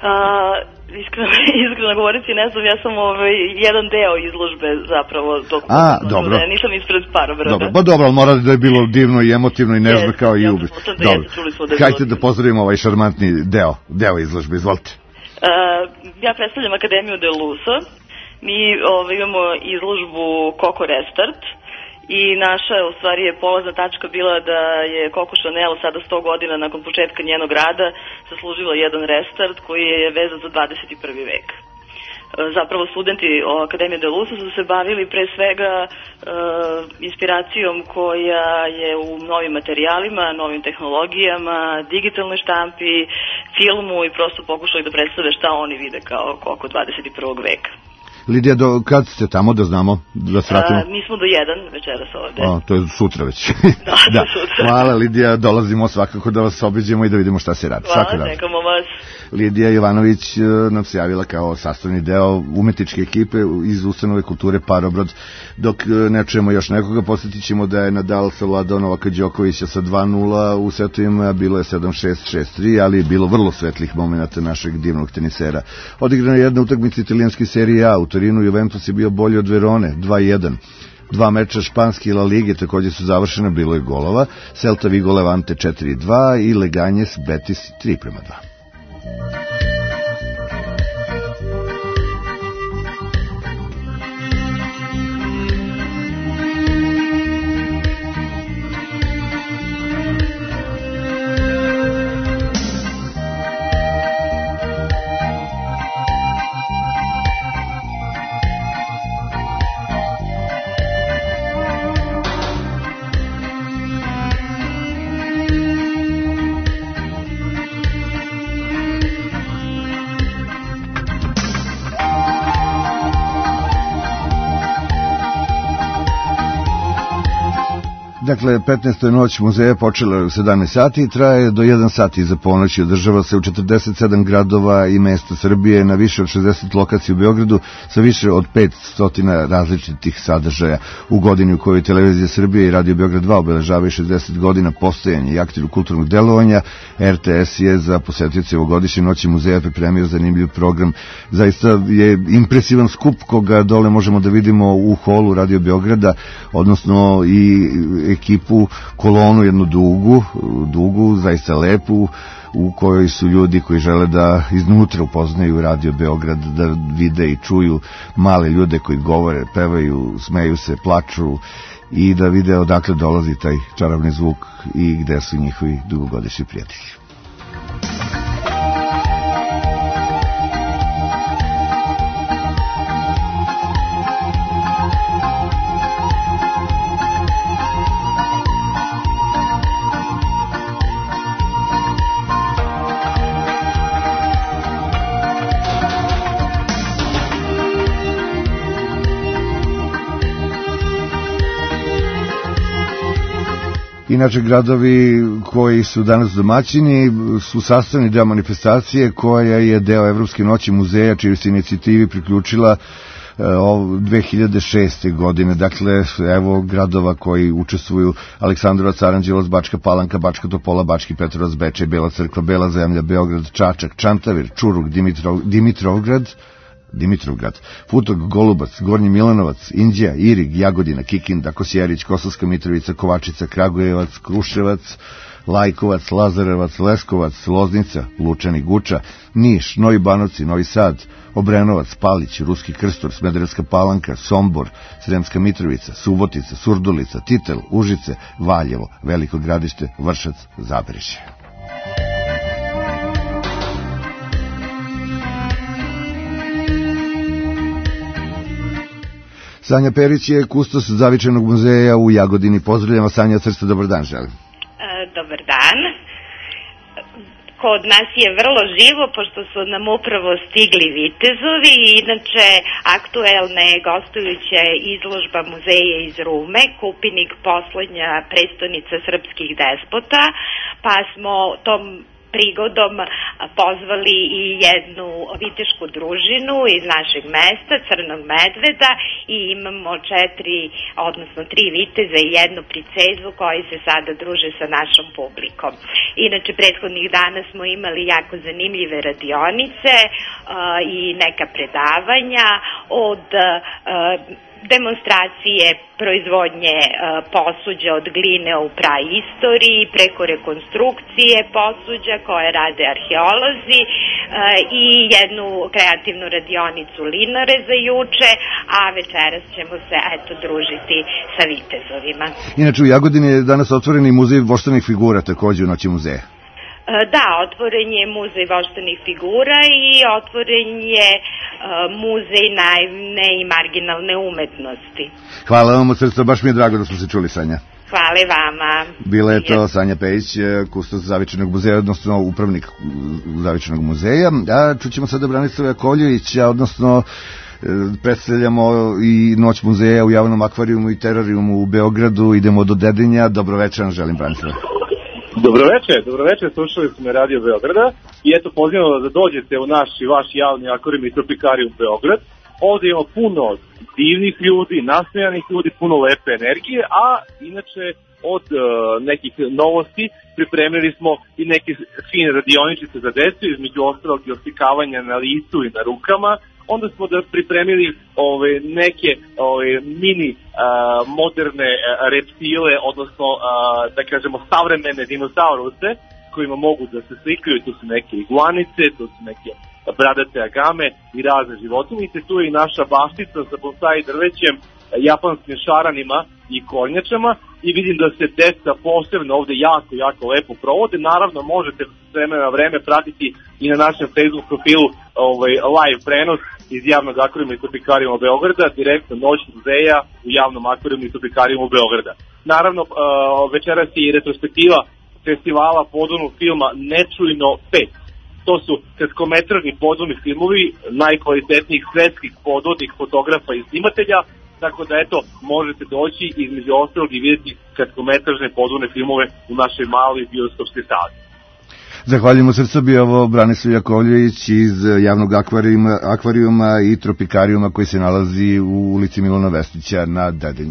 Iskreno govoriti, ne znam, ja sam jedan deo izložbe zapravo dok dobro. Nisam ispred Parobroda. Dobro, ali mora da je bilo divno i emotivno i nežno kao i uvijek. Hajde da pozdravimo ovaj šarmantni deo izložbe, izvolite. Ja predstavljam Akademiju de Luso. Mi imamo izložbu Coco Restart i naša u stvari je polazna tačka bila da je Coco Chanel sada 100 godina nakon početka njenog rada zaslužila jedan restart koji je vezan za 21. vek. Zapravo studenti Akademije de Luso su se bavili pre svega inspiracijom koja je u novim materijalima, novim tehnologijama, digitalnoj štampi, filmu i prosto pokušali da predstave šta oni vide kao Coco 21. veka. Lidija, kad ste tamo da znamo, da se vratimo? Mi smo do 1 večeras ovde. To je sutra već. Da, sutra. Hvala Lidija, dolazimo svakako da vas obiđemo i da vidimo šta se radi. Hvala, čekamo vas. Lidija Jovanović nam se javila kao sastavni deo umetničke ekipe iz ustanove kulture Parobrod. Dok ne čujemo još nekoga, posjetit ćemo da je Nadal savladao Novaka Đokovića sa 2-0 u setovima, bilo je 7-6, 6-3, ali je bilo vrlo svetlih momenta našeg divnog tenisera. Odigrana je jedna utakmica italijanske serije A, u Torinu Juventus je bio bolji od Verone, 2-1. 2 meča španske La Lige također su završene, bilo je golova, Celta Vigo Levante 4-2 i Leganjes Betis 3-2. Dakle, 15. noć muzeja počela je u 17 sati i traje do 1 sat iza ponoći. Održava se u 47 gradova i mesta Srbije na više od 60 lokacija u Beogradu sa više od 500 različitih sadržaja. U godini u kojoj Televizija Srbije i Radio Beograd 2 obeležavaju 60 godina postojanja i aktivnog kulturnog delovanja, RTS je za posetioce ovogodišnje noći muzeja pripremio zanimljiv program. Zaista je impresivan skup koga dole možemo da vidimo u holu Radio Beograda, odnosno i ekipu, kolonu jednu dugu, zaista lepu, u kojoj su ljudi koji žele da iznutra upoznaju Radio Beograd, da vide i čuju male ljude koji govore, pevaju, smeju se, plaču i da vide odakle dolazi taj čarobni zvuk i gde su njihovi dugogodišnji prijatelji. Inače, gradovi koji su danas domaćini su sastavni deo manifestacije koja je deo Evropske noći muzeja, čiju se inicijativi priključila 2006. godine. Dakle, evo gradova koji učestvuju: Aleksandrovac, Aranđelovac, Bačka Palanka, Bačka Topola, Bački Petrovac, Bečej, Bela Crkva, Bela Zemlja, Beograd, Čačak, Čantavir, Čuruk, Dimitrovgrad, Futog, Golubac, Gornji Milanovac, Inđija, Irig, Jagodina, Kikinda, Kosjerić, Kosovska Mitrovica, Kovačica, Kragujevac, Kruševac, Lajkovac, Lazarevac, Leskovac, Loznica, Lučani, Guča, Niš, Novi Banovci, Novi Sad, Obrenovac, Palić, Ruski Krstur, Smederevska Palanka, Sombor, Sremska Mitrovica, Subotica, Surdulica, Titel, Užice, Valjevo, Veliko Gradište, Vršac, Zabriše. Sanja Perić je kustos Zavičajnog muzeja u Jagodini. Pozdravljam vas, Sanja, srce, dobar dan želim. Dobar dan. Kod nas je vrlo živo, pošto su nam upravo stigli vitezovi i inače aktuelna je gostujuća izložba muzeja iz Rume, Kupinik, poslednja prestonica srpskih despota, pa smo tom prigodom pozvali i jednu vitešku družinu iz našeg mesta, Crnog medveda, i imamo 3 viteze i jednu princezu koji se sada druže sa našom publikom. Inače, prethodnih dana smo imali jako zanimljive radionice i neka predavanja od demonstracije proizvodnje posuđa od gline u praistoriji, preko rekonstrukcije posuđa koje rade arheolozi i jednu kreativnu radionicu linare za juče, a večeras ćemo se družiti sa vitezovima. Inače, u Jagodini je danas otvoren i muzej voštanih figura, takođe u noći muzeja. Da, otvoren je muzej voštanih figura i otvoren je muzej naivne i marginalne umetnosti. Hvala vam od srca, baš mi je drago da smo se čuli, Sanja. Hvala vama. Bila je to Sanja Pejić, kustos Zavičajnog muzeja, odnosno upravnik Zavičajnog muzeja. A čućemo sada Branislava Jakovljevića, odnosno predstavljamo i noć muzeja u javnom akvarijumu i terarijumu u Beogradu. Idemo do Dedinja. Dobro večer, želim, Branislava. Dobro večer, slušali smo Radio Beograda i eto, pozivam da dođete u naš i vaš javni akvarijum i tropikarijum Beograd. Ovde imamo puno divnih ljudi, nasmejanih ljudi, puno lepe energije, a inače od nekih novosti pripremili smo i neke fine radioničice za decu, između ostalog i oslikavanja na licu i na rukama. Onda smo pripremili neke mini moderne reptile, odnosno da kažemo savremene dinosauruse kojima mogu da se slikaju. Tu su neke iguanice, tu su neke bradate agame i razne životinjice. Tu je i naša baštica sa bonsai drvećem, japanskim šaranima i kornjačama i vidim da se deca posebno ovde jako lepo provode. Naravno, možete s vremena na vreme pratiti i na našem Facebook profilu live prenos iz javnog akvarijuma i tropikarijuma Beograda, direktno noć muzeja u javnom akvarijuma i tropikarijuma Beograda. Naravno, večeras je i retrospektiva festivala podunu filma Nečujno 5. to su kratkometražni podvodni filmovi najkvalitetnijih svetskih podvodnih fotografa i snimatelja, tako da eto, možete doći između ostalog i vidjeti kratkometražne podvodne filmove u našoj maloj bioskopskoj sali. Zahvaljujemo srcu, bio ovo Branislav Jakovljević iz javnog akvarijuma i tropikarijuma koji se nalazi u ulici Milana Vestića na Dedinju.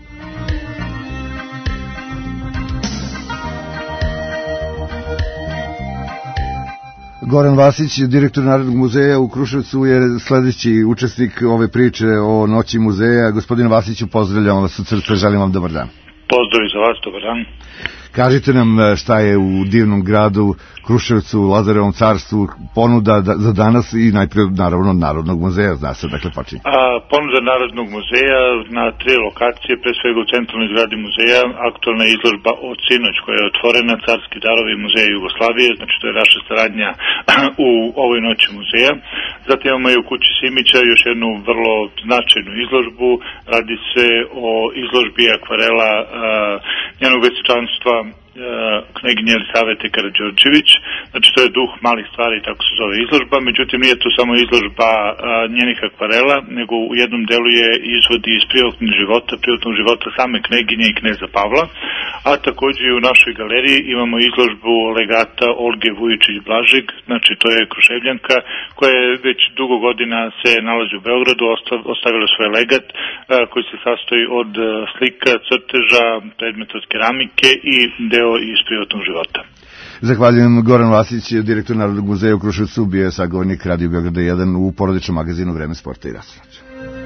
Goran Vasić, direktor Narodnog muzeja u Kruševcu, je sledeći učesnik ove priče o Noći muzeja. Gospodine Vasiću, pozdravljam vas od srca, želim vam dobar dan. Pozdrav i za vas, dobar dan. Kažite nam šta je u divnom gradu Kruševcu, Lazarevom carstvu, ponuda za danas i najprije naravno Narodnog muzeja, zna se dakle počinje. Ponuda Narodnog muzeja na 3 lokacije, pre svega u centralnoj zgradi muzeja, aktualna izložba od sinoć koja je otvorena, Carski darovi muzeja Jugoslavije, znači to je naša saradnja u ovoj noći muzeja. Zatim imamo i u kući Simića još jednu vrlo značajnu izložbu, radi se o izložbi akvarela njenog veličanstva kneginje Elisavete Karađorđević, znači to je duh malih stvari, tako se zove izložba, međutim nije to samo izložba njenih akvarela, nego u jednom delu je izvodi iz privatnog života same kneginje i kneza Pavla, a takođe i u našoj galeriji imamo izložbu legata Olge Vujičić-Blažeg, znači to je Kruševljanka koja je već dugo godina se nalazi u Beogradu, ostavila svoj legat koji se sastoji od slika, crteža, predmeta od keramike i deo iz privatnog života. Zahvaljujem. Goran Vasić, direktor Narodnog muzeja u Kruševcu, bio je sagovornik Radio Beograda 1 u porodičnom magazinu Vreme sporta i raspoređa.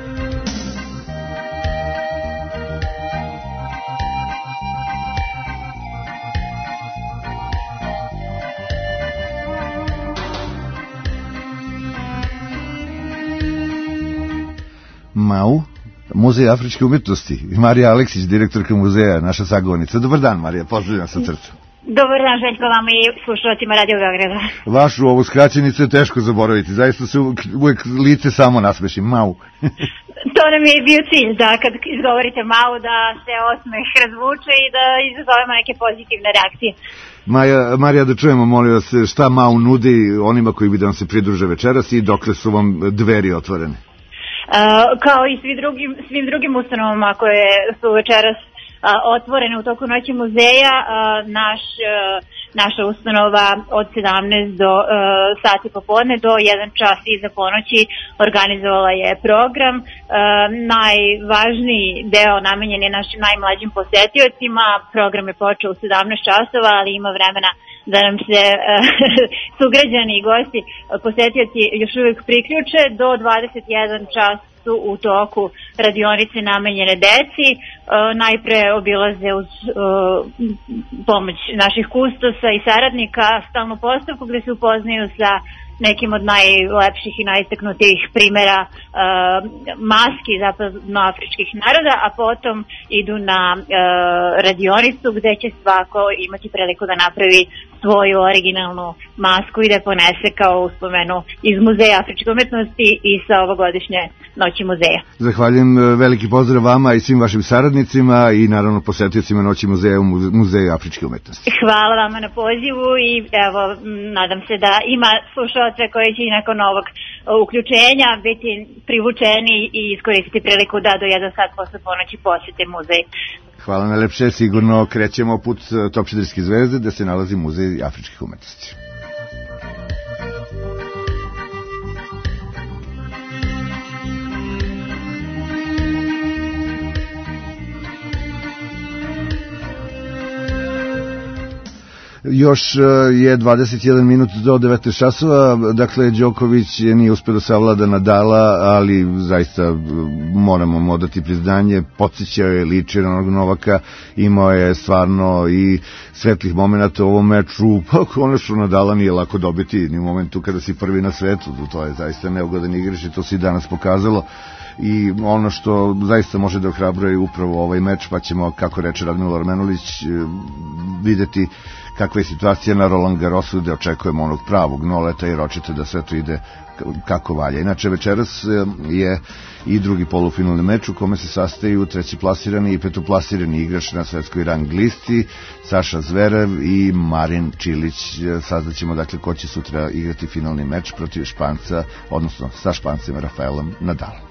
Mau, Muzej afričke umjetnosti. Marija Aleksić, direktorka muzeja, naša sagovornica. Dobar dan, Marija, pozdravljam sa srcem. Dobar dan, Željko, vama i slušalcima Radio Beograda. Vašu ovu skraćenicu je teško zaboraviti, zaista se uvek lice samo nasmeši, Mau. To nam je bio cilj, da kad izgovorite Mau, da se osmeh razvuče i da izazovemo neke pozitivne reakcije. Marija, da čujemo, molim vas, šta Mau nudi onima koji bi da vam se pridruže večeras i dokle su vam dveri otvorene? Kao i svim drugim ustanovama koje su večeras otvorene u toku noći muzeja, naša ustanova od 17 do sati popodne do 1 čas iza ponoći organizovala je program. Najvažniji deo namenjen je našim najmlađim posetiocima. Program je počeo u 17 časova, ali ima vremena da nam se sugrađani i gosti, posetioci još uvijek priključe. Do 21 čas su u toku radionice namenjene deci. Najpre obilaze uz pomoć naših kustosa i saradnika stalnu postavku gde se upoznaju sa nekim od najlepših i najistaknutijih primjera maski zapadnoafričkih naroda, a potom idu na radionicu gde će svako imati priliku da napravi svoju originalnu masku i da je ponese kao uspomenu iz Muzeja afričke umjetnosti i sa ovogodišnje Noći muzeja. Zahvaljujem, veliki pozdrav vama i svim vašim saradnicima i naravno posetiocima Noći muzeja u Muzeju afričke umjetnosti. Hvala vama na pozivu i evo, nadam se da ima slušalaca koji će i nakon ovog uključenja biti privučeni i iskoristiti priliku da do 1 sat posle ponoći posete muzej. Hvala najlepše, sigurno krećemo put Topčiderske zvezde gde se nalazi Muzej afričkih umjetnosti. Još je 21 minut do 19 časova, dakle Đoković nije uspio da savlada Nadala, ali zaista moramo mu odati priznanje, podsjećao je, ličio na onog Novaka, imao je stvarno i svetlih momenta u ovom meču, pa konačno Nadala nije lako dobiti ni u momentu kada si prvi na svetu, to je zaista neugodan igrač i to se i danas pokazalo. I ono što zaista može da ohrabruje upravo ovaj meč, pa ćemo, kako reče Radmilo Armenulić, videti kakva je situacija na Roland Garrosu, gde očekujemo onog pravog noleta, jer očito da sve to ide kako valja. Inače, večeras je i drugi polufinalni meč u kome se sastaju treći plasirani i petoplasirani igrač na svetskoj rang listi, Saša Zverev i Marin Čilić. Saznaćemo dakle ko će sutra igrati finalni meč protiv Španca, odnosno sa Špancem Rafaelom Nadalom.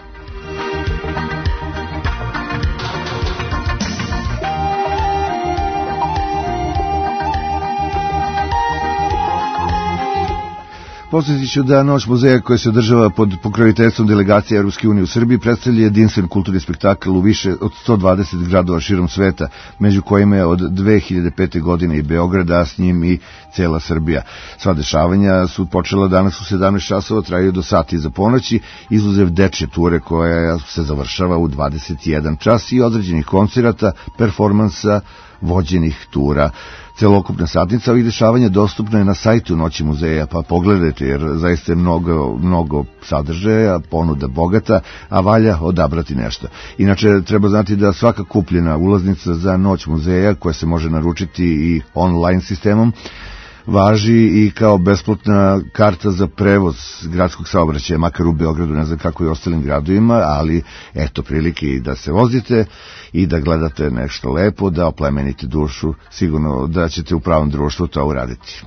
Podsjetit ću da Noć muzeja koja se održava pod pokroviteljstvom delegacije Evropske unije u Srbiji predstavlja jedinstven kulturni spektakl u više od 120 gradova širom sveta, među kojima je od 2005. godine i Beograd, a s njim i cela Srbija. Sva dešavanja su počela danas u 17 časova, traju do sati za ponoći, izuzev dečje ture koja se završava u 21 čas i određenih koncerata, performansa, vođenih tura. Celokupna satnica ovih dešavanja dostupna je na sajtu Noći muzeja, pa pogledajte jer zaista je mnogo sadržaja, ponuda bogata, a valja odabrati nešto. Inače, treba znati da svaka kupljena ulaznica za Noć muzeja, koja se može naručiti i online sistemom, važi i kao besplatna karta za prevoz gradskog saobraćaja, makar u Beogradu, ne znam kako i ostalim gradovima, ali eto prilike i da se vozite i da gledate nešto lepo, da oplemenite dušu, sigurno da ćete u pravom društvu to uraditi.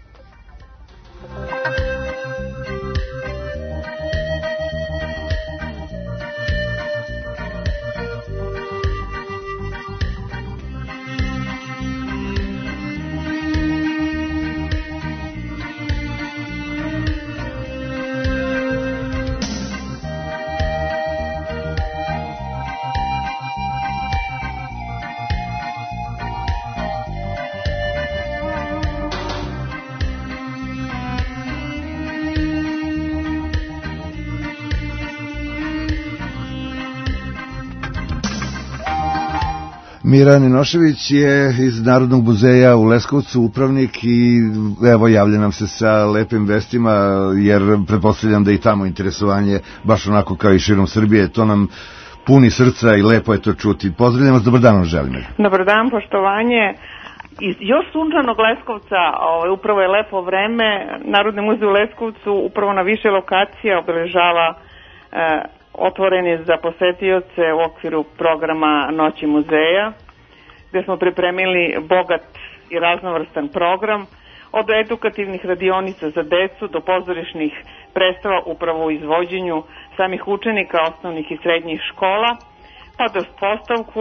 Miran Inošević je iz Narodnog muzeja u Leskovcu upravnik i evo javlja nam se sa lepim vestima, jer pretpostavljam da i tamo interesovanje baš onako kao i širom Srbije, to nam puni srca i lepo je to čuti. Pozdravljam vas, dobar dan vam želim. Dobar dan, poštovanje. Iz još sunčanog Leskovca, upravo je lepo vreme, Narodni muzej u Leskovcu upravo na više lokacija obeležava otvoren je za posetioce u okviru programa Noći muzeja, gde smo pripremili bogat i raznovrstan program, od edukativnih radionica za decu do pozorišnih predstava upravo u izvođenju samih učenika osnovnih i srednjih škola, pa do postavku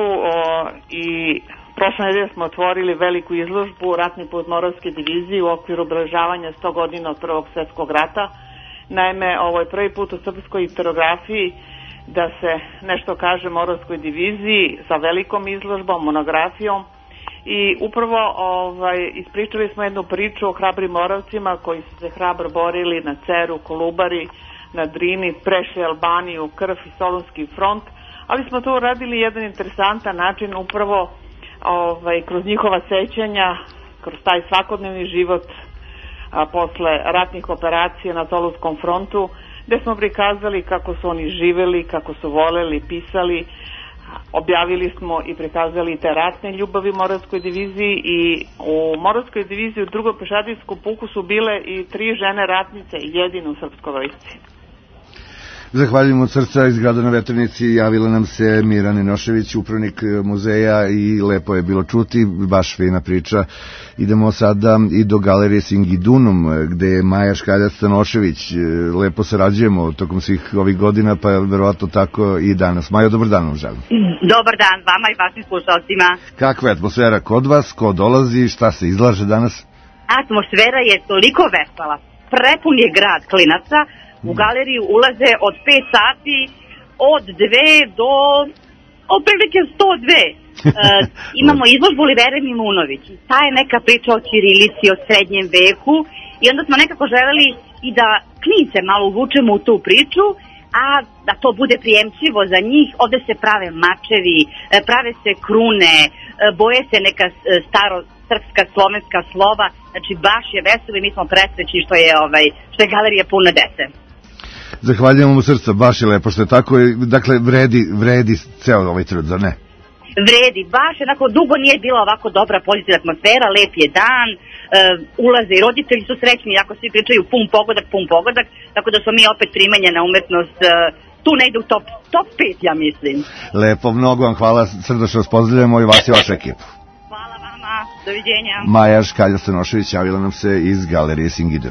i prošle nedelje smo otvorili veliku izložbu Ratni put Moravske divizije u okviru obeležavanja 100 godina od Prvog svjetskog rata. Naime, ovo je prvi put u srpskoj historiografiji da se nešto kaže Moravskoj diviziji sa velikom izložbom, monografijom i upravo ispričali smo jednu priču o hrabrim Moravcima koji su se hrabro borili na Ceru, Kolubari, na Drini, prešli Albaniju, Krf i Solunski front, ali smo to uradili jedan interesantan način upravo kroz njihova sećanja, kroz taj svakodnevni život posle ratnih operacija na Solunskom frontu, gde smo prikazali kako su oni živeli, kako su voleli, pisali, objavili smo i prikazali te ratne ljubavi Moravskoj diviziji i u Moravskoj diviziji u drugom pešadijskom puku su bile i 3 žene ratnice, jedine u srpskoj vojsci. Zahvaljujem od srca iz grada na Veternici, javila nam se Miran Inošević, upravnik muzeja i lepo je bilo čuti, baš fina priča. Idemo sada i do galerije Singidunum, gde je Maja Škaljac-Stanošević. Lepo sarađujemo tokom svih ovih godina, pa je verovatno tako i danas. Majo, dobar dan vam želim. Dobar dan vama i vašim slušalcima. Kakva je atmosfera kod vas, ko dolazi, šta se izlaže danas? Atmosfera je toliko vesela, prepun je grad klinaca. U galeriju ulaze od 5 sati od 2 do otprilike 102. Imamo izložbu Olivere Mimunović. Ta je neka priča o ćirilici, o srednjem veku i onda smo nekako želeli i da klince malo uvučemo u tu priču, a da to bude prijemčivo za njih. Ovde se prave mačevi, prave se krune, boje se neka staro srpska, slovenska slova. Znači baš je veselo i mi smo presrećni što je galerija puna dece. Zahvaljujem vam u srca, baš je lepo što je tako, dakle vredi ceo ovaj trud, zar ne? Vredi, baš jednako dugo nije bila ovako dobra pozitivna atmosfera, lep je dan, ulaze i roditelji su srećni, jako svi pričaju pun pogodak, tako da smo mi opet primenjena umetnost tu negde u top 5, ja mislim. Lepo, mnogo vam hvala, srdačno vas pozdravljamo i vas i vašu ekipu. Hvala vama, doviđenja. Maja Škalja-Stanošević javila nam se iz galerije Singidon.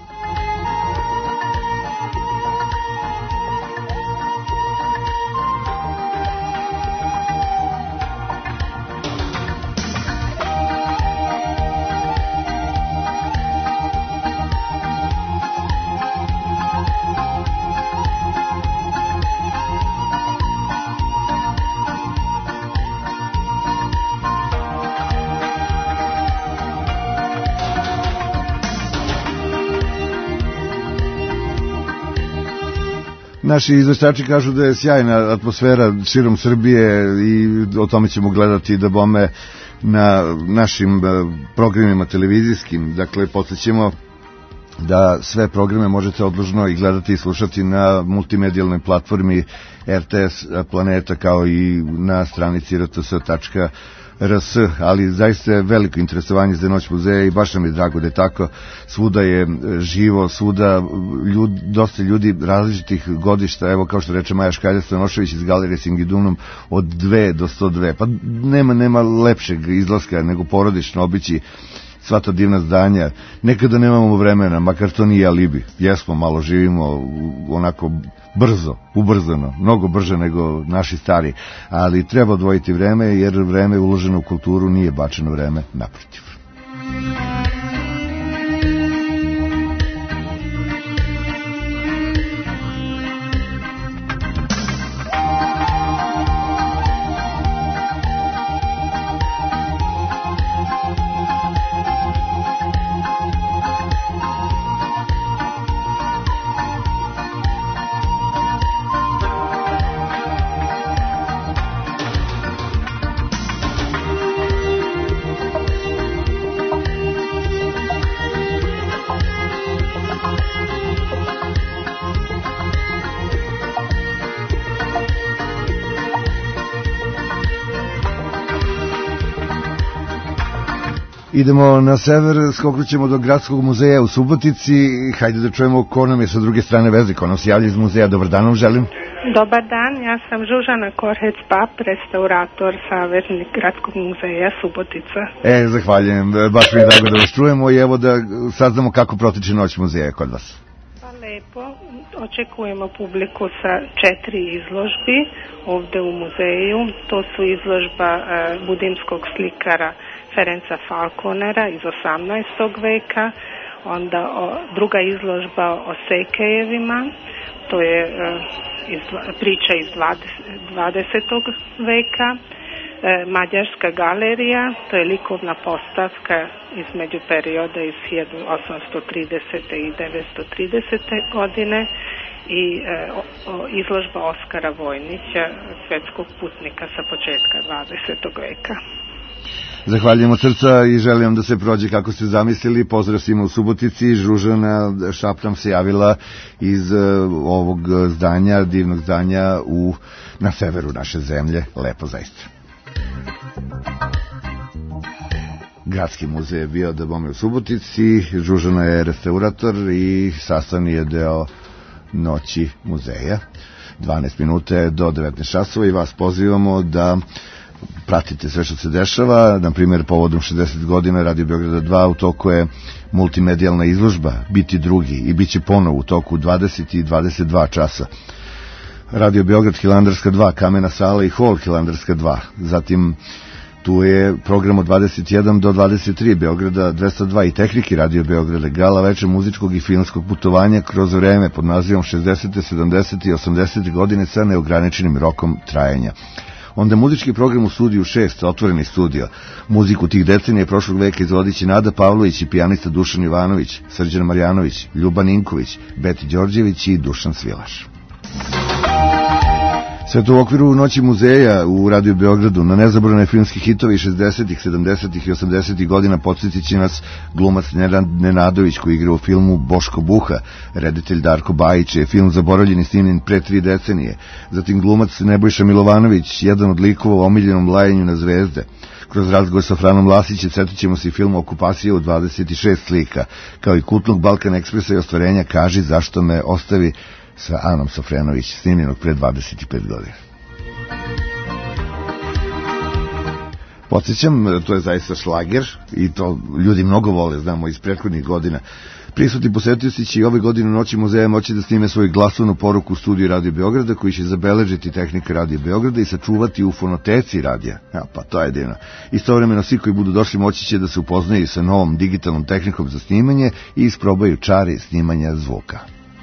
Naši izveštači kažu da je sjajna atmosfera širom Srbije i o tome ćemo gledati da bome na našim programima televizijskim. Dakle, podsjećamo da sve programe možete odložno i gledati i slušati na multimedijalnoj platformi RTS Planeta kao i na stranici rts.rs, ali zaista je veliko interesovanje za Noć muzeja i baš nam je drago da je tako. Svuda je živo, svuda dosta ljudi različitih godišta, evo kao što reče Maja Škalja-Stanošević iz galerije Singidunum, od 2 do 102, pa nema lepšeg izlaska nego porodično obići sva ta divna zdanja. Nekada nemamo vremena, makar to nije alibi. Jesmo, malo živimo onako brzo, ubrzano, mnogo brže nego naši stari, ali treba odvojiti vreme, jer vreme uloženo u kulturu nije bačeno vreme, naprotiv. Idemo na sever, skoknućemo do Gradskog muzeja u Subotici. Hajde da čujemo ko nam je sa druge strane veze, ko nam se javlja iz muzeja. Dobar dan vam želim. Dobar dan, ja sam Žužana Korhec-Pap, restaurator saveznik Gradskog muzeja Subotica. Zahvaljujem, baš mi je drago da vas čujemo i evo da saznamo kako protiče Noć muzeja kod vas. Pa lepo, očekujemo publiku sa 4 izložbi ovde u muzeju. To su izložba budimskog slikara Ferenca Falkonera iz 18. veka, onda druga izložba o Sekejevima, to je priča iz 20. veka, Mađarska galerija, to je likovna postavka između perioda iz 1830. i 930. godine i izložba Oskara Vojnića, svetskog putnika sa početka 20. veka. Zahvaljujem od srca i želim da se prođe kako ste zamislili. Pozdrav svima u Subotici. Žužana Šaptam se javila iz ovog zdanja, divnog zdanja na severu naše zemlje. Lepo zaista. Gradski muzej je bio da bome u Subotici. Žužana je restaurator i sastavni je deo Noći muzeja. 12 minuta do 19 časova i vas pozivamo da pratite sve što se dešava. Na primjer, povodom 60 godina Radio Beograda 2 u toku je multimedijalna izložba Biti drugi i bit će ponovo u toku 20 i 22 časa. Radio Beograd Hilandarska 2, Kamena sala i hol Hilandarska 2. Zatim tu je program od 21 do 23 Beograda 202 i tehniki Radio Beograda, gala veče muzičkog i filmskog putovanja kroz vreme pod nazivom 60. 70. i 80. godine sa neograničenim rokom trajanja. Onda muzički program u studiju 6, otvoreni studio. Muziku tih decenija prošlog veka izvodit će Nada Pavlović i pijanista Dušan Ivanović, Srđan Marjanović, Ljuban Ninković, Beti Đorđević i Dušan Svilaš. Sve to u okviru Noći muzeja u Radio Beogradu. Na nezaboravne filmski hitovi 60-ih, 70-ih i 80-ih godina podsjetit će nas glumac Nenadović koji igra u filmu Boško Buha, reditelj Darko Bajić je film zaboravljen i snimljen pre 3 decenije. Zatim glumac Nebojša Milovanović, jedan od likova u omiljenom lajanju na zvezde. Kroz razgovor sa Franom Lasićem setit ćemo se i film Okupacije u 26 slika, kao i kultnog Balkan Ekspresa i ostvarenja Kaži zašto me ostavi sa Anom Sofrenović, snimljenog pre 25 godina. Podsjećam, to je zaista šlager i to ljudi mnogo vole, znamo iz prethodnih godina. Prisutni posetioci će i ove godine u Noći muzeja moći da snime svoju glasovnu poruku u studiju Radio Beograda, koji će zabeležiti tehnika Radio Beograda i sačuvati u fonoteci radija. Ja, pa to je divno. Istovremeno svi koji budu došli moći će da se upoznaju sa novom digitalnom tehnikom za snimanje i isprobaju čari snimanja zvuka.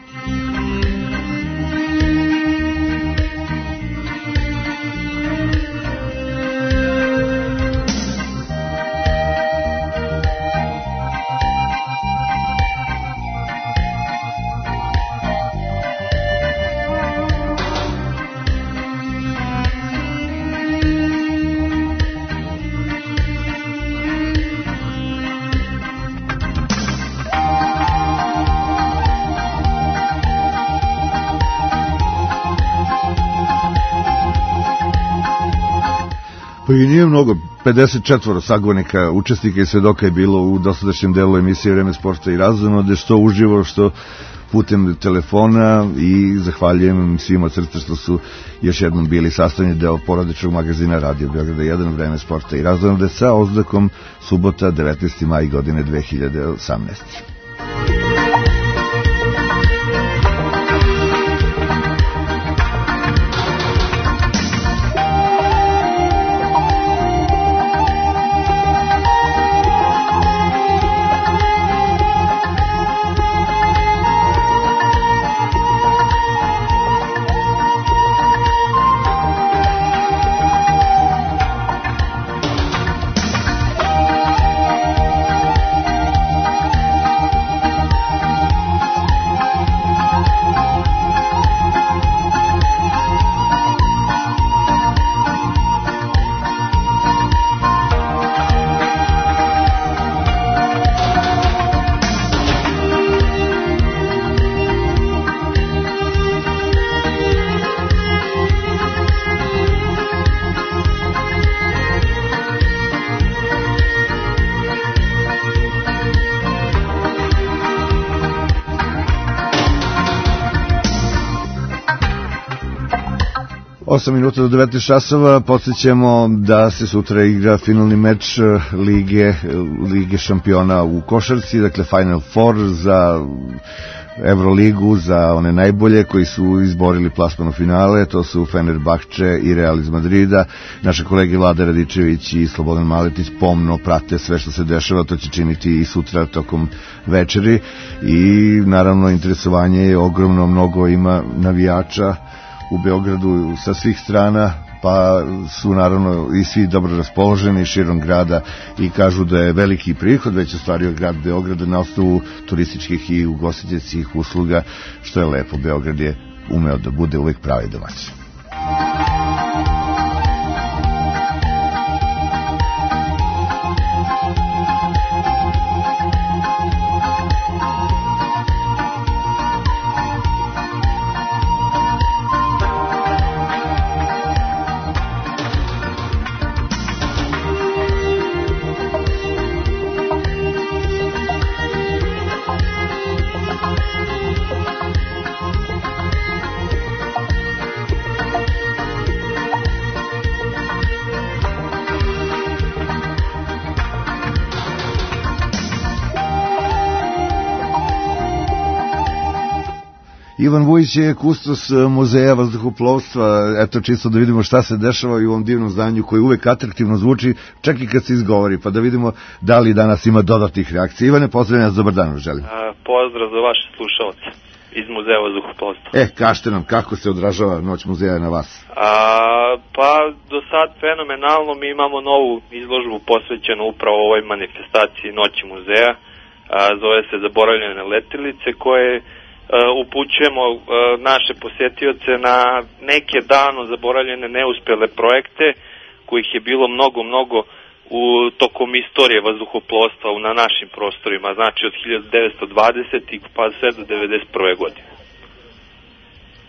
Pa i nije mnogo, 54 sagovornika, učesnika i svedoka je bilo u dosadašnjem delu emisije Vreme sporta i razonode, što uživo, što putem telefona, i zahvaljujem svima od srca što su još jednom bili sastavni deo porodičnog magazina Radio Beograda 1 Vreme sporta i razonode sa oznakom subota 19. maj godine 2018. Osam minuta do 19 časova, podsjećamo da se sutra igra finalni meč Lige šampiona u košarci, dakle Final Four za Evroligu, za one najbolje koji su izborili plasman u finale, to su Fenerbahče i Real iz Madrida. Naše kolege Vlada Radičević i Slobodan Maletić pomno prate sve što se dešava, to će činiti i sutra tokom večeri, i naravno interesovanje je ogromno, mnogo ima navijača u Beogradu sa svih strana, pa su naravno i svi dobro raspoloženi širom grada i kažu da je veliki prihod već ostvario grad Beograda na osnovu turističkih i ugostiteljskih usluga, što je lepo. Beograd je umeo da bude uvek pravi domaćin. Ivan Vujić je kustos muzeja vazduhoplovstva, eto čisto da vidimo šta se dešava i u ovom divnom zdanju koji uvek atraktivno zvuči, čak i kad se izgovori, pa da vidimo da li danas ima dodatnih reakcija. Ivane, pozdravljam vas, dobar dan, želim. Pozdrav za vaše slušalce iz muzeja vazduhoplovstva. Kažete nam kako se odražava Noć muzeja na vas? Pa do sad fenomenalno, mi imamo novu izložbu posvećenu upravo ovoj manifestaciji Noći muzeja, zove se Zaboravljene letilice, koje upućujemo naše posetioce na neke davno zaboravljene neuspele projekte, kojih je bilo mnogo u tokom istorije vazduhoplovstva na našim prostorima, znači od 1920 pa sve do 1991. godine.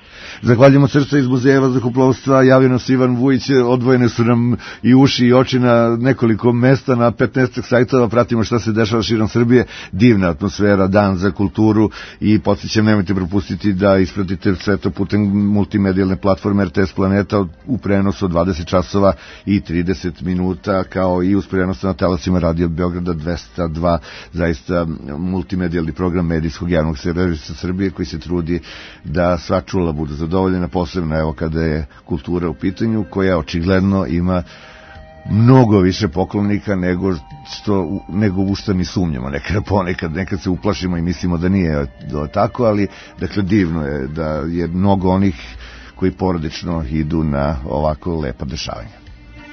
Zahvaljujemo srca iz Muzeja vazduhoplovstva, javio nas Ivan Vujić, odvojene su nam i uši i oči na nekoliko mesta, na 15 sajtova, pratimo šta se dešava širom Srbije, divna atmosfera, dan za kulturu i podsjećam, nemojte propustiti da ispratite sve to putem multimedijalne platforme RTS Planeta u prenosu od 20 časova i 30 minuta, kao i uz prenos na talasima Radio Beograda 202, zaista multimedijalni program medijskog javnog servisa Srbije koji se trudi da sva čula budu zadovoljena, posebno evo kada je kultura u pitanju, koja očigledno ima mnogo više poklonika nego u što mi sumnjamo nekad se uplašimo i mislimo da nije tako, ali dakle divno je da je mnogo onih koji porodično idu na ovako lepa dešavanja.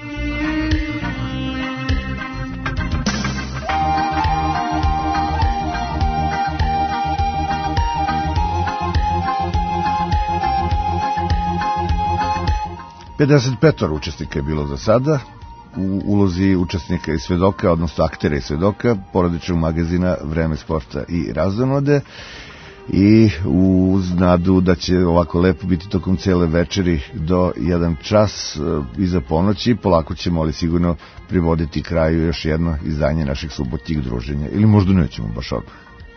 Pedeset učesnika je bilo za sada u ulozi učesnika i svedoka, odnosno aktera i svedoka porodičnog magazina Vreme, sporta i razonode, i uz nadu da će ovako lepo biti tokom cele večeri do 1 čas iza ponoći. Polako ćemo, ali sigurno, privoditi kraju još jedno izdanje naših subotnjih druženja, ili možda nećemo baš odmah.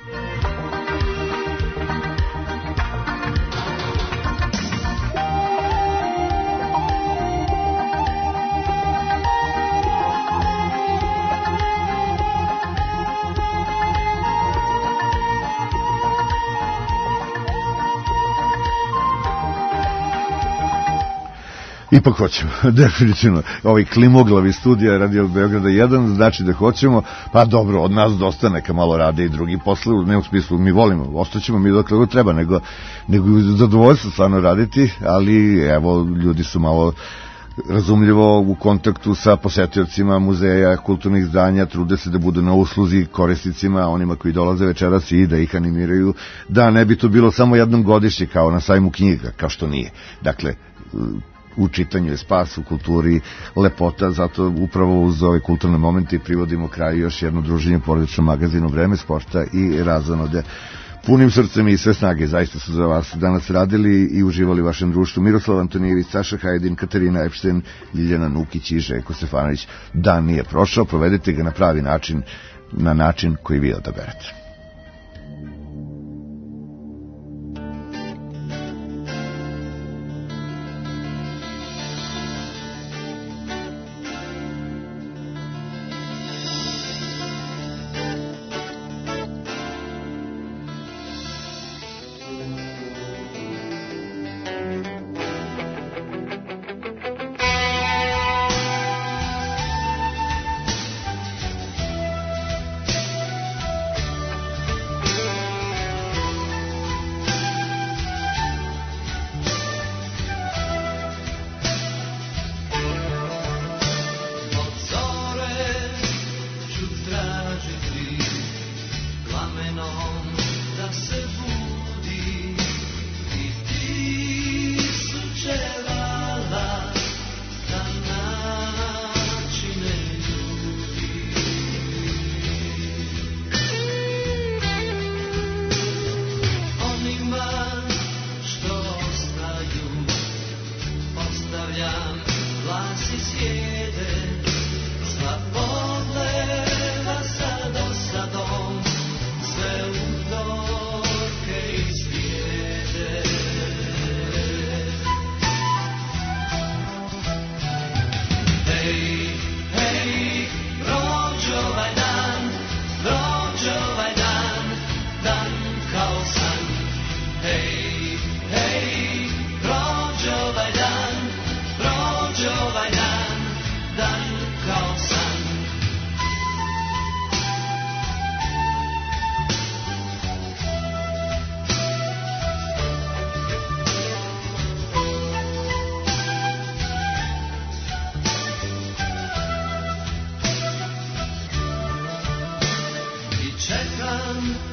Ipak hoćemo, definitivno. Ovaj klimoglavi studija Radio Beograda 1 znači da hoćemo, pa dobro, od nas dosta, neka malo rade i drugi posle, ne u smislu mi volimo, ostaćemo mi dokle god treba, nego zadovoljstvo stvarno raditi, ali evo, ljudi su malo razumljivo u kontaktu sa posetiocima muzeja, kulturnih zdanja, trude se da budu na usluzi korisnicima, onima koji dolaze večeras i da ih animiraju, da ne bi to bilo samo jednom godišnje kao na sajmu knjiga, kao što nije. Dakle, u čitanju je spas, u kulturi lepota, zato upravo uz ove kulturne momente privodimo kraju još jedno druženje porodičnom magazinu Vreme, sporta i razonode. Punim srcem i sve snage zaista su za vas danas radili i uživali u vašem društvu Miroslav Antonijević, Saša Hajdin, Katarina Epšten, Ljiljana Nukić i Željko Stefanović. Dan nije prošao, provedite ga na pravi način, na način koji vi odaberete. Čekam